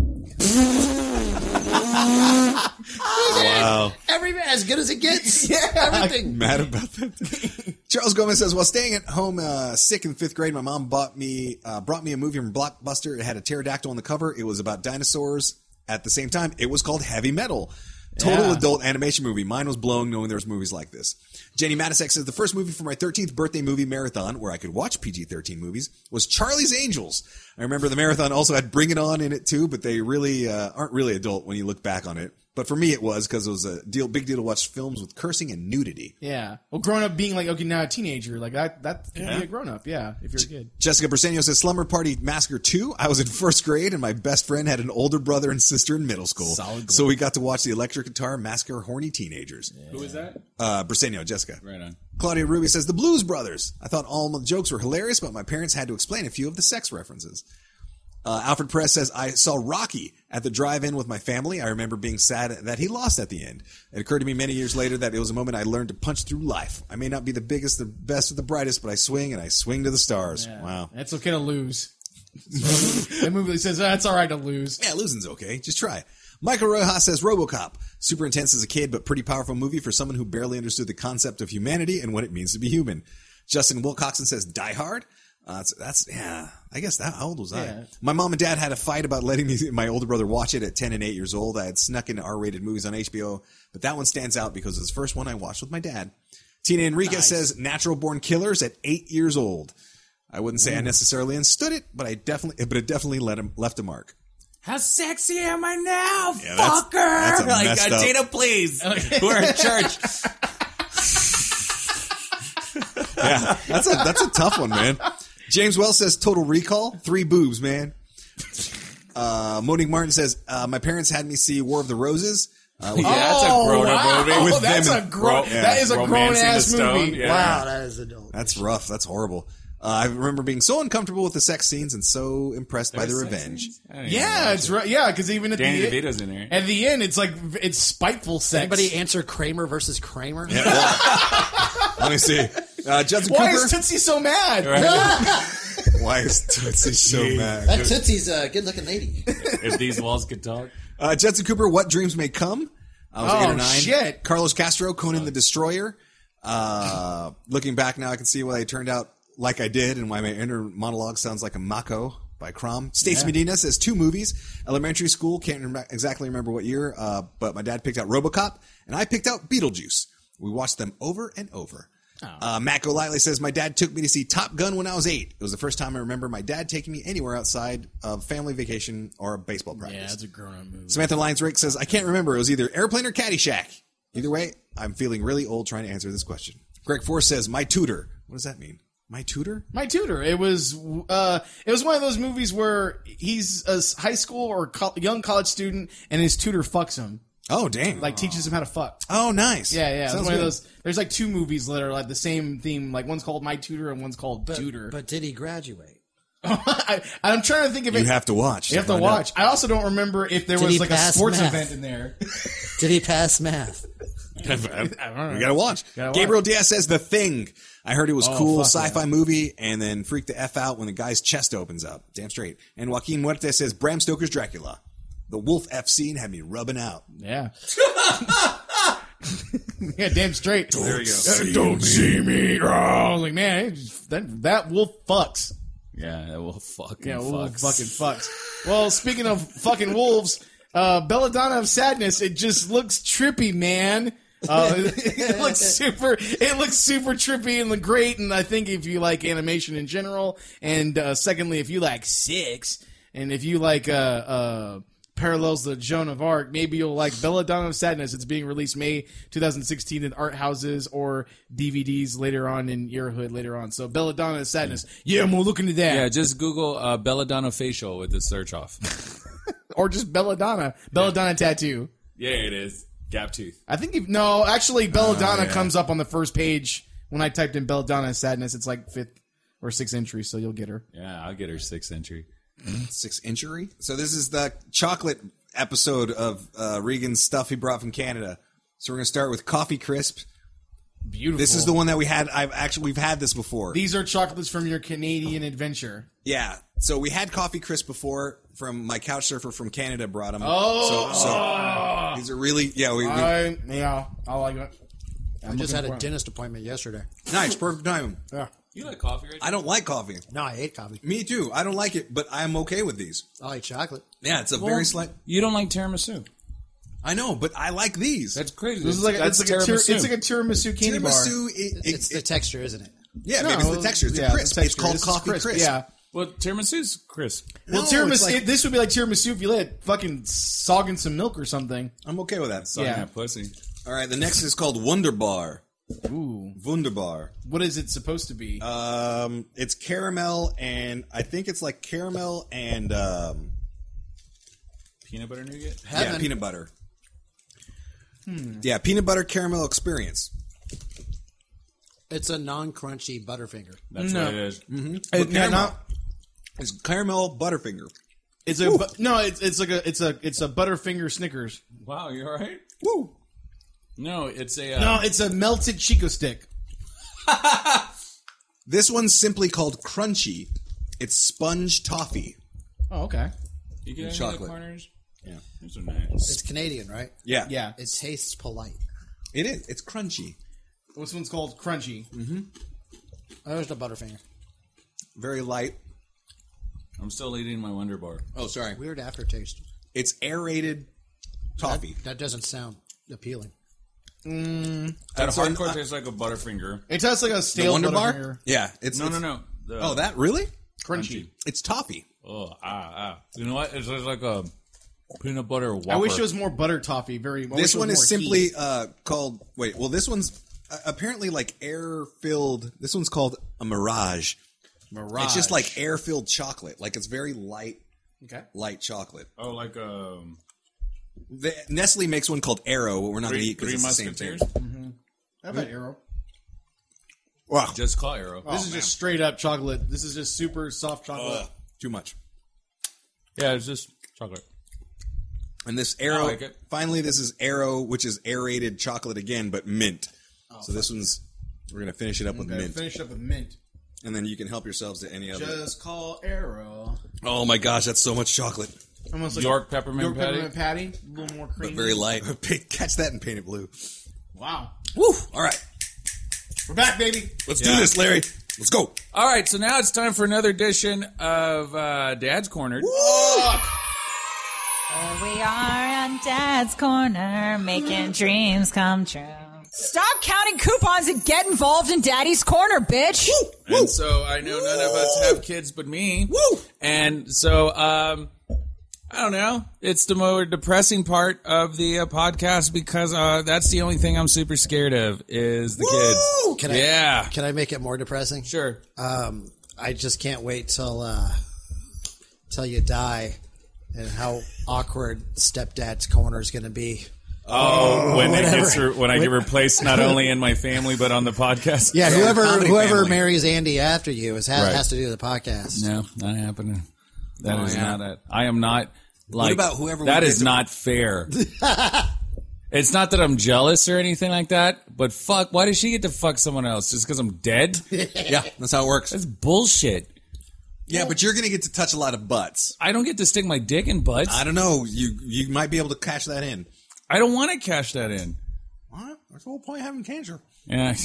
Wow. As good as it gets. Everything. Mad about that. Charles Gomez says, while staying at home sick in 5th grade, my mom brought me a movie from Blockbuster. It had a pterodactyl on the cover. It was about dinosaurs. At the same time, it was called Heavy Metal. Total adult animation movie. Mine was blown knowing there was movies like this. Jenny Matisek says, the first movie for my 13th birthday movie marathon, where I could watch PG-13 movies, was Charlie's Angels. I remember the marathon also had Bring It On in it too, but they really aren't really adult when you look back on it. But for me, it was because it was a big deal to watch films with cursing and nudity. Yeah. Well, grown up being like, okay, now a teenager, like that can be a grown up. Yeah. If you're a kid. Jessica Briseño says, Slumber Party Massacre 2. I was in 1st grade and my best friend had an older brother and sister in middle school. So we got to watch the electric guitar massacre horny teenagers. Who is that? Briseño, Jessica. Right on. Claudia Ruby says, The Blues Brothers. I thought all the jokes were hilarious, but my parents had to explain a few of the sex references. Alfred Perez says, I saw Rocky at the drive-in with my family. I remember being sad that he lost at the end. It occurred to me many years later that it was a moment I learned to punch through life. I may not be the biggest, the best, or the brightest, but I swing and I swing to the stars. Yeah. Wow. It's okay to lose. The movie says, it's all right to lose. Yeah, losing's okay. Just try. Michael Rojas says RoboCop. Super intense as a kid, but pretty powerful movie for someone who barely understood the concept of humanity and what it means to be human. Justin Wilcoxon says Die Hard. That's I guess that. How old was I? Yeah. My mom and dad had a fight about letting my older brother watch it at 10 and 8 years old. I had snuck into R-rated movies on HBO, but that one stands out because it's the first one I watched with my dad. Tina Enriquez says Natural Born Killers at 8 years old. I wouldn't say I necessarily understood it, but it definitely left a mark. How sexy am I now, Yeah, fucker? that's a messed up. Dana, please. We're in church. Yeah, that's a tough one, man. James Wells says Total Recall. 3 boobs, man. Monique Martin says my parents had me see War of the Roses. That's a grown-up movie. With That's them a grown. That is a Romancing grown-ass the Stone, movie. yeah. Wow, that is adult. That's rough. That's horrible. I remember being so uncomfortable with the sex scenes and so impressed by the revenge. Yeah, it's right. Yeah, because even at Danny the DeVito's in here. At the end, it's like it's spiteful sex. Anybody answer Kramer versus Kramer? Yeah, well, let me see. Judson Why Cooper. is Tootsie so mad? Why is Tootsie so mad? That Tootsie's a good-looking lady. If these walls could talk. Judson Cooper, What Dreams May Come. I was 8 or 9. Shit. Carlos Castro, Conan the Destroyer. Looking back now, I can see why they turned out like I did and why my inner monologue sounds like a Mako by Crom. Stacey Medina says 2 movies. Elementary school, can't exactly remember what year, but my dad picked out RoboCop, and I picked out Beetlejuice. We watched them over and over. Matt Golightly says, my dad took me to see Top Gun when I was 8. It was the first time I remember my dad taking me anywhere outside of family vacation or a baseball practice. Yeah, that's a grown-up movie. Samantha Lyons-Rick says, I can't remember. It was either Airplane or Caddyshack. Either way, I'm feeling really old trying to answer this question. Greg Force says, My Tutor. What does that mean? My Tutor? My Tutor. It was one of those movies where he's a high school or young college student and his tutor fucks him. Oh, dang. Like teaches him how to fuck. Oh, nice. Yeah. It's Sounds one of good. those. There's like 2 movies that are like the same theme. Like one's called My Tutor and one's called Tutor. But did he graduate? I'm trying to think of it. You have to watch. You have to watch. I also don't remember if there Did was he like a pass sports math? event in there. Did he pass math? We gotta watch. Gabriel Diaz says The Thing. I heard it was cool fuck sci-fi movie and then freaked the F out when the guy's chest opens up. Damn straight. And Joaquin Muerte says Bram Stoker's Dracula. The wolf F scene had me rubbing out. Yeah. Yeah, damn straight. There we go. Don't see me. Oh, like man, that wolf fucks. Yeah, that will fucking Yeah, wolf fucks. fucking fucks. Well, speaking of fucking wolves, Belladonna of Sadness, it just looks trippy, man. It looks super trippy and great. And I think if you like animation in general, and secondly, if you like sex, and if you like parallels to Joan of Arc, maybe you'll like Belladonna of Sadness. It's being released May 2016 in art houses or DVDs later on in Earhood later on. So Belladonna of Sadness. Yeah, I'm gonna look into that. Yeah, just Google Belladonna facial with the search off. Or just Belladonna tattoo. Yeah, it is. Gap tooth. I think actually Belladonna comes up on the first page when I typed in Belladonna of Sadness. It's like 5th or 6th entry, so you'll get her. Yeah, I'll get her 6th entry. 6th injury. So this is the chocolate episode of Regan's stuff he brought from Canada. So we're going to start with Coffee Crisp. Beautiful. This is the one that we had. We've had this before. These are chocolates from your Canadian adventure. Yeah. So we had Coffee Crisp before from my couch surfer from Canada brought them. Oh. So these are really, yeah. I like it. I just had a dentist appointment yesterday. Nice. Perfect timing. Yeah. You like coffee, right? I don't like coffee. No, I ate coffee. Me too. I don't like it, but I'm okay with these. I like chocolate. Yeah, it's a very slight. You don't like tiramisu. I know, but I like these. That's crazy. This is like That's it's like a tiramisu candy bar. Tiramisu, It's the texture, isn't it? yeah, maybe it's the texture. It's a crisp. It's called Coffee Crisp. Yeah. Well, tiramisu's crisp. Well, No, tiramisu. it's like- This would be like tiramisu if you let it fucking sog in some milk or something. I'm okay with that. Sucking Yeah. that pussy. All right, the next is called Wunderbar. Ooh. Wunderbar. What is it supposed to be? It's caramel, and I think it's like caramel and Peanut butter nougat? yeah, peanut butter. Yeah, peanut butter caramel experience. It's a non-crunchy Butterfinger. That's No. what it is. But Yeah, caramel. not- It's caramel Butterfinger. It's a no. It's like a Butterfinger Snickers. Wow, you all right? Woo! No, it's a No, it's a melted Chico stick. This one's simply called Crunchy. It's sponge toffee. Oh, okay. You get any chocolate. of the corners? Yeah. These are nice. It's Canadian, right? Yeah. Yeah. It tastes polite. It is. It's crunchy. This one's called Crunchy. Oh, there's the Butterfinger. Very light. I'm still eating my Wonder Bar. Oh, sorry. Weird aftertaste. It's aerated toffee. That doesn't sound appealing. That That's hardcore on- tastes like a Butterfinger. It tastes like a The stale Wonder Bar? Butterfinger. Yeah. It's No. Oh, that really? Crunchy. It's toffee. Oh, You know what? It's just like a peanut butter Whopper. I wish it was more butter toffee. This one is simply called. Wait. Well, this one's apparently like air-filled. This one's called a Mirage. Mirage. It's just like air-filled chocolate. Like it's very light, Okay. light chocolate. Oh, like Nestle makes one called Arrow, but we're not going to eat because Three it's the same Musketeers. thing. I've had Arrow. Wow. Just call Arrow. This is just straight up chocolate. This is just super soft chocolate. Too much. Yeah, it's just chocolate. And this Arrow, like it. finally, this is Arrow, which is aerated chocolate again, but mint. So this one's, we're going to finish it up with Okay, mint. finish up with mint. And then you can help yourselves to any other. Just call Arrow. Oh my gosh, that's so much chocolate. Almost like York peppermint patty. peppermint patty. A little more creamy. But very light. Catch that and paint it blue. Wow. Woo! All right. We're back, baby. Let's do this, Larry. Let's go. All right, so now it's time for another edition of Dad's Cornered. Here we are on Dad's Corner, making dreams come true. Stop counting coupons and get involved in Daddy's Corner, bitch! And so I know none of us have kids but me. Woo! And so, I don't know. It's the more depressing part of the podcast because that's the only thing I'm super scared of is the kids. Can I make it more depressing? Sure. I just can't wait till you die and how awkward Stepdad's Corner is going to be. Oh, when whatever. I get replaced not only in my family but on the podcast. Yeah, comedy whoever family. marries Andy after you Right. has to do the podcast. No, not happening. That is not it. I am not like. What about whoever That we is get to- not fair. It's not that I'm jealous or anything like that, but fuck, why does she get to fuck someone else just because I'm dead? Yeah, that's how it works. That's bullshit. Yeah, but you're going to get to touch a lot of butts. I don't get to stick my dick in butts. I don't know. You might be able to cash that in. I don't want to cash that in. What? That's the whole point of having cancer. Yeah.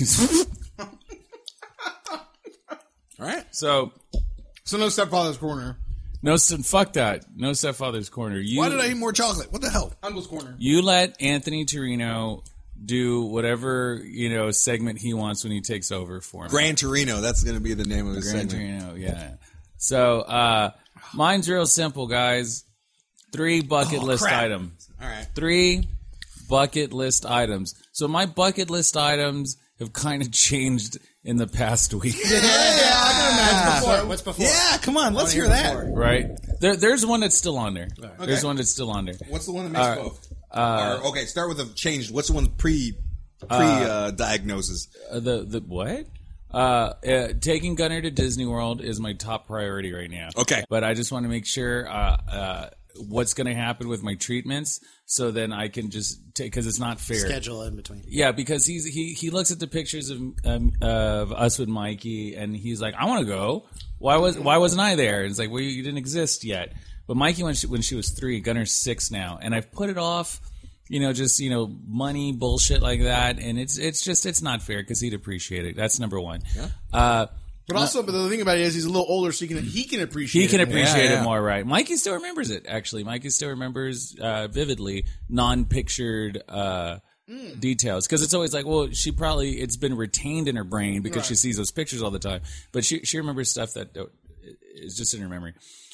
All right. So, No Stepfather's Corner. fuck that. No stepfather's corner. Why did I eat more chocolate? What the hell? Uncle's Corner. You let Anthony Torino do whatever, segment he wants when he takes over for me. Gran Torino. That's going to be the name of his Gran segment. Torino, yeah. So, mine's real simple, guys. 3 bucket list crap. items. All right. 3 bucket list items. So my bucket list items have kind of changed in the past week, What's before? Yeah, come on. Let's hear that. right? There's one that's still on there. There's one that's still on there. What's the one that makes both? Okay, start with the changed. What's the one pre diagnosis? The what? Taking Gunner to Disney World is my top priority right now. Okay. But I just want to make sure what's going to happen with my treatments so then I can just take, because it's not fair. Schedule in between. Yeah, because he looks at the pictures of us with Mikey and he's like, I want to go. Why wasn't I there? And it's like, well, you didn't exist yet. But Mikey, when she was 3, Gunner's 6 now, and I've put it off. Money bullshit like that, and it's not fair because he'd appreciate it. That's number one. But the thing about it is he's a little older, so he can appreciate it. He can appreciate Yeah. it more, right? Mikey still remembers it. Actually, Mikey still remembers vividly non-pictured details because it's always like, well, it's been retained in her brain because she sees those pictures all the time, but she remembers stuff that is just in her memory.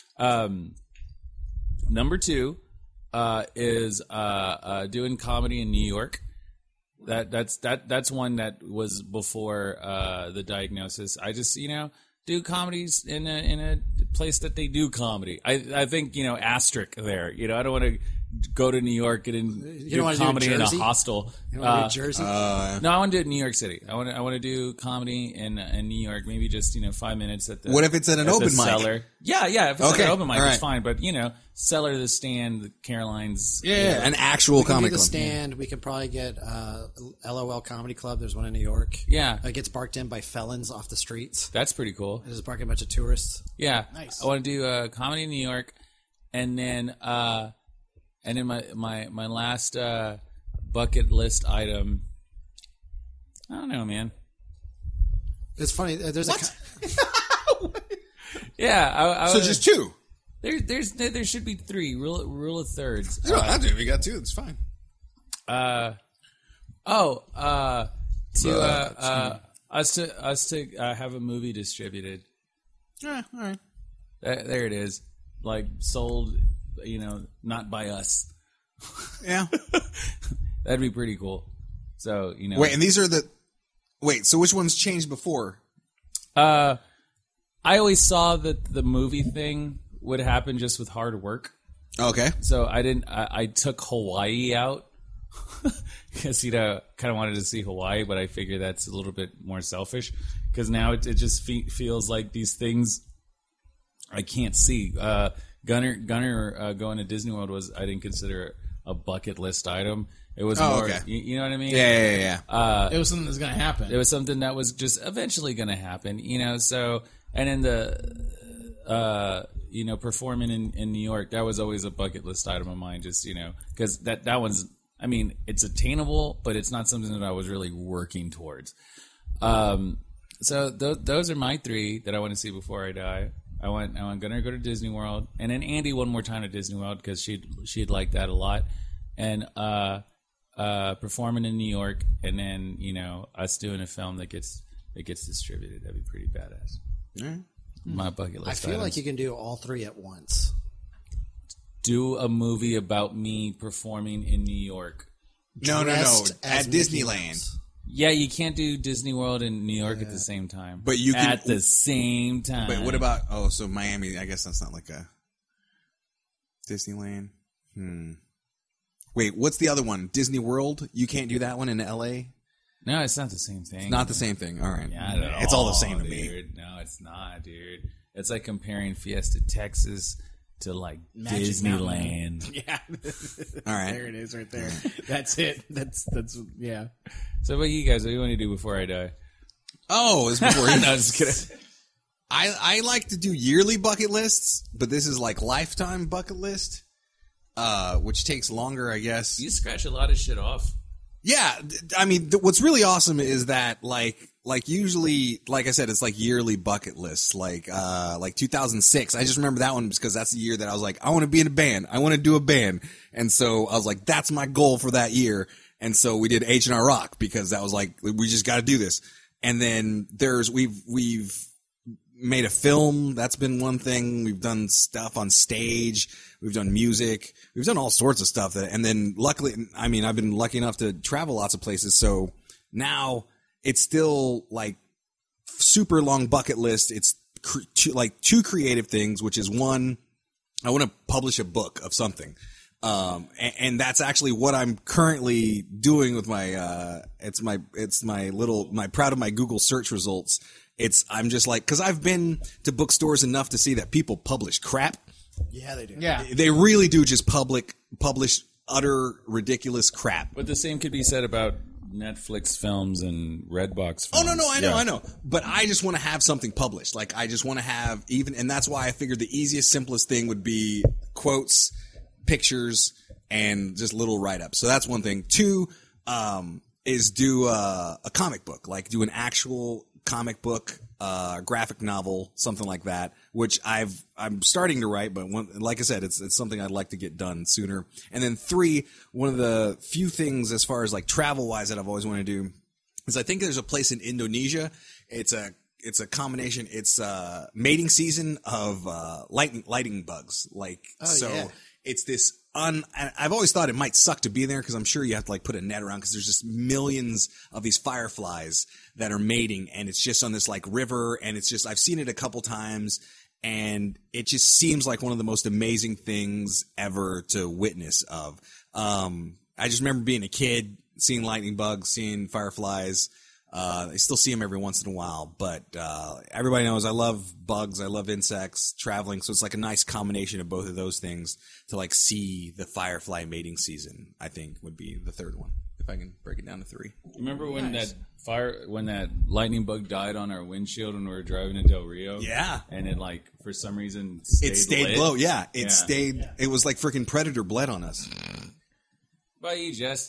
Number 2. Is doing comedy in New York. That's one that was before the diagnosis. I just do comedies in a place that they do comedy. I think asterisk there. I don't want to go to New York and don't do wanna do comedy in a Jersey? hostel. You know, Jersey. No, I want to do it in New York City. I want to do comedy in New York. Maybe just 5 minutes at the. What if it's at an open mic? Cellar. Yeah. If it's at Okay, an open mic, all it's right. fine. But Cellar, the Stand, the Caroline's. An actual We can do comic the club. Stand. We could probably get LOL Comedy Club. There's one in New York. Yeah. It gets barked in by felons off the streets. That's pretty cool. There's barking a bunch of tourists. Yeah, Nice. I want to do comedy in New York, and then my last bucket list item. I don't know, man. It's funny. There's Yeah, So just two. there should be three rule of thirds. You don't have to. We got two. It's fine. Us to have a movie distributed. Yeah, all right. There it is, like sold, not by us. Yeah. That'd be pretty cool. So Wait, and these are the. Wait, so which ones changed before? I always saw that the movie thing would happen just with hard work. Okay. So I didn't. I took Hawaii out because kind of wanted to see Hawaii, but I figure that's a little bit more selfish because now it just feels like these things I can't see. Gunner going to Disney World I didn't consider a bucket list item. It was more. Okay. You know what I mean? Yeah. It was something that's going to happen. It was something that was just eventually going to happen, So, and in the, performing in New York, that was always a bucket list item of mine. Just because that one's, I mean, it's attainable, but it's not something that I was really working towards. So those are my three that I want to see before I die. I'm gonna go to Disney World, and then Andy one more time to Disney World because she'd like that a lot, and performing in New York, and then us doing a film that gets distributed. That'd be pretty badass. Yeah. My bucket list. I feel like you can do all three at once. Do a movie about me performing in New York. No. Dressed as At Mickey Disneyland. Mouse. Yeah, you can't do Disney World and New York at the same time. But you can- at the same time. But what about? Oh, so Miami. I guess that's not like a Disneyland. Wait, what's the other one? Disney World. You can't do that one in L.A. No, it's not the same thing. Not the same thing. All right. Not at It's all the same to me. dude. No, it's not, dude. It's like comparing Fiesta, Texas to like Magic Disneyland. Yeah. All right. There it is right there. That's it. That's yeah. So what you guys, what do you want to do before I die? Oh, it's before you. No, just kidding. I like to do yearly bucket lists, but this is like lifetime bucket list, which takes longer, I guess. You scratch a lot of shit off. Yeah, I mean, what's really awesome is that like usually, like I said, it's like yearly bucket lists. Like 2006, I just remember that one because that's the year that I was like, I want to be in a band, I want to do a band, and so I was like, that's my goal for that year. And so we did H&R Rock because that was like, we just got to do this. And then we've made a film. That's been one thing. We've done stuff on stage. We've done music. We've done all sorts of stuff. And then luckily, I mean, I've been lucky enough to travel lots of places. So now it's still like super long bucket list. It's two creative things, which is one, I want to publish a book of something. And that's actually what I'm currently doing with my, it's my proud of my Google search results. I'm just like, cause I've been to bookstores enough to see that people publish crap. Yeah, they do. Yeah. They really do just publish utter ridiculous crap. But the same could be said about Netflix films and Redbox films. Oh, no, I know. But I just want to have something published. Like, I just want to have and that's why I figured the easiest, simplest thing would be quotes, pictures, and just little write-ups. So that's one thing. Two, is do a comic book, like do an actual comic book, graphic novel, something like that, which I'm starting to write, but like I said, it's something I'd like to get done sooner. And then three, one of the few things as far as like travel wise that I've always wanted to do is I think there's a place in Indonesia. It's a combination. It's mating season of lightning bugs. Yeah. It's this I've always thought it might suck to be there because I'm sure you have to like put a net around because there's just millions of these fireflies that are mating, and it's just on this like river, and it's just I've seen it a couple times, and it just seems like one of the most amazing things ever to witness of. I just remember being a kid, seeing lightning bugs, seeing fireflies. I still see them every once in a while, but everybody knows I love bugs, I love insects, traveling, so it's like a nice combination of both of those things to like see the firefly mating season, I think would be the third one, if I can break it down to 3. Remember when that lightning bug died on our windshield when we were driving to Del Rio? Yeah. And it like for some reason It stayed lit? low, yeah. It stayed, it was like freaking Predator bled on us. By you, Jess.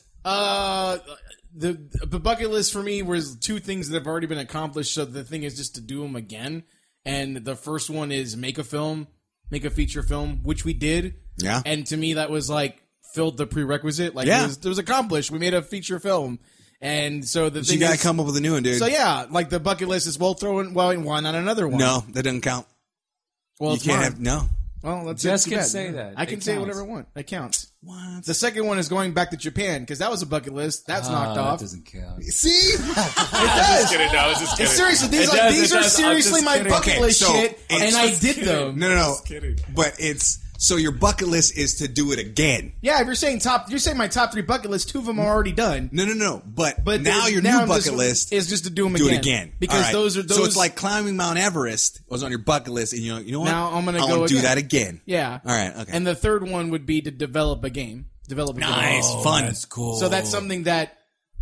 The bucket list for me was 2 things that have already been accomplished. So the thing is just to do them again. And the first one is make a feature film, which we did. Yeah. And to me, that was like filled the prerequisite. Like Yeah. it was accomplished. We made a feature film. And so the So thing you gotta is, come up with a new one, dude. so yeah, like the bucket list is why not another one? No, that doesn't count. Well, You it's can't mine. have, no. Well, that's Jess too can bad. say that. I can It say counts. whatever I want. That counts. What? The second one is going back to Japan because that was a bucket list. That's knocked off. That doesn't count. See? It does. No, I was just It's seriously, these are seriously my bucket Okay, list so shit, it's and I just did them. No. But it's, so your bucket list is to do it again. Yeah, if you're saying my top 3 bucket list, 2 of them are already done. No. But now there's- your now new I'm bucket just- list is just to do them do again. it again. Because All right. those are those. So it's like climbing Mount Everest was on your bucket list, and you know what? Now I'm gonna I go wanna do again. that again. Yeah. All right. Okay. And the third one would be to develop a game. Nice, fun. That's cool. So that's something that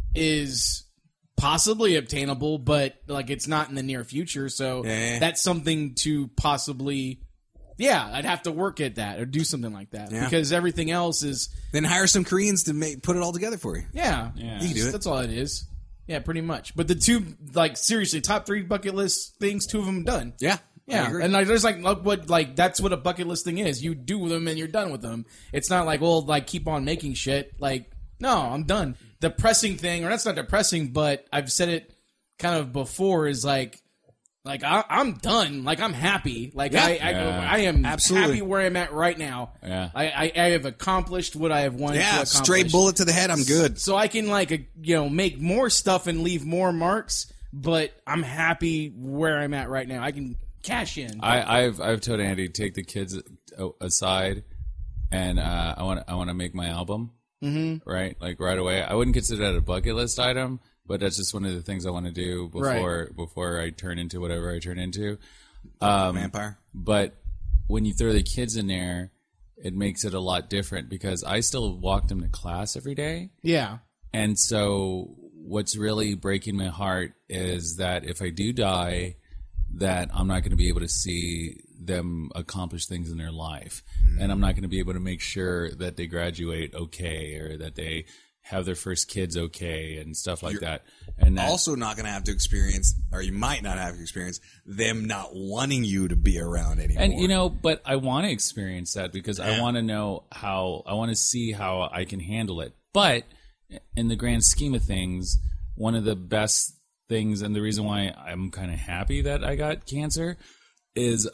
is possibly obtainable, but like it's not in the near future. So Yeah. that's something to possibly. Yeah, I'd have to work at that or do something like that Yeah. because everything else is. Then hire some Koreans to put it all together for you. Yeah, You can do it. That's all it is. Yeah, pretty much. But the 2, like seriously, top 3 bucket list things, 2 of them done. Yeah. I Yeah, agree. and like there's like that's what a bucket list thing is. You do them and you're done with them. It's not like keep on making shit. Like no, I'm done. The pressing thing, or that's not depressing, but I've said it kind of before. Is like I'm done. Like I'm happy. Like Yeah. I am Absolutely. happy where I'm at right now. Yeah. I have accomplished what I have wanted to Yeah, accomplish. straight bullet to the head. I'm good. So I can make more stuff and leave more marks. But I'm happy where I'm at right now. I can cash in. I've told Andy to take the kids aside, and I want to make my album. Mm-hmm. Right, like right away. I wouldn't consider that a bucket list item, but that's just one of the things I want to do before I turn into whatever I turn into. Vampire. But when you throw the kids in there, it makes it a lot different because I still walk them to class every day. Yeah. And so what's really breaking my heart is that if I do die, that I'm not going to be able to see them accomplish things in their life. And I'm not going to be able to make sure that they graduate okay or that they have their first kids okay and stuff like that. And that, Also not going to have to experience, or you might not have to experience, them not wanting you to be around anymore. and but I want to experience that because I want to know I want to see how I can handle it. But in the grand scheme of things, one of the best things and the reason why I'm kind of happy that I got cancer is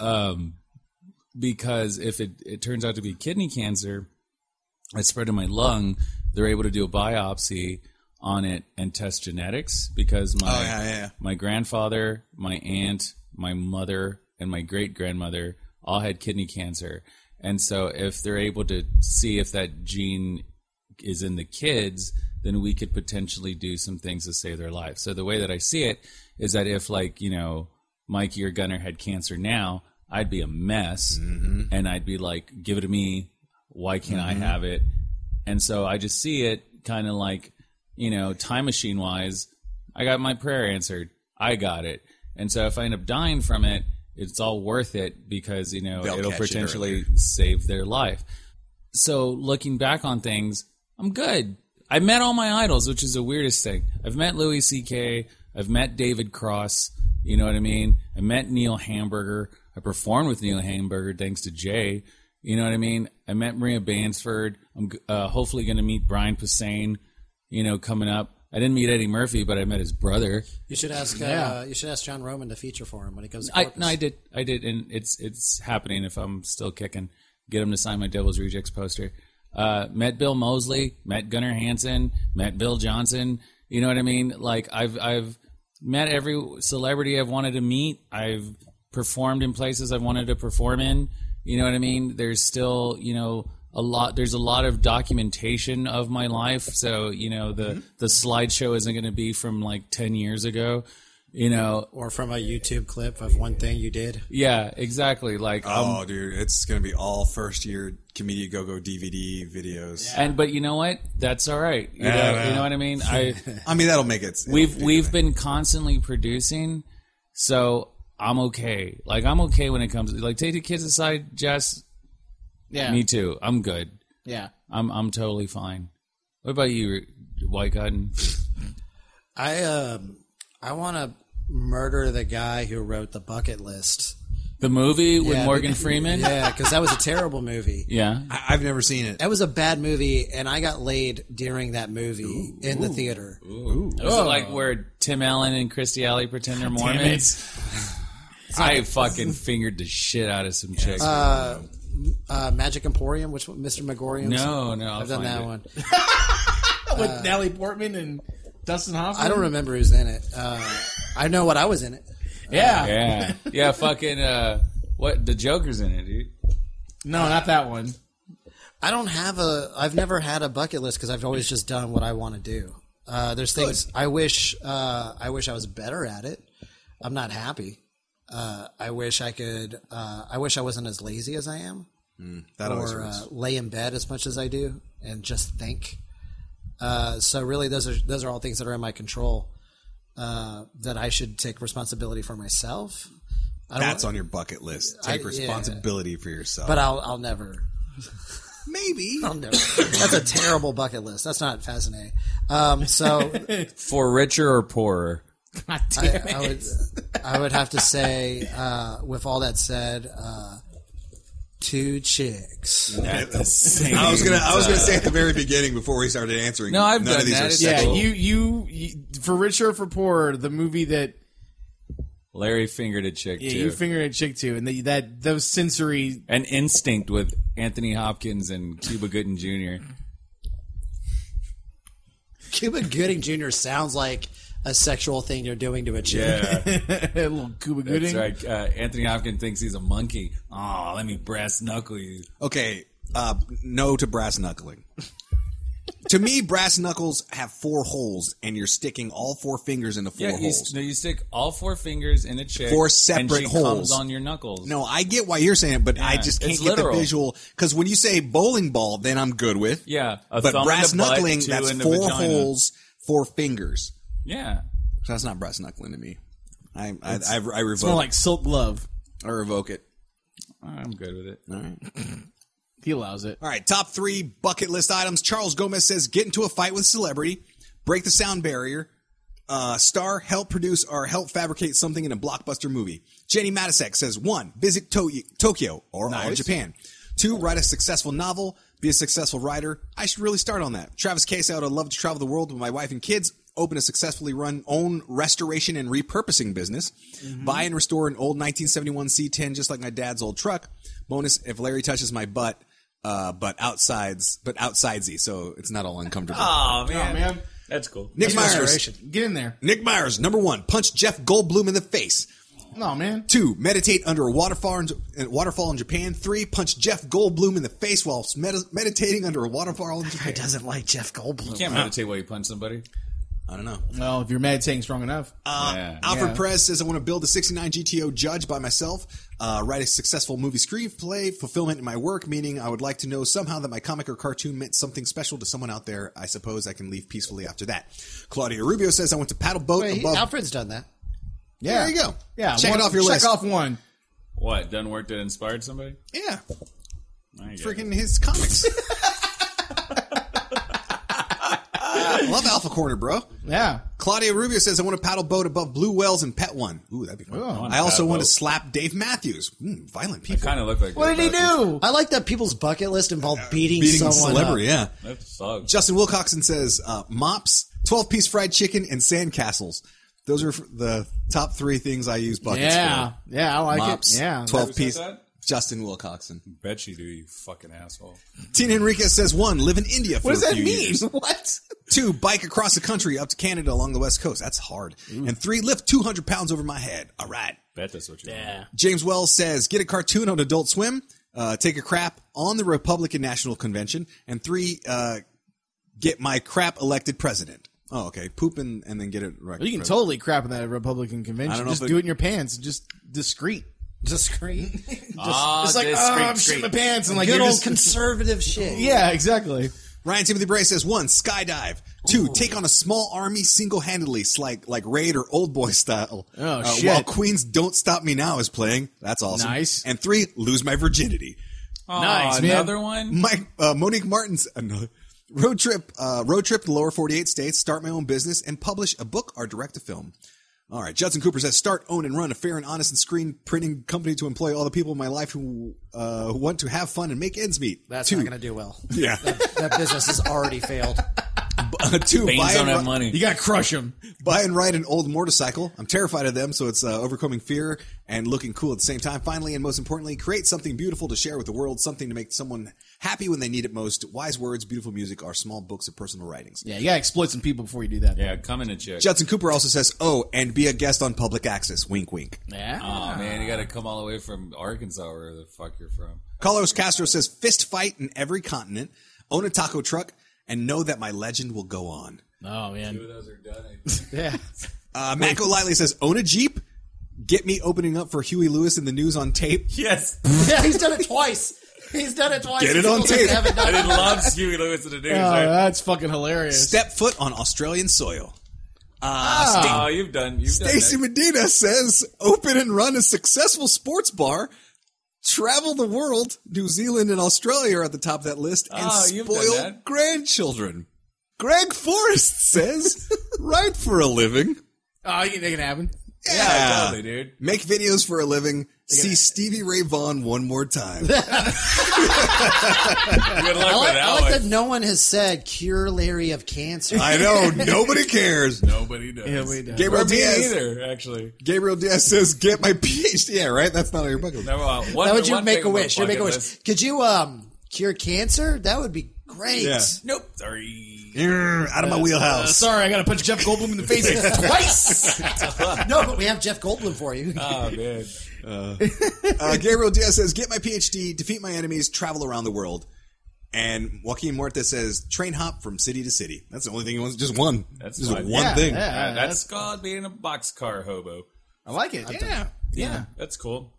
because if it turns out to be kidney cancer, I spread in my lung, they're able to do a biopsy on it and test genetics because my grandfather, my aunt, my mother, and my great-grandmother all had kidney cancer. And so if they're able to see if that gene is in the kids, then we could potentially do some things to save their life. So the way that I see it is that if Mikey or Gunnar had cancer now, I'd be a mess and I'd be like, give it to me. Why can't I have it? And so I just see it kind of like, time machine wise, I got my prayer answered. I got it. And so if I end up dying from it, it's all worth it because, it'll potentially save their life. So looking back on things, I'm good. I met all my idols, which is the weirdest thing. I've met Louis C.K. I've met David Cross. You know what I mean? I met Neil Hamburger. I performed with Neil Hamburger thanks to Jay. You know what I mean? I met Maria Bansford. I'm hopefully going to meet Brian Posehn, coming up. I didn't meet Eddie Murphy, but I met his brother. You should ask. You should ask John Roman to feature for him when he comes to Corpus. I did, and it's happening if I'm still kicking. Get him to sign my Devil's Rejects poster. Met Bill Moseley, met Gunnar Hansen, met Bill Johnson. You know what I mean? Like I've met every celebrity I've wanted to meet. I've performed in places I've wanted to perform in. You know what I mean? There's still, there's a lot of documentation of my life. So, the slideshow isn't going to be from like 10 years ago, Or from a YouTube clip of one thing you did. Yeah, exactly. Like, dude, it's going to be all first year Comedia Go-Go DVD videos. But you know what? That's all right. You know what I mean? I mean, that'll make it. We've been constantly producing, so I'm okay. Like, I'm okay when it comes to, like, take the kids aside, Jess. Yeah. Me too. I'm good. Yeah. I'm totally fine. What about you, White Cotton? I want to murder the guy who wrote The Bucket List. The movie with Morgan Freeman? Yeah, because that was a terrible movie. Yeah. I've never seen it. That was a bad movie, and I got laid during that movie in the theater. Was it like where Tim Allen and Christy Alley pretend they're Mormons? I fucking fingered the shit out of some chicks. Magic Emporium, which one? Mr. Megorium? No, I've done that one. With Natalie Portman and Dustin Hoffman? I don't remember who's in it. I know what I was in it. Yeah. Yeah, fucking, the Joker's in it, dude. No, not that one. I've never had a bucket list because I've always just done what I want to do. There's things I wish I was better at it. I'm not happy. I wish I could. I wish I wasn't as lazy as I am, or lay in bed as much as I do and just think. So really, those are all things that are in my control. That I should take responsibility for myself. That's on your bucket list. Take responsibility for yourself. But I'll never. Maybe. I'll never. That's a terrible bucket list. That's not fascinating. So for richer or poorer. God damn it. I would have to say, with all that said, 2 chicks. At the same I was gonna time. say at the very beginning before we started answering. No, I've none done of these that. are It's- Yeah, sexual. you for richer or for poorer, the movie that Larry fingered a chick, too. you fingered a chick to, and those sensory. An Instinct with Anthony Hopkins and Cuba Gooding Jr. Cuba Gooding Jr. sounds like a sexual thing you're doing to a chick. Yeah. Little Cuba Gooding. That's right. Anthony Hopkins thinks he's a monkey. Oh, let me brass knuckle you. Okay, no to brass knuckling. To me, brass knuckles have 4 holes, and you're sticking all 4 fingers into 4 holes. You stick all 4 fingers in a chick. 4 and separate she holes comes on your knuckles. No, I get why you're saying it, but I just can't it's get literal. the visual. Because when you say bowling ball, then I'm good with. Yeah, a But thumb brass in the butt, knuckling, 2 that's in the 4 vagina. holes, 4 fingers. Yeah. So that's not brass knuckling to me. I revoke. It's more like silk glove. I revoke it. I'm good with it. All right. He allows it. All right, top 3 bucket list items. Charles Gomez says, get into a fight with celebrity, break the sound barrier, star, help produce, or help fabricate something in a blockbuster movie. Jenny Matisek says, 1, visit Tokyo or Japan. 2, write a successful novel, be a successful writer. I should really start on that. Travis Case, I would love to travel the world with my wife and kids, open a successfully run own restoration and repurposing business, buy and restore an old 1971 C10 just like my dad's old truck. Bonus, if Larry touches my butt, but outsidesy, so it's not all uncomfortable. Oh, Oh, man. That's cool. Nick Myers. Restoration. Get in there. Nick Myers, number 1, punch Jeff Goldblum in the face. No, man. 2, meditate under a waterfall in Japan. 3, punch Jeff Goldblum in the face while meditating under a waterfall in Japan. Who doesn't like Jeff Goldblum? You can't meditate while you punch somebody. I don't know. Well, if you're meditating strong enough. Alfred Perez says, I want to build a 69 GTO Judge by myself, write a successful movie screenplay, fulfillment in my work, meaning I would like to know somehow that my comic or cartoon meant something special to someone out there. I suppose I can leave peacefully after that. Claudia Rubio says, I want to paddle boat above... Alfred's done that. Yeah. There you go. Yeah. Check it off your list. Check off 1. What? Done work that inspired somebody? Yeah. I get it. Freaking his comics. I love Alpha Corner, bro. Yeah. Claudia Rubio says, I want to paddle boat above blue whales and pet one. Ooh, that'd be fun. I also want to slap Dave Matthews. Violent people. Kind of look like. What did he do? I like that people's bucket list involved beating Beating someone celebrity, up. yeah. That sucks. Justin Wilcoxon says, mops, 12-piece fried chicken, and sandcastles. Those are the top 3 things I use buckets Yeah. for. Yeah, I like Mops, it. Yeah. 12-piece. Who said that? Justin Wilcoxon. Bet you do, you fucking asshole. Tina Enriquez says, 1, live in India for What does a that few mean? years. What? 2, bike across the country up to Canada along the West Coast. That's hard. And 3, lift 200 pounds over my head. All right. Bet that's what you want. James Wells says, get a cartoon on Adult Swim, take a crap on the Republican National Convention, and 3, get my crap elected president. Oh, okay. Poop and then get it right. Well, you can totally crap in that Republican convention. I don't know Just do it in your pants. Just discreet. Discreet. It's like, I'm shitting my pants. And like, Good you're old just conservative shit. Yeah, exactly. Ryan Timothy Bray says, 1, skydive. 2, take on a small army single-handedly, like Raid or Old Boy style. Oh, shit. While Queen's Don't Stop Me Now is playing. That's awesome. Nice. And 3, lose my virginity. Nice, man. Another one? Monique Martin's road trip to the lower 48 states, start my own business, and publish a book or direct a film. All right. Judson Cooper says, start, own, and run a fair and honest and screen printing company to employ all the people in my life who want to have fun and make ends meet. That's 2, not going to do well. Yeah. That business has already failed. 2, Baines don't have money. You got to crush them. buy and ride an old motorcycle. I'm terrified of them, so it's overcoming fear and looking cool at the same time. Finally, and most importantly, create something beautiful to share with the world, something to make someone happy when they need it most. Wise words, beautiful music are small books of personal writings. Yeah, you got to exploit some people before you do that. Yeah, come in and check. Judson Cooper also says, and be a guest on Public Access. Wink, wink. Yeah. Oh, man, you got to come all the way from Arkansas, where the fuck you're from. Carlos Castro says, fist fight in every continent, own a taco truck, and know that my legend will go on. Oh, man. 2 of those are done, I think. Yeah. Matt Golightly says, own a Jeep, get me opening up for Huey Lewis in the news on tape. Yes. Yeah, he's done it twice. He's done it twice. Get it on tape. I didn't love Huey Lewis in the news. Oh, right? that's fucking hilarious. Step foot on Australian soil. Oh, you've done Stacey that. Medina says, open and run a successful sports bar, travel the world, New Zealand and Australia are at the top of that list, and You've done spoil that. grandchildren. Greg Forrest says, write for a living. Oh, you think it can happen? Yeah, totally, dude. Make videos for a living. See Stevie Ray Vaughan one more time. Good luck with I like Alex. that no one has said cure Larry of cancer. I know, nobody cares. Nobody does. Yeah, we do. Gabriel Or me Diaz. either, actually. Gabriel Diaz says, get my PhD. Yeah, right? That's not on your bucket list. No, That would you one make thing a on my wish? You'd make a bucket wish. list- Could you cure cancer? That would be great. Yeah. Nope. Sorry. Out of my wheelhouse. Sorry, I got to punch Jeff Goldblum in the face twice. No, but we have Jeff Goldblum for you. Oh, man. Gabriel Diaz says, get my PhD, defeat my enemies, travel around the world. And Joaquin Muerta says, train hop from city to city. That's the only thing he wants. Just one. That's just fine. one Yeah, thing. yeah. That's called being a boxcar hobo. I like it. Yeah. That's cool.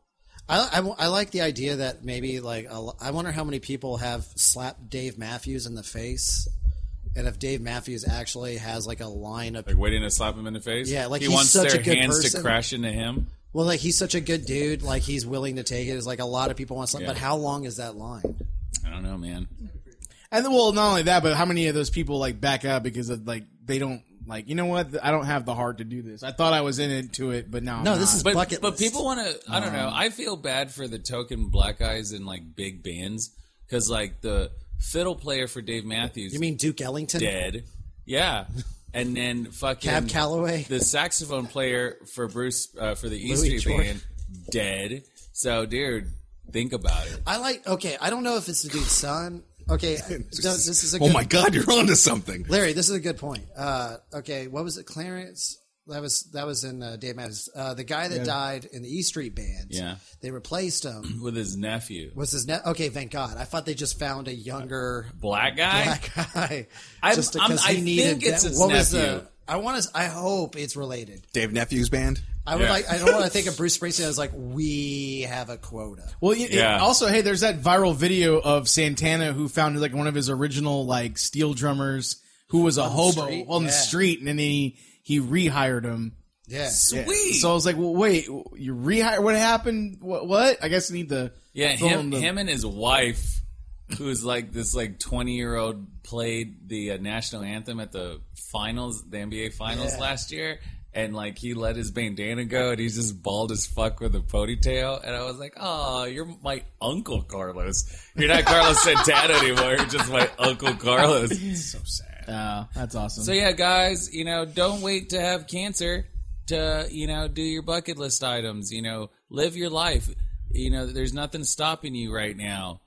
I like the idea that maybe I wonder how many people have slapped Dave Matthews in the face, and if Dave Matthews actually has like a line of Like waiting to slap him in the face? Yeah, like he he's wants such their a good hands to person. crash into him. well, like he's such a good dude, like he's willing to take it. It's like a lot of people want something, Yeah. but how long is that line? I don't know, man. And well, not only that, but how many of those people like back up because of like they don't like, you know what? I don't have the heart to do this. I thought I was into it, but now I'm No, this not. is But bucket list. people want to. I don't know. I feel bad for the token black guys in like big bands because like the fiddle player for Dave Matthews, You mean Duke Ellington? dead? Yeah, and then fucking Cab Calloway? the saxophone player for Bruce for the E Louis Street Jordan. Band, dead. So, dude, think about it. I don't know if it's the dude's son. Okay, this is a Oh good, my God, you're onto something. Larry, this is a good point. Okay, what was it? Clarence? That was in Dave Matthews. The guy that died in the E Street Band. Yeah. They replaced him. With his nephew, Was his okay? Thank God. I thought they just found a younger black guy. black guy. I needed think it's his what was nephew. I hope it's related. Dave Nephew's band. I would Yeah. I don't want to think of Bruce Springsteen as like we have a quota. Well, Yeah. also, hey, there's that viral video of Santana who found like one of his original like steel drummers who was a hobo street? on the Yeah. street, and then he rehired him. Yeah. Yeah. Sweet. So I was like, well, wait, you rehired? What happened? What? I guess I need to. Yeah, film him and his wife, who's like this like 20-year-old, played the national anthem at the finals, the NBA finals last year, and like he let his bandana go, and he's just bald as fuck with a ponytail, and I was like, oh, you're my Uncle Carlos. You're not Carlos Santana anymore. You're just my Uncle Carlos. So sad. That's awesome. So yeah, guys, don't wait to have cancer to, do your bucket list items. Live your life. There's nothing stopping you right now.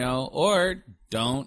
Or don't.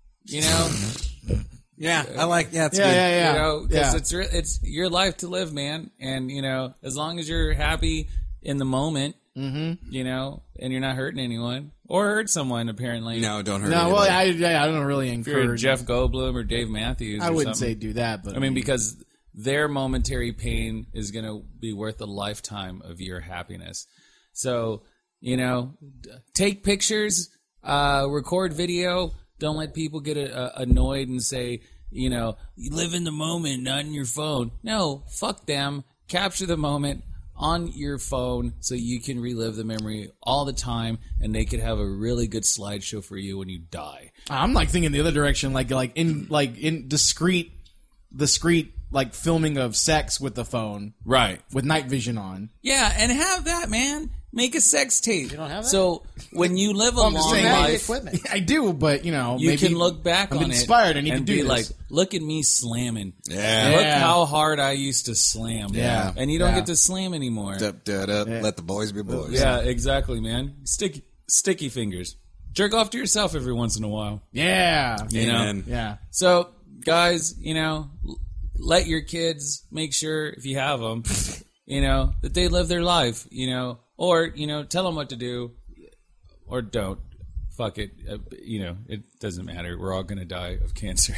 Yeah, I like. Yeah, it's yeah, good. yeah. Because it's your life to live, man. And as long as you're happy in the moment, and you're not hurting anyone or hurt someone. Apparently, No, don't hurt. No, well, anybody. I don't really if you're encourage. Jeff Goldblum or Dave Matthews, I or wouldn't something. say do that, but I mean, because their momentary pain is going to be worth a lifetime of your happiness. So, take pictures, record video. Don't let people get annoyed and say, you live in the moment, not in your phone. No, fuck them. Capture the moment on your phone so you can relive the memory all the time, and they could have a really good slideshow for you when you die. I'm like thinking the other direction, like in discreet like filming of sex with the phone, Right. with night vision on. Yeah, and have that, man. Make a sex tape. You don't have that? So when you live a I'm just long saying, life, equipment. I do, but you maybe can look back I'm on inspired. it I need and to do be this. like, look at me slamming. Yeah. Look Yeah. how hard I used to slam. Yeah. And you don't Yeah. get to slam anymore. Let the boys be boys. Yeah, exactly, man. Sticky fingers. Jerk off to yourself every once in a while. yeah, You know? Amen. yeah. So, guys, let your kids make sure, if you have them, that they live their life, or, tell them what to do, or don't. Fuck it. It doesn't matter. We're all going to die of cancer.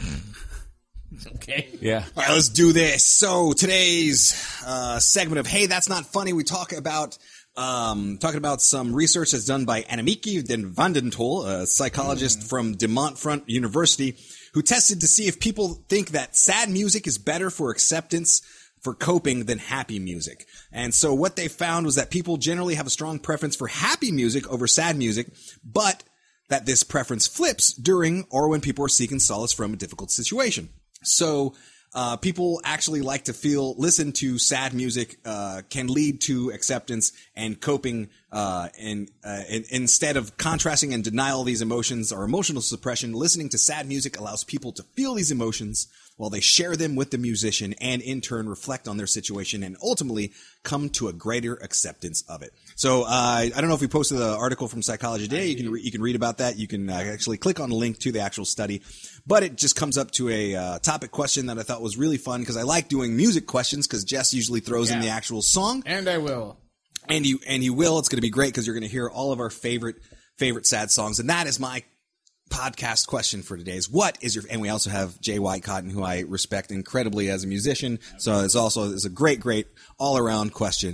Okay. Yeah. All right, let's do this. So today's segment of Hey, That's Not Funny, we talk about talking about some research that's done by Annemieke den Vandentol, a psychologist from De Montfort University, who tested to see if people think that sad music is better for acceptance for coping than happy music. And so what they found was that people generally have a strong preference for happy music over sad music, but that this preference flips during or when people are seeking solace from a difficult situation. So people actually like to listen to sad music can lead to acceptance and coping, and instead of contrasting and denial of these emotions or emotional suppression, listening to sad music allows people to feel these emotions while they share them with the musician and in turn reflect on their situation and ultimately come to a greater acceptance of it. So I don't know if we posted the article from Psychology Today. You can read about that. You can actually click on the link to the actual study. But it just comes up to a topic question that I thought was really fun because I like doing music questions because Jess usually throws in the actual song. And I will. And you will. It's going to be great because you're going to hear all of our favorite sad songs. And that is my podcast question for today is and we also have Jay Whitecotton, who I respect incredibly as a musician. So it's a great all around question.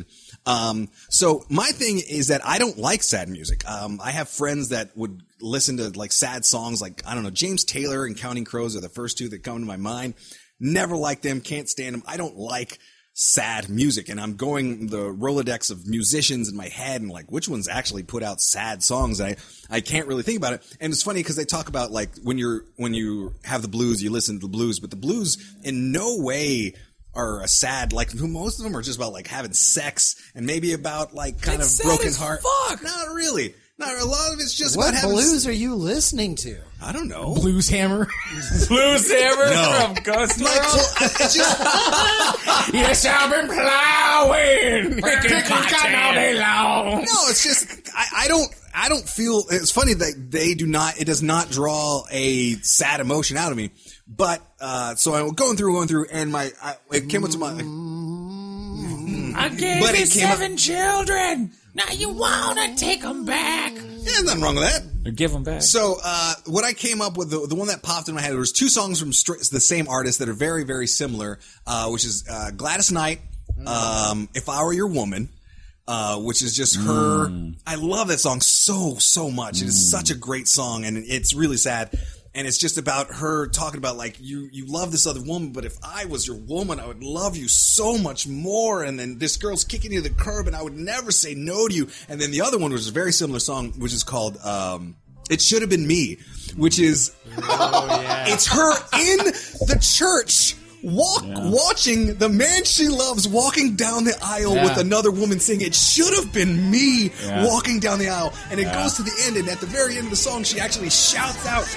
So my thing is that I don't like sad music. I have friends that would listen to like sad songs, like, I don't know, James Taylor and Counting Crows are the first two that come to my mind. Never liked them. Can't stand them. I don't like sad music, and I'm going the Rolodex of musicians in my head and like which ones actually put out sad songs. I can't really think about it. And it's funny because they talk about like when you have the blues, you listen to the blues, but the blues in no way are a sad, like most of them are just about like having sex and maybe about like kind It's of sad broken as heart. fuck. Not really. Not a lot of it's just What about having blues are you listening to? I don't know. Blues Hammer. Blues Hammer No. from Ghost Like, it's just Yes, I've been plowing, picking cotton all day long. no. It's just I don't feel. It's funny that they do not. It does not draw a sad emotion out of me. But so I'm going through, and it came up to my. I gave But you it came up- 7 children. Now you wanna take them back? Yeah, there's nothing wrong with that. Or give them back. So what I came up with, the one that popped in my head, there was 2 songs from the same artist that are very, very similar, which is Gladys Knight, If I Were Your Woman, which is just her. I love that song so much. It is such a great song, and it's really sad. And it's just about her talking about like you love this other woman, but if I was your woman, I would love you so much more. And then this girl's kicking you to the curb, and I would never say no to you. And then the other one was a very similar song, which is called "It Should Have Been Me," which is it's her in the church watching the man she loves walking down the aisle with another woman singing, "It should have been me walking down the aisle." And it goes to the end, and at the very end of the song, she actually shouts out.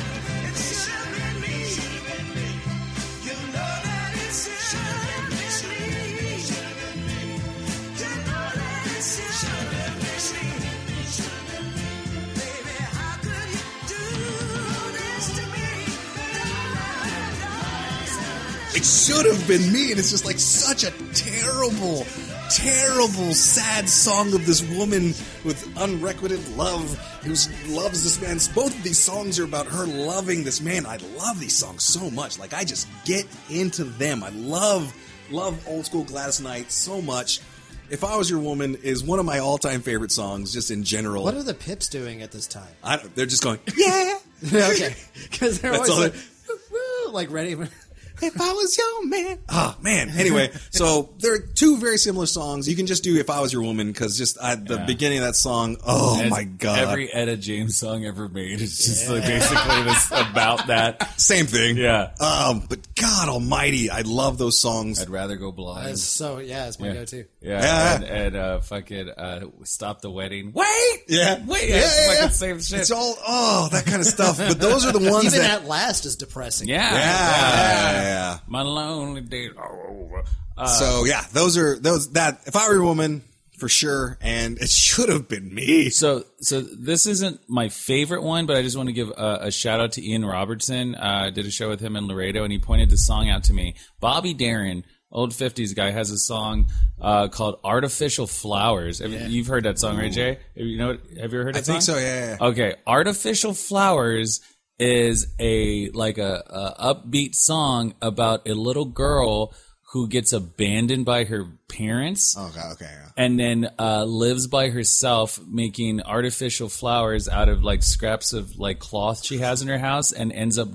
It should have been me, and it's just like such a terrible terrible, sad song of this woman with unrequited love who loves this man. Both of these songs are about her loving this man. I love these songs so much. Like, I just get into them. I love old school Gladys Knight so much. If I Was Your Woman is one of my all-time favorite songs, just in general. What are the Pips doing at this time? They're just going, yeah. Okay. Because they're That's always all like ready. If I Was Your Man. Oh, man. Anyway, so there are two very similar songs. You can just do If I Was Your Woman, because just the beginning of that song, my God. Every Etta James song ever made is just like basically this about that. Same thing. Yeah. But God almighty, I love those songs. I'd rather go blind. It's my go-to. Yeah. And fucking Stop the Wedding. Wait! Yeah. Wait! Yeah, Fucking same shit. It's all, that kind of stuff. But those are the ones Even that... that last is depressing. Yeah. My lonely days are over. So yeah, that If I Were Your Woman, for sure, and it should have been me. So this isn't my favorite one, but I just want to give a shout out to Ian Robertson. Did a show with him in Laredo, and he pointed the song out to me. Bobby Darin, old 50s guy, has a song called Artificial Flowers. You've heard that song, right, Jay? Have you heard that song? I think so, yeah. Okay, Artificial Flowers is a upbeat song about a little girl who gets abandoned by her parents. Okay. Yeah. And then lives by herself, making artificial flowers out of like scraps of like cloth she has in her house, and ends up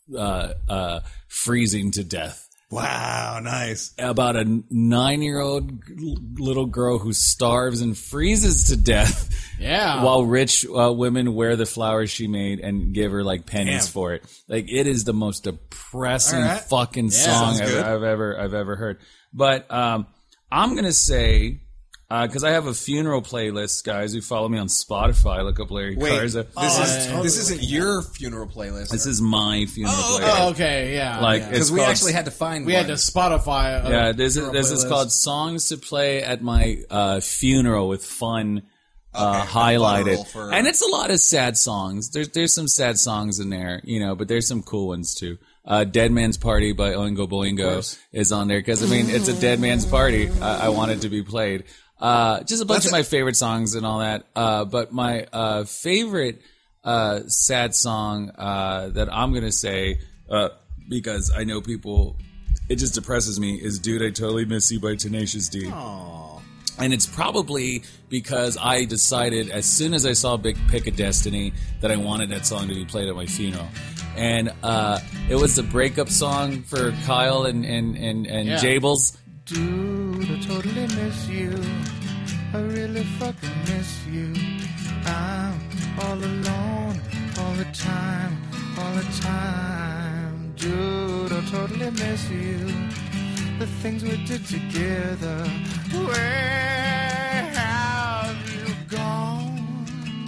freezing to death. Wow, nice. About a 9-year-old little girl who starves and freezes to death. Yeah. While rich women wear the flowers she made and give her like pennies for it. Like, it is the most depressing fucking song I've ever heard. But I'm gonna say, because I have a funeral playlist, guys who follow me on Spotify. Look up Larry Garza. This isn't your funeral playlist. This is my funeral playlist. Oh, okay, yeah. Like, because we actually had to find. We had to Spotify. This is called Songs to Play at My Funeral with Fun highlighted, and it's a lot of sad songs. There's some sad songs in there, but there's some cool ones too. Dead Man's Party by Oingo Boingo is on there because it's a dead man's party. I want it to be played. Just a bunch of my favorite songs and all that. But my favorite sad song that I'm gonna say, because I know people, it just depresses me, is "Dude, I Totally Miss You" by Tenacious D. Aww. And it's probably because I decided as soon as I saw Big Pick of Destiny that I wanted that song to be played at my funeral. And it was the breakup song for Kyle and Jables. Dude, I totally miss you. I really fucking miss you. I'm all alone all the time. Dude, I totally miss you. The things we did together. Where have you gone?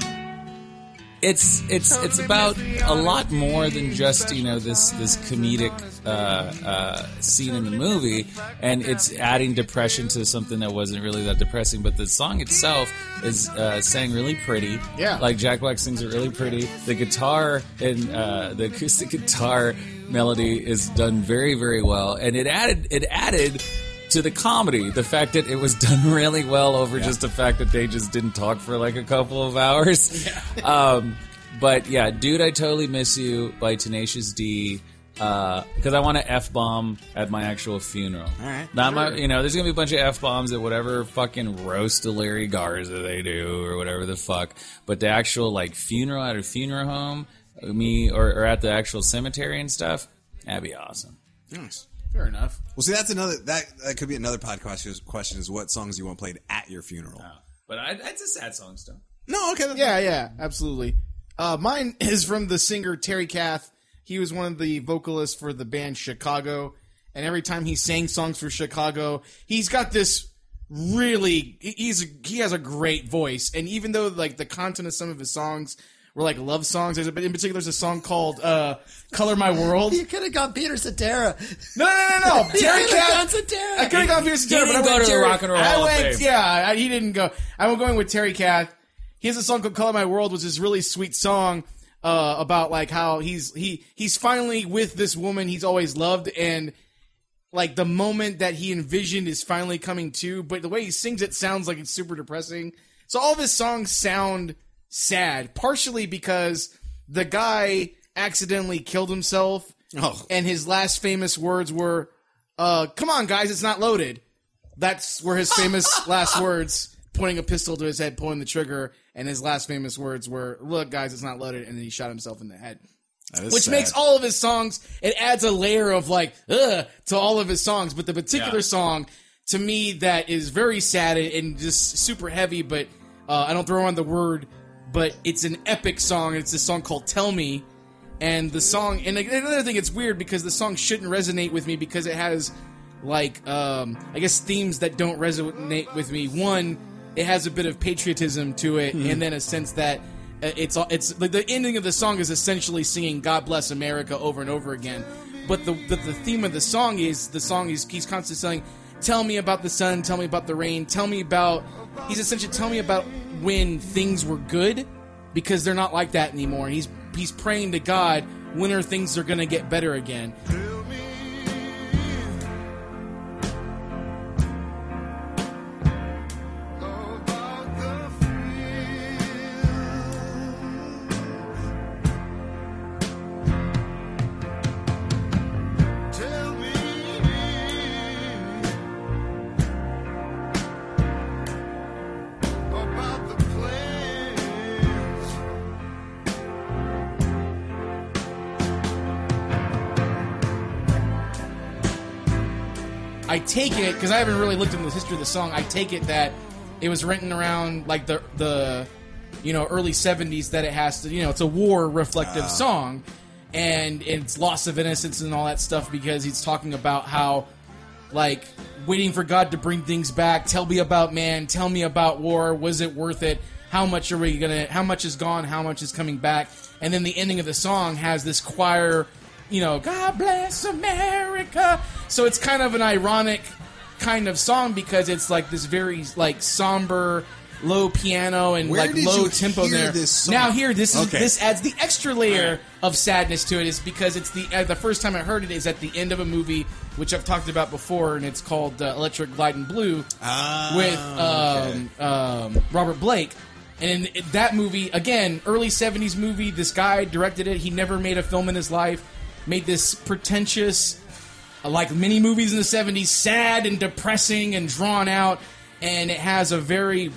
It's about a lot more than just this comedic scene in the movie, and it's adding depression to something that wasn't really that depressing. But the song itself is sang really pretty. Yeah, like Jack Black sings it really pretty. The guitar and the acoustic guitar melody is done very, very well, and it added to the comedy, the fact that it was done really well over just the fact that they just didn't talk for like a couple of hours. But yeah, Dude, I Totally Miss You by Tenacious D, because I want to F-bomb at my actual funeral. All right. Not my, there's going to be a bunch of F-bombs at whatever fucking roast of Larry Garza they do or whatever the fuck. But the actual like funeral at a funeral home, or at the actual cemetery and stuff, that'd be awesome. Nice. Fair enough. Well, see, that's another that could be another podcast question is what songs you want played at your funeral. But it's a sad song still. No, okay. Yeah, absolutely. Mine is from the singer Terry Kath. He was one of the vocalists for the band Chicago, and every time he sang songs for Chicago, he's got this really he has a great voice. And even though like the content of some of his songs were like love songs, in particular there's a song called "Color My World." You could have gone Peter Cetera. No. Terry Kath. I could have gone Peter Cetera, but I went to the Rock and Roll Hall of Fame. Yeah, he didn't go. I'm going with Terry Kath. He has a song called "Color My World," which is a really sweet song about like how he's finally with this woman he's always loved, and like the moment that he envisioned is finally coming to, but the way he sings it sounds like it's super depressing. So all of his songs sound sad, partially because the guy accidentally killed himself, and his last famous words were, come on guys, it's not loaded. That's were his famous last words, pointing a pistol to his head, pulling the trigger, and his last famous words were, look guys, it's not loaded, and then he shot himself in the head. Which makes all of his songs, it adds a layer of like, to all of his songs. But the particular song, to me, that is very sad and just super heavy, but I don't throw on the word, but it's an epic song. It's a song called Tell Me. And the song, and another thing, it's weird because the song shouldn't resonate with me because it has, like, I guess themes that don't resonate with me. One, it has a bit of patriotism to it, and then a sense that it's like the ending of the song is essentially singing "God Bless America" over and over again, but the theme of the song is he's constantly saying, "Tell me about the sun, tell me about the rain, tell me about." He's essentially telling me about when things were good, because they're not like that anymore. He's praying to God when are things are going to get better again. I take it, because I haven't really looked into the history of the song, I take it that it was written around like the early 70s, that it has to, it's a war reflective song, and it's loss of innocence and all that stuff, because he's talking about how, like, waiting for God to bring things back, tell me about man, tell me about war, was it worth it, how much is gone, how much is coming back, and then the ending of the song has this choir, God bless America. So it's kind of an ironic kind of song because it's like this very like somber, low piano and Where like did low you tempo hear there. this song? Now here, this adds the extra layer of sadness to it, is because it's the first time I heard it is at the end of a movie which I've talked about before, and it's called Electric Glide and Blue with Robert Blake. And in that movie, again, early 70s movie, this guy directed it. He never made a film in his life. Made this pretentious, like many movies in the 70s, sad and depressing and drawn out. And it has a very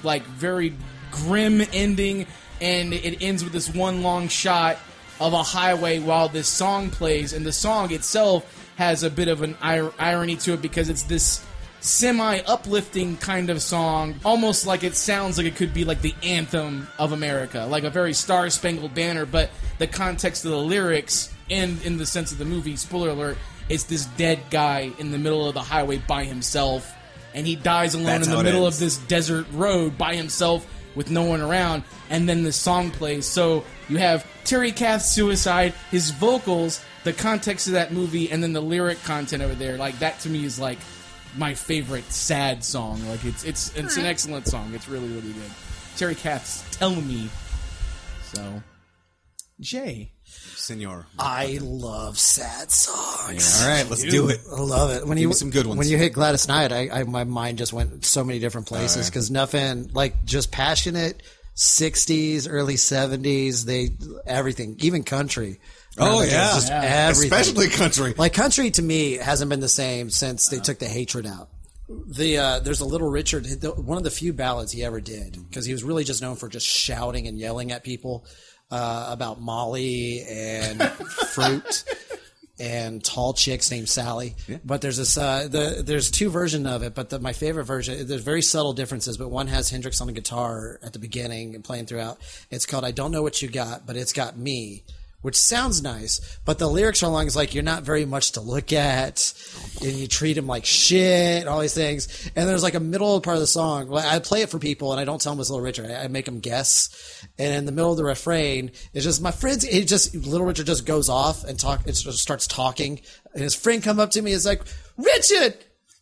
grim ending. And it ends with this one long shot of a highway while this song plays. And the song itself has a bit of an irony to it because it's this semi-uplifting kind of song, almost like it sounds like it could be like the anthem of America, like a very Star-Spangled Banner, but the context of the lyrics and in the sense of the movie, spoiler alert, it's this dead guy in the middle of the highway by himself, and he dies alone in the middle of this desert road by himself with no one around, and then the song plays. So you have Terry Kath's suicide, his vocals, the context of that movie, and then the lyric content over there. Like, that to me is like my favorite sad song. Like, it's an excellent song. It's really, really good. Terry Kath's Tell Me. So, Jay. Senor. I love sad songs. Yeah. All right, let's do it. I love it. Give me some good ones. When you hit Gladys Knight, my mind just went so many different places because nothing like just passionate 60s, early 70s. Everything, even country. Oh yeah, just everything. Especially country. Like country to me hasn't been the same since they took the hatred out. There's a Little Richard, one of the few ballads he ever did, because he was really just known for just shouting and yelling at people about Molly and fruit and tall chicks named Sally. Yeah. But there's this there's two versions of it, but my favorite version, there's very subtle differences, but one has Hendrix on the guitar at the beginning and playing throughout. It's called I Don't Know What You Got, But It's Got Me, which sounds nice, but the lyrics are along is like, you're not very much to look at, and you treat him like shit, all these things. And there's like a middle part of the song. Well, I play it for people, and I don't tell them it's Little Richard. I make them guess. And in the middle of the refrain, it's just my friends. Little Richard just goes off and just starts talking. And his friend come up to me, is like, Richard,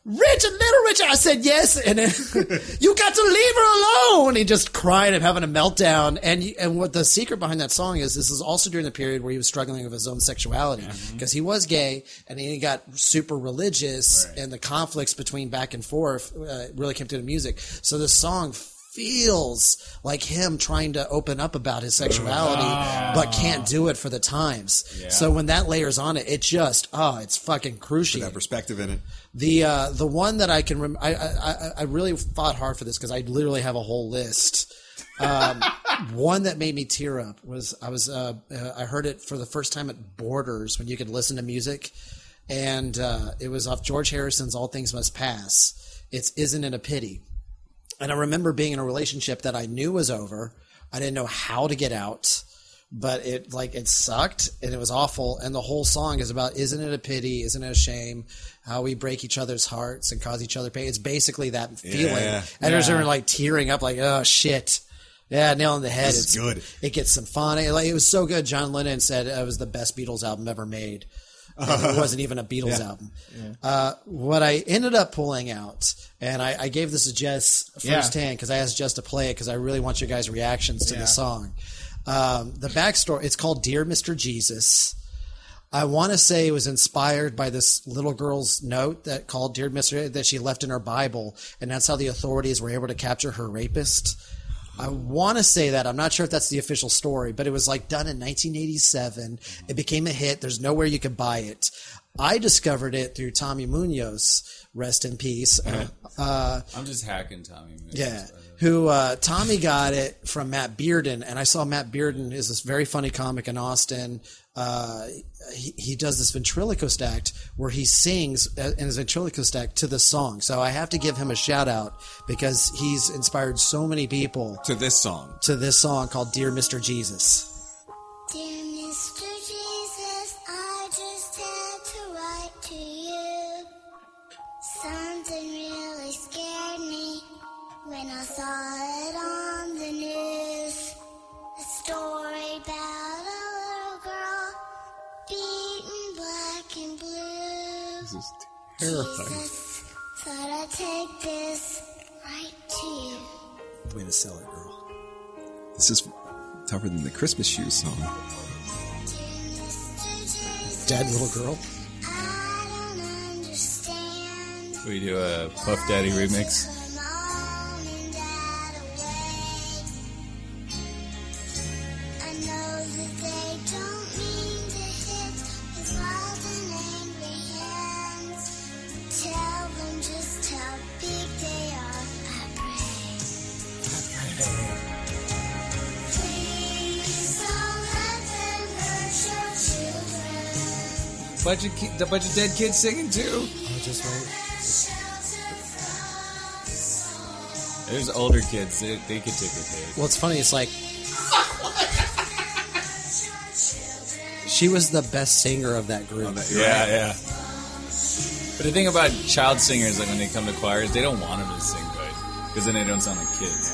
Richard, little Richard. I said yes, and then you got to leave her alone. He just crying and having a meltdown. And what the secret behind that song is, this is also during the period where he was struggling with his homosexuality because he was gay, and then he got super religious, and the conflicts between back and forth really came through the music. So this song feels like him trying to open up about his sexuality, but can't do it for the times. Yeah. So when that layers on it, it just it's fucking crucial. That perspective in it. The one that I can remember, I really fought hard for this because I literally have a whole list. One that made me tear up was I heard it for the first time at Borders when you could listen to music, and it was off George Harrison's "All Things Must Pass." It's "Isn't It a Pity." And I remember being in a relationship that I knew was over. I didn't know how to get out, but it sucked and it was awful. And the whole song is about, isn't it a pity? Isn't it a shame how we break each other's hearts and cause each other pain? It's basically that feeling. And there's like tearing up like, oh shit. Yeah, nail on the head. It's good. It gets symphonic. Like, it was so good. John Lennon said it was the best Beatles album ever made. It wasn't even a Beatles album. Yeah. What I ended up pulling out, and I gave this to Jess firsthand because I asked Jess to play it because I really want your guys' reactions to the song. The backstory, it's called Dear Mr. Jesus. I want to say it was inspired by this little girl's note that called Dear Mr. that she left in her Bible, and that's how the authorities were able to capture her rapist. I want to say that. I'm not sure if that's the official story, but it was like done in 1987. It became a hit. There's nowhere you could buy it. I discovered it through Tommy Munoz, rest in peace. I'm just hacking Tommy Munoz. Yeah. Tommy got it from Matt Bearden, and I saw Matt Bearden is this very funny comic in Austin. He does this ventriloquist act where he sings in his ventriloquist act to the song. So I have to give him a shout out because he's inspired so many people to this song called Dear Mr. Jesus. Dear Mr. Jesus, I just had to write to you. Something really scared me when I saw it on the news. A story about a little girl beaten black and blue. This is terrifying. Jesus, thought I'd take this right to you. Way to sell it, girl. This is tougher than the Christmas Shoes song. Dead little girl. I don't understand. We do a Puff Daddy remix. Mom and Dad away. I know that they don't mean to hit with wild and angry hands. Tell them just how big they are. I pray. Please don't let them hurt your children. A bunch of dead kids singing too. Oh, just wait. There's older kids. They could take a hit. Well, it's funny. It's like she was the best singer of that group. Yeah. But the thing about child singers, like when they come to choirs, they don't want them to sing good because then they don't sound like kids.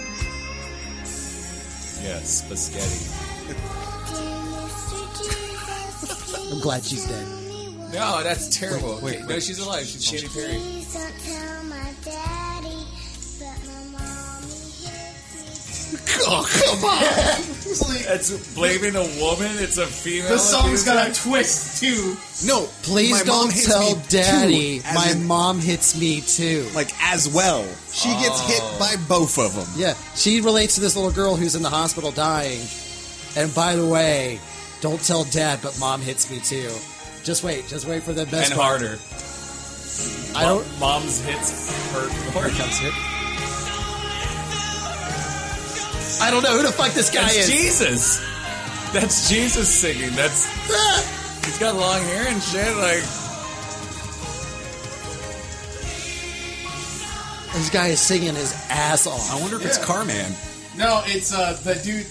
Yes, spaghetti. I'm glad she's dead. No, that's terrible. Wait, no, she's alive. She's Katy Perry. Please don't tell my daddy, but my mommy hits me. Oh, come on! That's blaming a woman. It's a female. The song's abuser. got a twist too. No, Please my don't mom hits tell me Daddy. too, as My in- mom hits me too. like as well. She gets hit by both of them. Yeah, she relates to this little girl who's in the hospital dying. And by the way, don't tell Dad, but Mom hits me too. Just wait for the best And part. harder. I don't. Mom's hits hurt more. I don't know who the fuck this guy That's is. Jesus. That's Jesus singing. That's he's got long hair and shit. Like This guy is singing his ass off. I wonder if it's Carman. No, it's the dude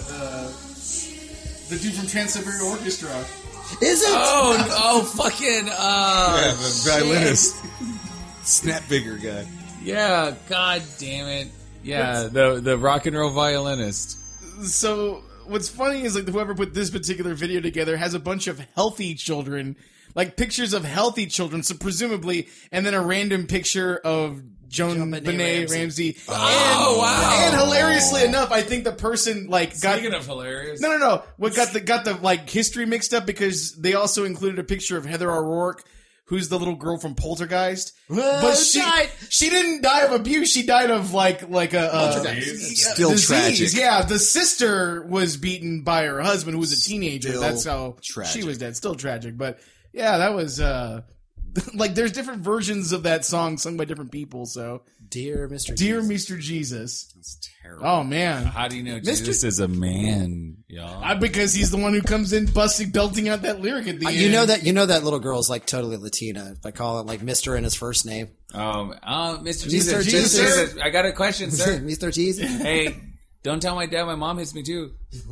the dude from Trans-Siberian Orchestra. Is it? oh fucking Yeah, the violinist. Snapfigure guy. yeah. God damn it. Yeah, the rock and roll violinist. So what's funny is like whoever put this particular video together has a bunch of healthy children like pictures of healthy children, so presumably, and then a random picture of Joan Benet Ramsey. Wow. And hilariously enough, I think the person got Speaking of hilarious. No. What got the like history mixed up because they also included a picture of Heather O'Rourke, who's the little girl from Poltergeist. But she didn't die of abuse. She died of like a Still disease. tragic. Yeah, the sister was beaten by her husband, who was a teenager. Still That's how tragic. she was dead. Still tragic, but yeah, that was like there's different versions of that song sung by different people. So Dear Mr. Mr. Jesus. That's terrible. Oh man, How do you know Jesus is a man, y'all? because he's the one who comes in belting out that lyric at the end. You know that little girl's like totally Latina by calling like Mr. in his first name. Mr. Jesus. Jesus. I got a question, sir. Mr. Jesus. Hey, don't tell my dad my mom hits me too.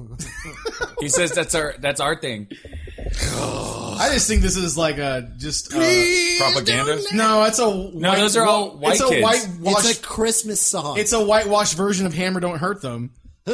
He says that's our thing. I just think this is like Propaganda? No, it's a No, those are all white kids. whitewash. It's a Christmas song. It's a whitewash version of "Hammer Don't Hurt Them."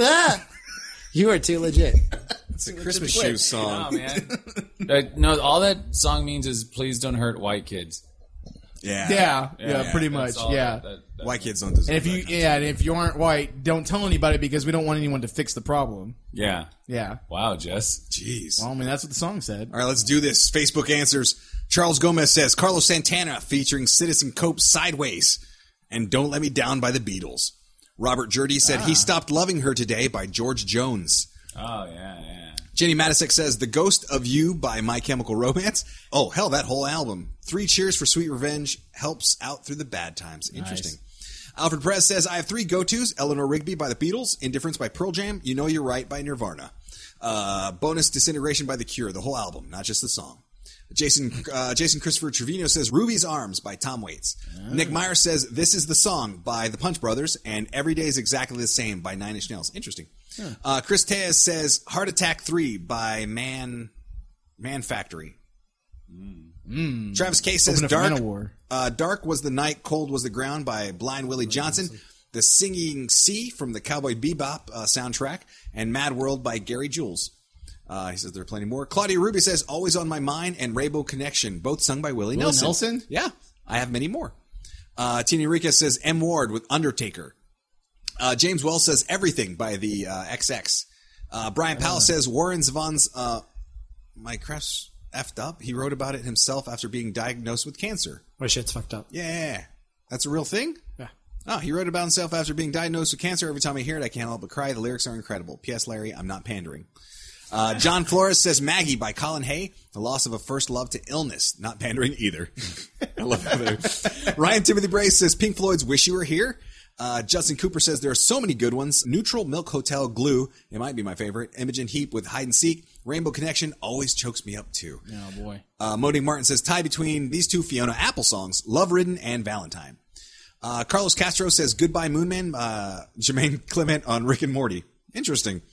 You are too legit. It's a Christmas shoe song. Oh, man. No, all that song means is please don't hurt white kids. Yeah, pretty much. That's all Yeah. White kids don't deserve And if you aren't white, don't tell anybody because we don't want anyone to fix the problem. Yeah. Yeah. Wow, Jess. Jeez. Well, I mean, that's what the song said. All right, let's do this. Facebook answers. Charles Gomez says, Carlos Santana featuring Citizen Cope's Sideways and Don't Let Me Down by the Beatles. Robert Jurdy said he stopped loving her today by George Jones. Oh, yeah. Jenny Matisic says The Ghost of You by My Chemical Romance. Oh, hell, that whole album. 3 Cheers for Sweet Revenge helps out through the bad times. Interesting. Nice. Alfred Perez says, I have 3 go-tos. Eleanor Rigby by the Beatles, Indifference by Pearl Jam, You Know You're Right by Nirvana. Bonus Disintegration by The Cure, the whole album, not just the song. Jason Christopher Trevino says Ruby's Arms by Tom Waits. Nick Meyer says This Is the Song by the Punch Brothers and Every Day is Exactly the Same by Nine Inch Nails. Interesting. Chris Tejas says Heart Attack 3 by Man Factory. Travis K says Dark was the Night, Cold was the Ground by Blind Willie Johnson. The Singing Sea from the Cowboy Bebop soundtrack. And Mad World by Gary Jules. He says there are plenty more. Claudia Ruby says Always on My Mind and Rainbow Connection, both sung by Willie Nelson. Yeah, I have many more. Tina Enriquez says M. Ward with Undertaker. James Wells says Everything by the XX. Brian Powell says Warren Zevon's My Craft's effed up. He wrote about it himself after being diagnosed with cancer. My shit's fucked up. Yeah. That's a real thing? Yeah. Oh, he wrote about himself after being diagnosed with cancer. Every time I hear it, I can't help but cry. The lyrics are incredible. P.S. Larry, I'm not pandering. John Flores says Maggie by Colin Hay. The loss of a first love to illness. Not pandering either. I love that. Ryan Timothy Brace says Pink Floyd's Wish You Were Here. Justin Cooper says there are so many good ones. Neutral Milk Hotel Glue. It might be my favorite. Imogen Heap with Hide and Seek. Rainbow Connection always chokes me up too. Oh boy. Modi Martin says tie between these 2 Fiona Apple songs, Love Ridden and Valentine. Carlos Castro says Goodbye Moonman. Jermaine Clement on Rick and Morty. Interesting.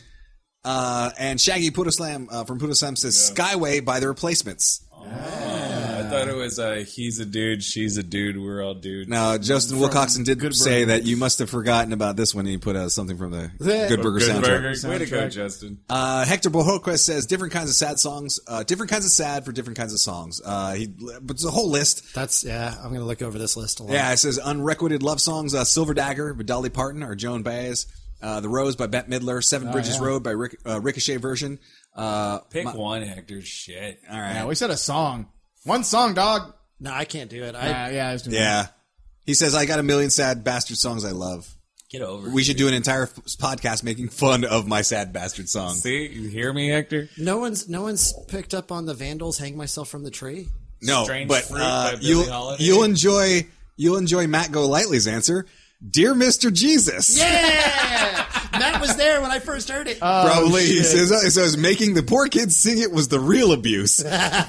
And Shaggy Putoslam from Putoslam says Skyway by The Replacements. I thought it was he's a dude, she's a dude, we're all dudes. No, Justin Wilcoxon did say that you must have forgotten about this when he put something from the Good Burger soundtrack. Way to go, Justin. Hector Bohoquest says different kinds of sad songs, different kinds of sad for different kinds of songs. But it's a whole list. I'm going to look over this list a lot. Yeah, it says Unrequited Love Songs, Silver Dagger by Dolly Parton or Joan Baez. The Rose by Bette Midler, Seven Bridges Road by Ricochet version. Pick one, Hector. Shit. All right. Yeah, we said a song. One song, dog. No, I can't do it. Yeah. He says, I got a million sad bastard songs I love. Get over it. We should do an entire podcast making fun of my sad bastard song. See? You hear me, Hector? No one's picked up on the Vandals Hang Myself from the Tree. No, Strange but Fruit by Billie Holiday? you'll enjoy Matt Golightly's answer. Dear Mr. Jesus. Yeah! Matt was there when I first heard it. Probably. He says making the poor kids sing it was the real abuse.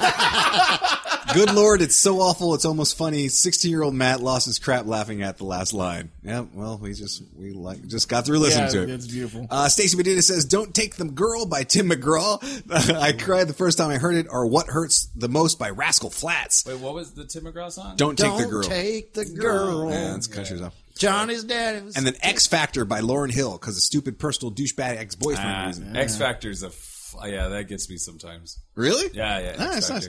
Good Lord, it's so awful, it's almost funny. 16-year-old Matt lost his crap laughing at the last line. Yeah, well, we just got through listening to it. It's beautiful. Stacey Medina says, Don't Take the Girl by Tim McGraw. I cried the first time I heard it, or What Hurts the Most by Rascal Flatts. Wait, what was the Tim McGraw song? Don't Take the Girl. Don't Take the Girl. Yeah, that's country stuff. Johnny's daddy. And then X Factor by Lauryn Hill, because of stupid personal douchebag ex-boyfriend reason. X Factor's that gets me sometimes. Really? Yeah. That's nice.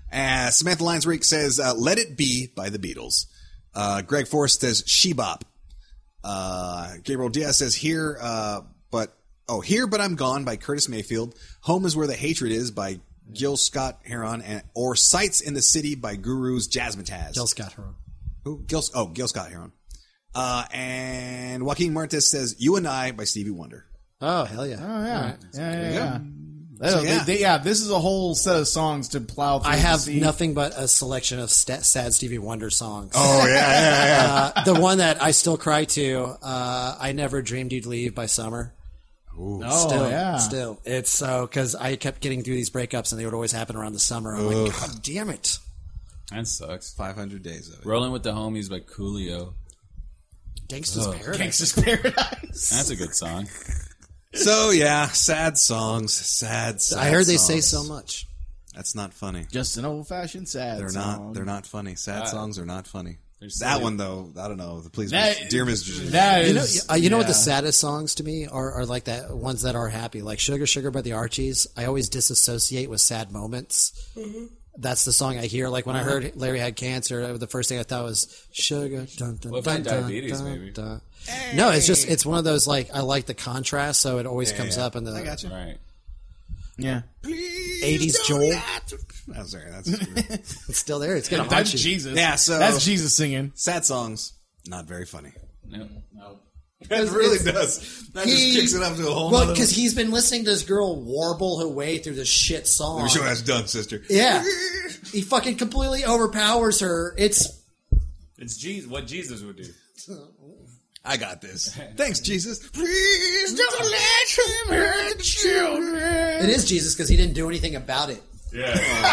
Samantha Linesreek says, Let It Be by the Beatles. Greg Forrest says, She-Bop. Gabriel Diaz says, Here, but I'm Gone by Curtis Mayfield. Home is Where the Hatred Is by Gil Scott-Heron, or Sights in the City by Guru's Jazzmatazz. Gil Scott-Heron. Who? Gil Scott-Heron. And Joaquin Martez says, You and I by Stevie Wonder. Oh, hell yeah. Oh, yeah. Right. Yeah. So, yeah. This is a whole set of songs to plow through. I have to see. nothing but a selection of sad Stevie Wonder songs. Oh, yeah. The one that I still cry to, I Never Dreamed You'd Leave by Summer. Ooh. Still. It's so, because I kept getting through these breakups and they would always happen around the summer. I'm like, God damn it. That sucks. 500 days of it. Rolling with the Homies by Coolio. Gangsta's Paradise. Gangsta's Paradise. That's a good song. So, yeah, sad songs. Sad I heard they songs. say so much. That's not funny. Just an old-fashioned sad song. They're not funny. Sad songs are not funny. That That one, though, I don't know. Please, Dear Mr. That You know, is, you know what the saddest songs to me are like that ones that are happy, like Sugar Sugar by the Archies. I always disassociate with sad moments. Mm-hmm. That's the song I hear. Like when I heard Larry had cancer, the first thing I thought was Sugar. Dun, dun, What dun, about dun, diabetes, dun, maybe? dun. No, it's one of those like I like the contrast, so it always comes up in the. I got you. Right. Yeah. 80s Joel. Oh, sorry, that's It's still there. It's gonna haunt That's you. Jesus. Yeah, so that's Jesus singing. sad songs, not very funny. No. That really does. That just kicks it up to a whole. Well, because he's been listening to this girl warble her way through this shit song. Your show has done, sister. Yeah, he fucking completely overpowers her. It's Jesus. What Jesus would do. I got this. Thanks, Jesus. Please don't let him hurt children. It is Jesus because he didn't do anything about it. Yeah.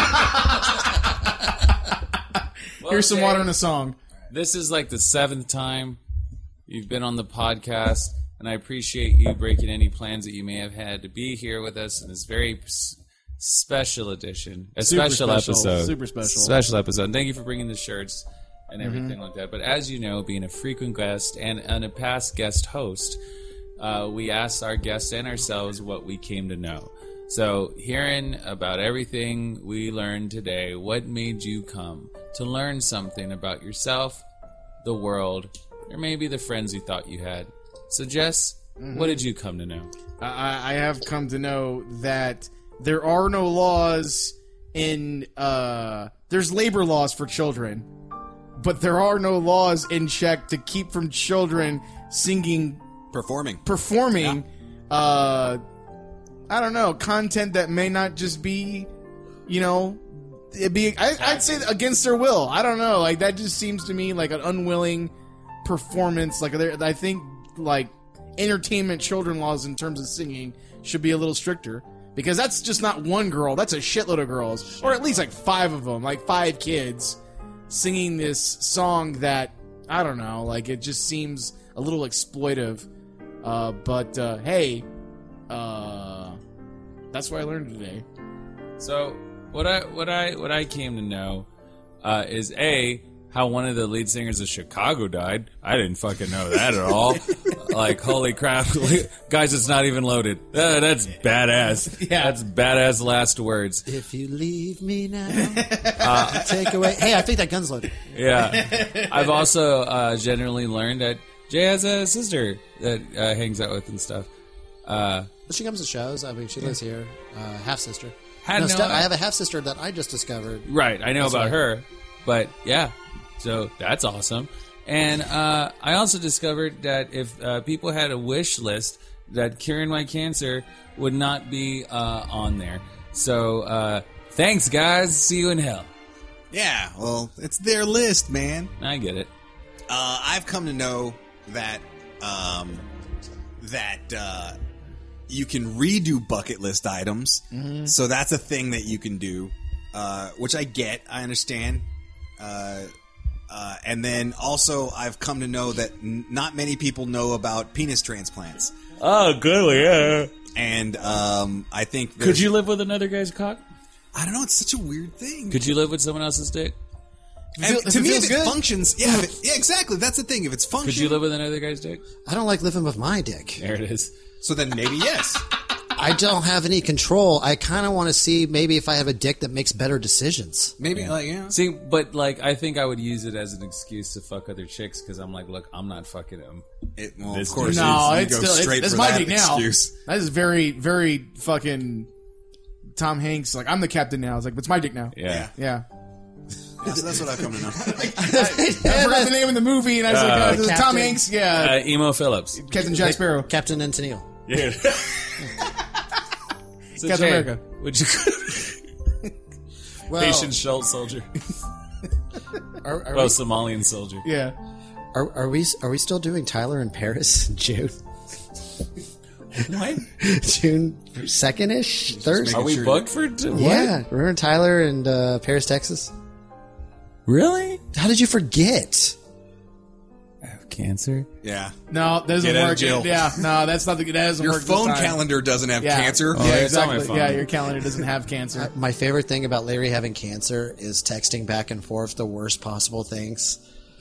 Here's some water in a song. This is like the 7th time you've been on the podcast, and I appreciate you breaking any plans that you may have had to be here with us in this very special edition, special episode, super special, special episode. And thank you for bringing the shirts and everything like that. But as you know, being a frequent guest and a past guest host, we asked our guests and ourselves what we came to know. So, hearing about everything we learned today, what made you come to learn something about yourself, the world, or maybe the friends you thought you had? So, Jess, what did you come to know? I have come to know that there are no laws in there's labor laws for children, but there are no laws in check to keep from children singing, Performing. I don't know, content that may not just be, I'd say against their will. I don't know, like that just seems to me like an unwilling performance. Like I think like entertainment children laws in terms of singing should be a little stricter, because that's just not one girl, that's a shitload of girls, or at least like 5 of them, like 5 kids singing this song that I don't know, like it just seems a little exploitive. But hey, that's what I learned today. So what I came to know is how one of the lead singers of Chicago died. I didn't fucking know that at all. Like, holy crap, guys! It's not even loaded. That's badass. Yeah, that's badass. Last words. If you leave me now, take away. Hey, I think that gun's loaded. Yeah, I've also generally learned that Jay has a sister that hangs out with and stuff. She comes to shows. I mean, she lives here. Half sister. I have a half sister that I just discovered. Right, I know about her, but yeah, so that's awesome. And I also discovered that if people had a wish list, that Curing My Cancer would not be on there. So thanks, guys. See you in hell. Yeah, well, it's their list, man. I get it. I've come to know that you can redo bucket list items. Mm-hmm. So that's a thing that you can do, which I get. I understand. And then also I've come to know that not many people know about penis transplants. Oh, good, yeah. And I think... Could you live with another guy's cock? I don't know. It's such a weird thing. Could you live with someone else's dick? To me, if it functions... Yeah, exactly. That's the thing. If it's functioning... Could you live with another guy's dick? I don't like living with my dick. There it is. So then maybe yes. I don't have any control. I kind of want to see maybe if I have a dick that makes better decisions. Maybe, See, but like, I think I would use it as an excuse to fuck other chicks because I'm like, look, I'm not fucking him. Of course, No, you it's go still straight that's for my that dick now. excuse. That is very, very fucking Tom Hanks. Like, I'm the captain now. It's like, it's my dick now. Yeah. Yeah. That's what I've come to know. I forgot the name of the movie, and I was like, this is Tom Captain- Hanks. Yeah. Emo Phillips. Captain Jack Sparrow. Captain and Tennille. Yeah. So Captain Jay, America. Would you Well, Haitian Schultz soldier? are Well, Somalian soldier. Yeah. we still doing Tyler in Paris in June? What? June 2nd-ish? Thursday? Are we booked for what? Yeah. Remember Tyler and Paris, Texas? Really? How did you forget? Cancer? Yeah. No, that doesn't Get out of work. jail. Yeah, no, that's not the. That doesn't Your work. this phone time. calendar doesn't have Yeah. cancer. Oh, Yeah, it's on my exactly. phone. Yeah, your calendar doesn't have cancer. My favorite thing about Larry having cancer is texting back and forth the worst possible things.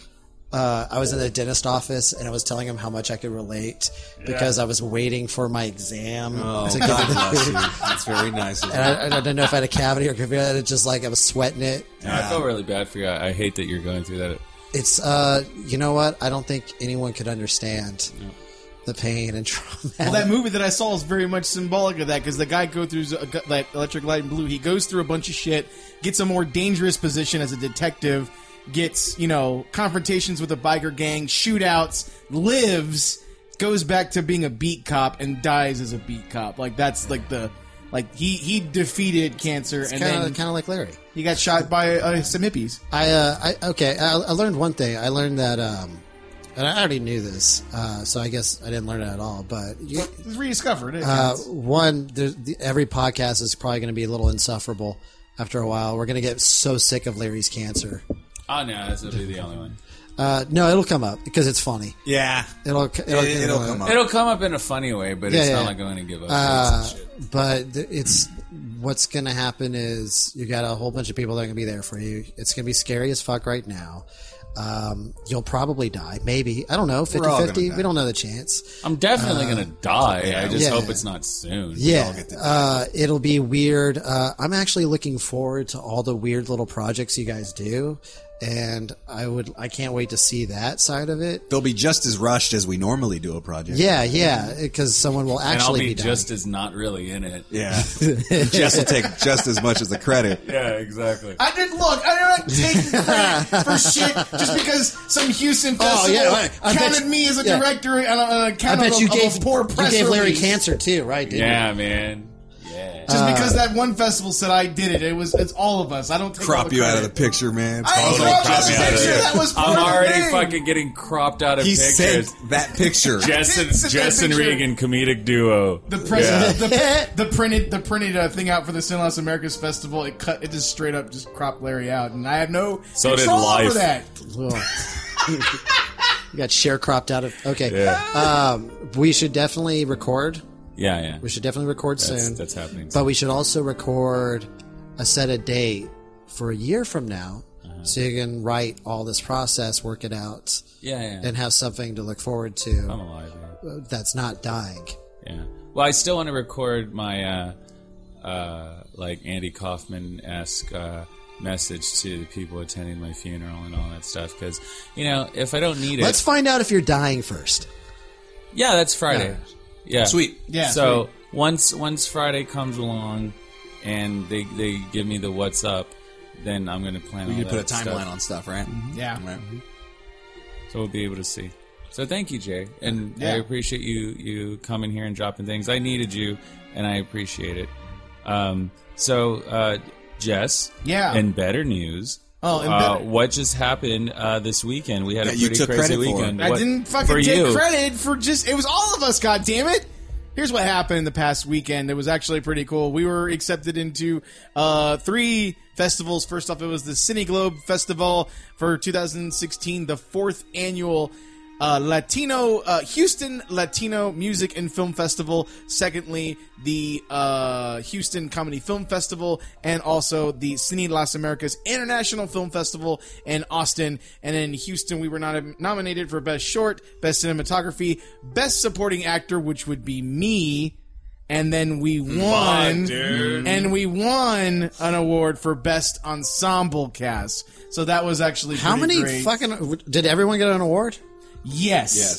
I was in the dentist office and I was telling him how much I could relate because I was waiting for my exam Oh, to God get bless you. That's very nice of you. and I didn't know if I had a cavity or could be just like I was sweating it. I feel really bad for you. I hate that you're going through that. It's you know what? I don't think anyone could understand the pain and trauma. Well, that movie that I saw is very much symbolic of that because the guy goes through like Electric Light and Blue. He goes through a bunch of shit, gets a more dangerous position as a detective, gets confrontations with a biker gang, shootouts, lives, goes back to being a beat cop, and dies as a beat cop. Like that's like he defeated cancer and then kind of like Larry. he got shot by some hippies. I learned one thing. I learned that, and I already knew this, so I guess I didn't learn it at all. But Rediscovered. Every podcast is probably going to be a little insufferable after a while. We're going to get so sick of Larry's cancer. Oh, no, this will be the only one. No, it'll come up because it's funny. Yeah. It'll come up. It'll come up in a funny way, but it's not like I'm going to give up. But it's what's going to happen is you got a whole bunch of people that are going to be there for you. It's going to be scary as fuck right now. You'll probably die. Maybe. I don't know. 50-50. We don't know the chance. I'm definitely going to die. I just yeah. hope it's not soon. Yeah. It'll be weird. I'm actually looking forward to all the weird little projects you guys do. And I can't wait to see that side of it. They'll be just as rushed as we normally do a project. Yeah, because someone will And I'll actually be be dying. just as not really in it. Yeah. Jess will take just as much as the credit. Yeah, exactly. I'm not taking credit for shit just because some Houston festival counted me as a director on a account of a poor press you gave Larry release. cancer too, right? Didn't Yeah, you? man. Yeah. Just because that one festival said I did it, it's all of us. I don't take all Crop the you out of credit. the picture, man. I ain't Totally crop crop out you the out of picture. there. That was part I'm of the already thing. fucking getting cropped out of He pictures. sent that picture. Jess sent that and picture. Regan comedic duo. The president, the printed thing out for the Sin Las Americas festival. It just straight up just cropped Larry out, and I had no So did control Life. over that. You got share cropped out of. Okay. Yeah. We should definitely record. Yeah. We should definitely record soon. That's happening. But we should also record a set a date for a year from now, so you can write all this process, work it out, Yeah. and have something to look forward to. I'm alive. Yeah. That's not dying. Yeah. Well, I still want to record my like Andy Kaufman-esque message to the people attending my funeral and all that stuff because if I don't need it, Let's find out if you're dying first. yeah, that's Friday. Yeah, Sweet. Yeah. So once Friday comes along, and they give me the what's up, then I'm going to plan. We all can put a that timeline stuff. on stuff, right? Yeah. Right. So we'll be able to see. So thank you, Jay, and Yeah. I appreciate you coming here and dropping things. I needed you, and I appreciate it. So Jess, Yeah. and better news. Oh, and better- what just happened this weekend? We had a That you pretty took crazy credit for. weekend. I What- didn't fucking for take you. credit for it was all of us, goddammit. Here's what happened the past weekend. It was actually pretty cool. We were accepted into 3 festivals. First off, it was the Cine Globe Festival for 2016, the 4th annual Houston Latino Music and Film Festival. Secondly, the Houston Comedy Film Festival, and also the Cine Las Americas International Film Festival in Austin. And in Houston, we were nominated for Best Short, Best Cinematography, Best Supporting Actor, which would be me, And then we won, an award for best ensemble cast. So that was actually How many great. fucking... Did everyone get an award? Yes.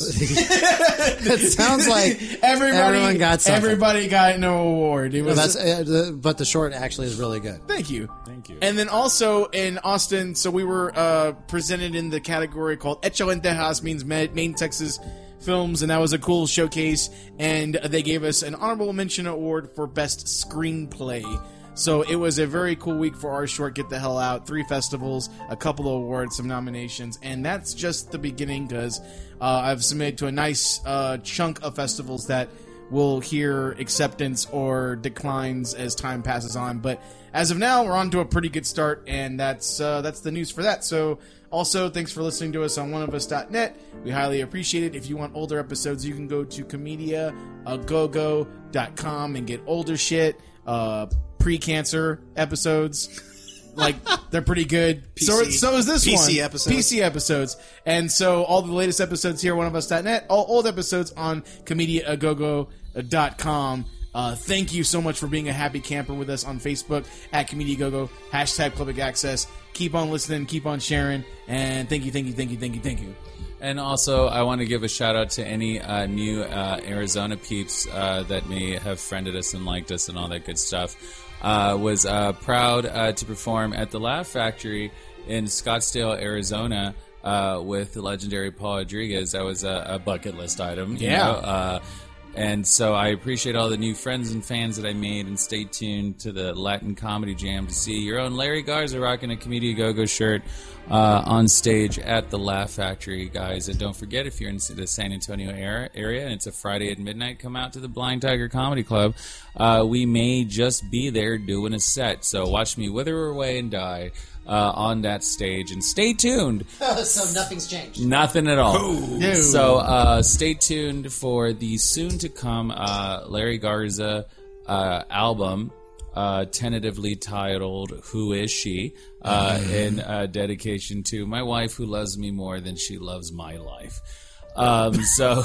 It sounds like everyone got something. Everybody got no award. It was, but the short actually is really good. Thank you. And then also in Austin, so we were presented in the category called Hecho en Tejas, means Maine, Texas films, and that was a cool showcase. And they gave us an honorable mention award for best screenplay. So it was a very cool week for our short, Get the Hell Out. 3 festivals, a couple of awards, some nominations, and that's just the beginning because I've submitted to a nice chunk of festivals that will hear acceptance or declines as time passes on. But as of now, we're on to a pretty good start, and that's the news for that. So also, thanks for listening to us on oneofus.net. We highly appreciate it. If you want older episodes, you can go to comediagogo.com and get older shit. Pre-cancer episodes, like they're pretty good. So is this one. PC episodes. And so all the latest episodes here, oneofus.net. All old episodes on comediagogo.com. Thank you so much for being a happy camper with us on Facebook at ComediaGogo, #Public Access. Keep on listening, keep on sharing, and thank you. And also, I want to give a shout out to any new Arizona peeps that may have friended us and liked us and all that good stuff. Was proud to perform at the Laugh Factory in Scottsdale, Arizona, with the legendary Paul Rodriguez. That was a bucket list item. You know? And so I appreciate all the new friends and fans that I made, and stay tuned to the Latin Comedy Jam to see your own Larry Garza rocking a Comedia Go-Go shirt on stage at the Laugh Factory, guys. And don't forget, if you're in the San Antonio area and it's a Friday at midnight, come out to the Blind Tiger Comedy Club. We may just be there doing a set, so watch me wither away and die on that stage, and stay tuned. So nothing's changed. Nothing at all. No. So stay tuned for the soon-to-come Larry Garza album, tentatively titled "Who Is She?" in dedication to my wife, who loves me more than she loves my life. So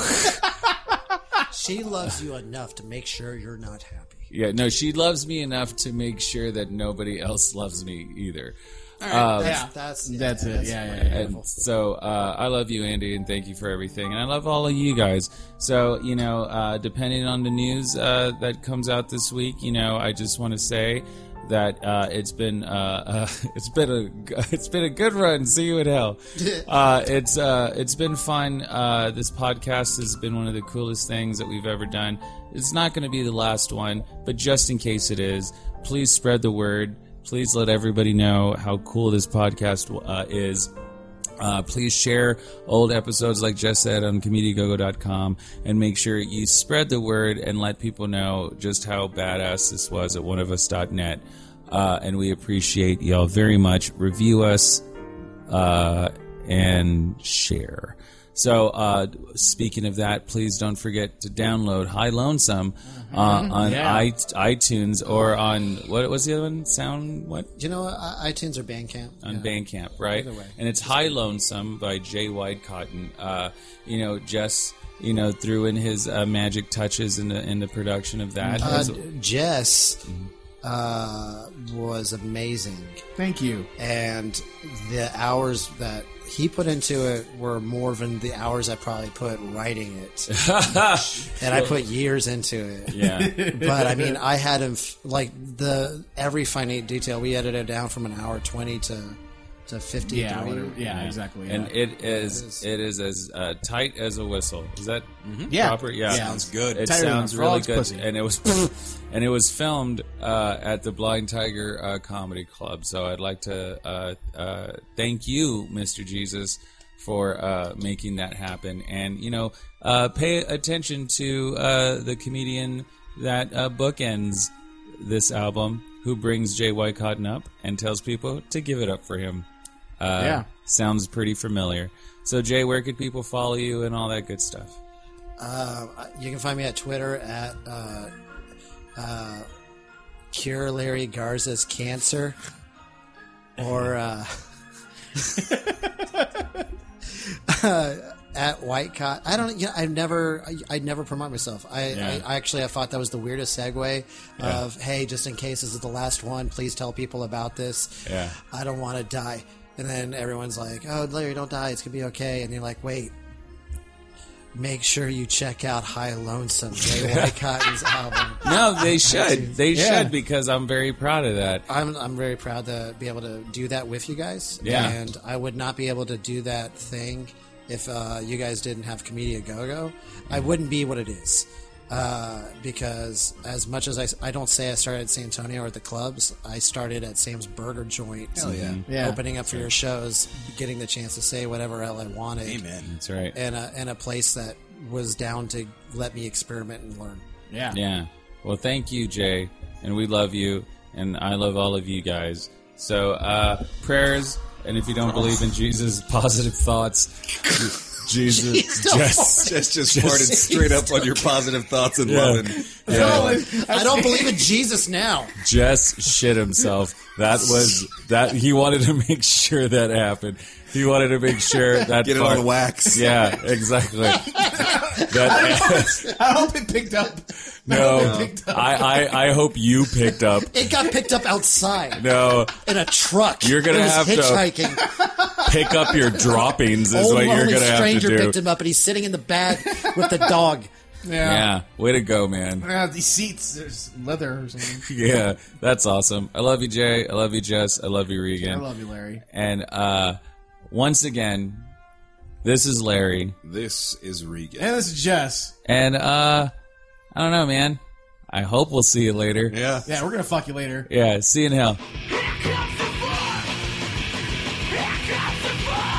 she loves you enough to make sure you're not happy. Yeah, no, she loves me enough to make sure that nobody else loves me either. That's it. And so I love you, Andy, and thank you for everything. And I love all of you guys. So, you know, depending on the news that comes out this week, you know, I just want to say that it's been a good run. See you in hell. It's been fun. This podcast has been one of the coolest things that we've ever done. It's not going to be the last one, but just in case it is, please spread the word. Please let everybody know how cool this podcast is. Please share old episodes, like Jess said, on ComediaGogo.com, and make sure you spread the word and let people know just how badass this was at oneofus.net. And we appreciate y'all very much. Review us and share. So, speaking of that, please don't forget to download High Lonesome on iTunes, or on, what was the other one? You know, iTunes or Bandcamp. On Bandcamp, right? Either way. And it's High Lonesome by Jay White Cotton. You know, Jess, you know, threw in his magic touches in the production of that. Jess was amazing. Thank you. And the hours that he put into it were more than the hours I probably put writing it. And I put years into it. Yeah. But I mean, I had him every finite detail. We edited down from an hour 20 to 53. Yeah, exactly. And it is as tight as a whistle. Is that proper? Yeah. Sounds good. It Tighter sounds than a really frog's good. pussy. And it was filmed at the Blind Tiger Comedy Club. So I'd like to thank you, Mr. Jesus, for making that happen. And, you know, pay attention to the comedian that bookends this album, who brings Jay White Cotton up and tells people to give it up for him. Sounds pretty familiar. So, Jay, where could people follow you and all that good stuff? You can find me at Twitter at Cure Larry Garza's Cancer, or At White Cot, I don't. I never promote myself. I actually thought that was the weirdest segue of hey, just in case this is the last one, please tell people about this. Yeah. I don't want to die, and then everyone's like, "Oh, Larry, don't die. It's gonna be okay." And you're like, "Wait, make sure you check out High Lonesome, Jay White Cotton's album." No, they should. They should because I'm very proud of that. I'm very proud to be able to do that with you guys. Yeah. And I would not be able to do that thing if you guys didn't have Comedia Go-Go. I wouldn't be what it is. Because as much as I don't say I started at San Antonio or at the clubs, I started at Sam's Burger Joint. Hell yeah. Yeah. Opening up for your shows, getting the chance to say whatever hell I wanted. Amen. That's right. And a place that was down to let me experiment and learn. Yeah. Yeah. Well, thank you, Jay, and we love you, and I love all of you guys. So, prayers, and if you don't believe in Jesus, positive thoughts. Jesus, just farted straight up on your positive thoughts and love. And, I don't believe in Jesus now. Jess shit himself. That he wanted to make sure that happened. He wanted to make sure that get it on wax. Yeah, exactly. I hope it picked up. No, I hope you picked up. It got picked up outside. No, in a truck. You're gonna have hitchhiking. To pick up your droppings. Is what you're gonna have to do. Stranger picked him up, and he's sitting in the back with the dog. Yeah, way to go, man. Yeah, these seats, there's leather or something. Yeah, that's awesome. I love you, Jay. I love you, Jess. I love you, Regan. I love you, Larry. And once again, this is Larry. This is Regan. And this is Jess. And I don't know, man. I hope we'll see you later. Yeah. Yeah, we're gonna fuck you later. Yeah, see you in hell. Here comes the fun! Here comes the fun!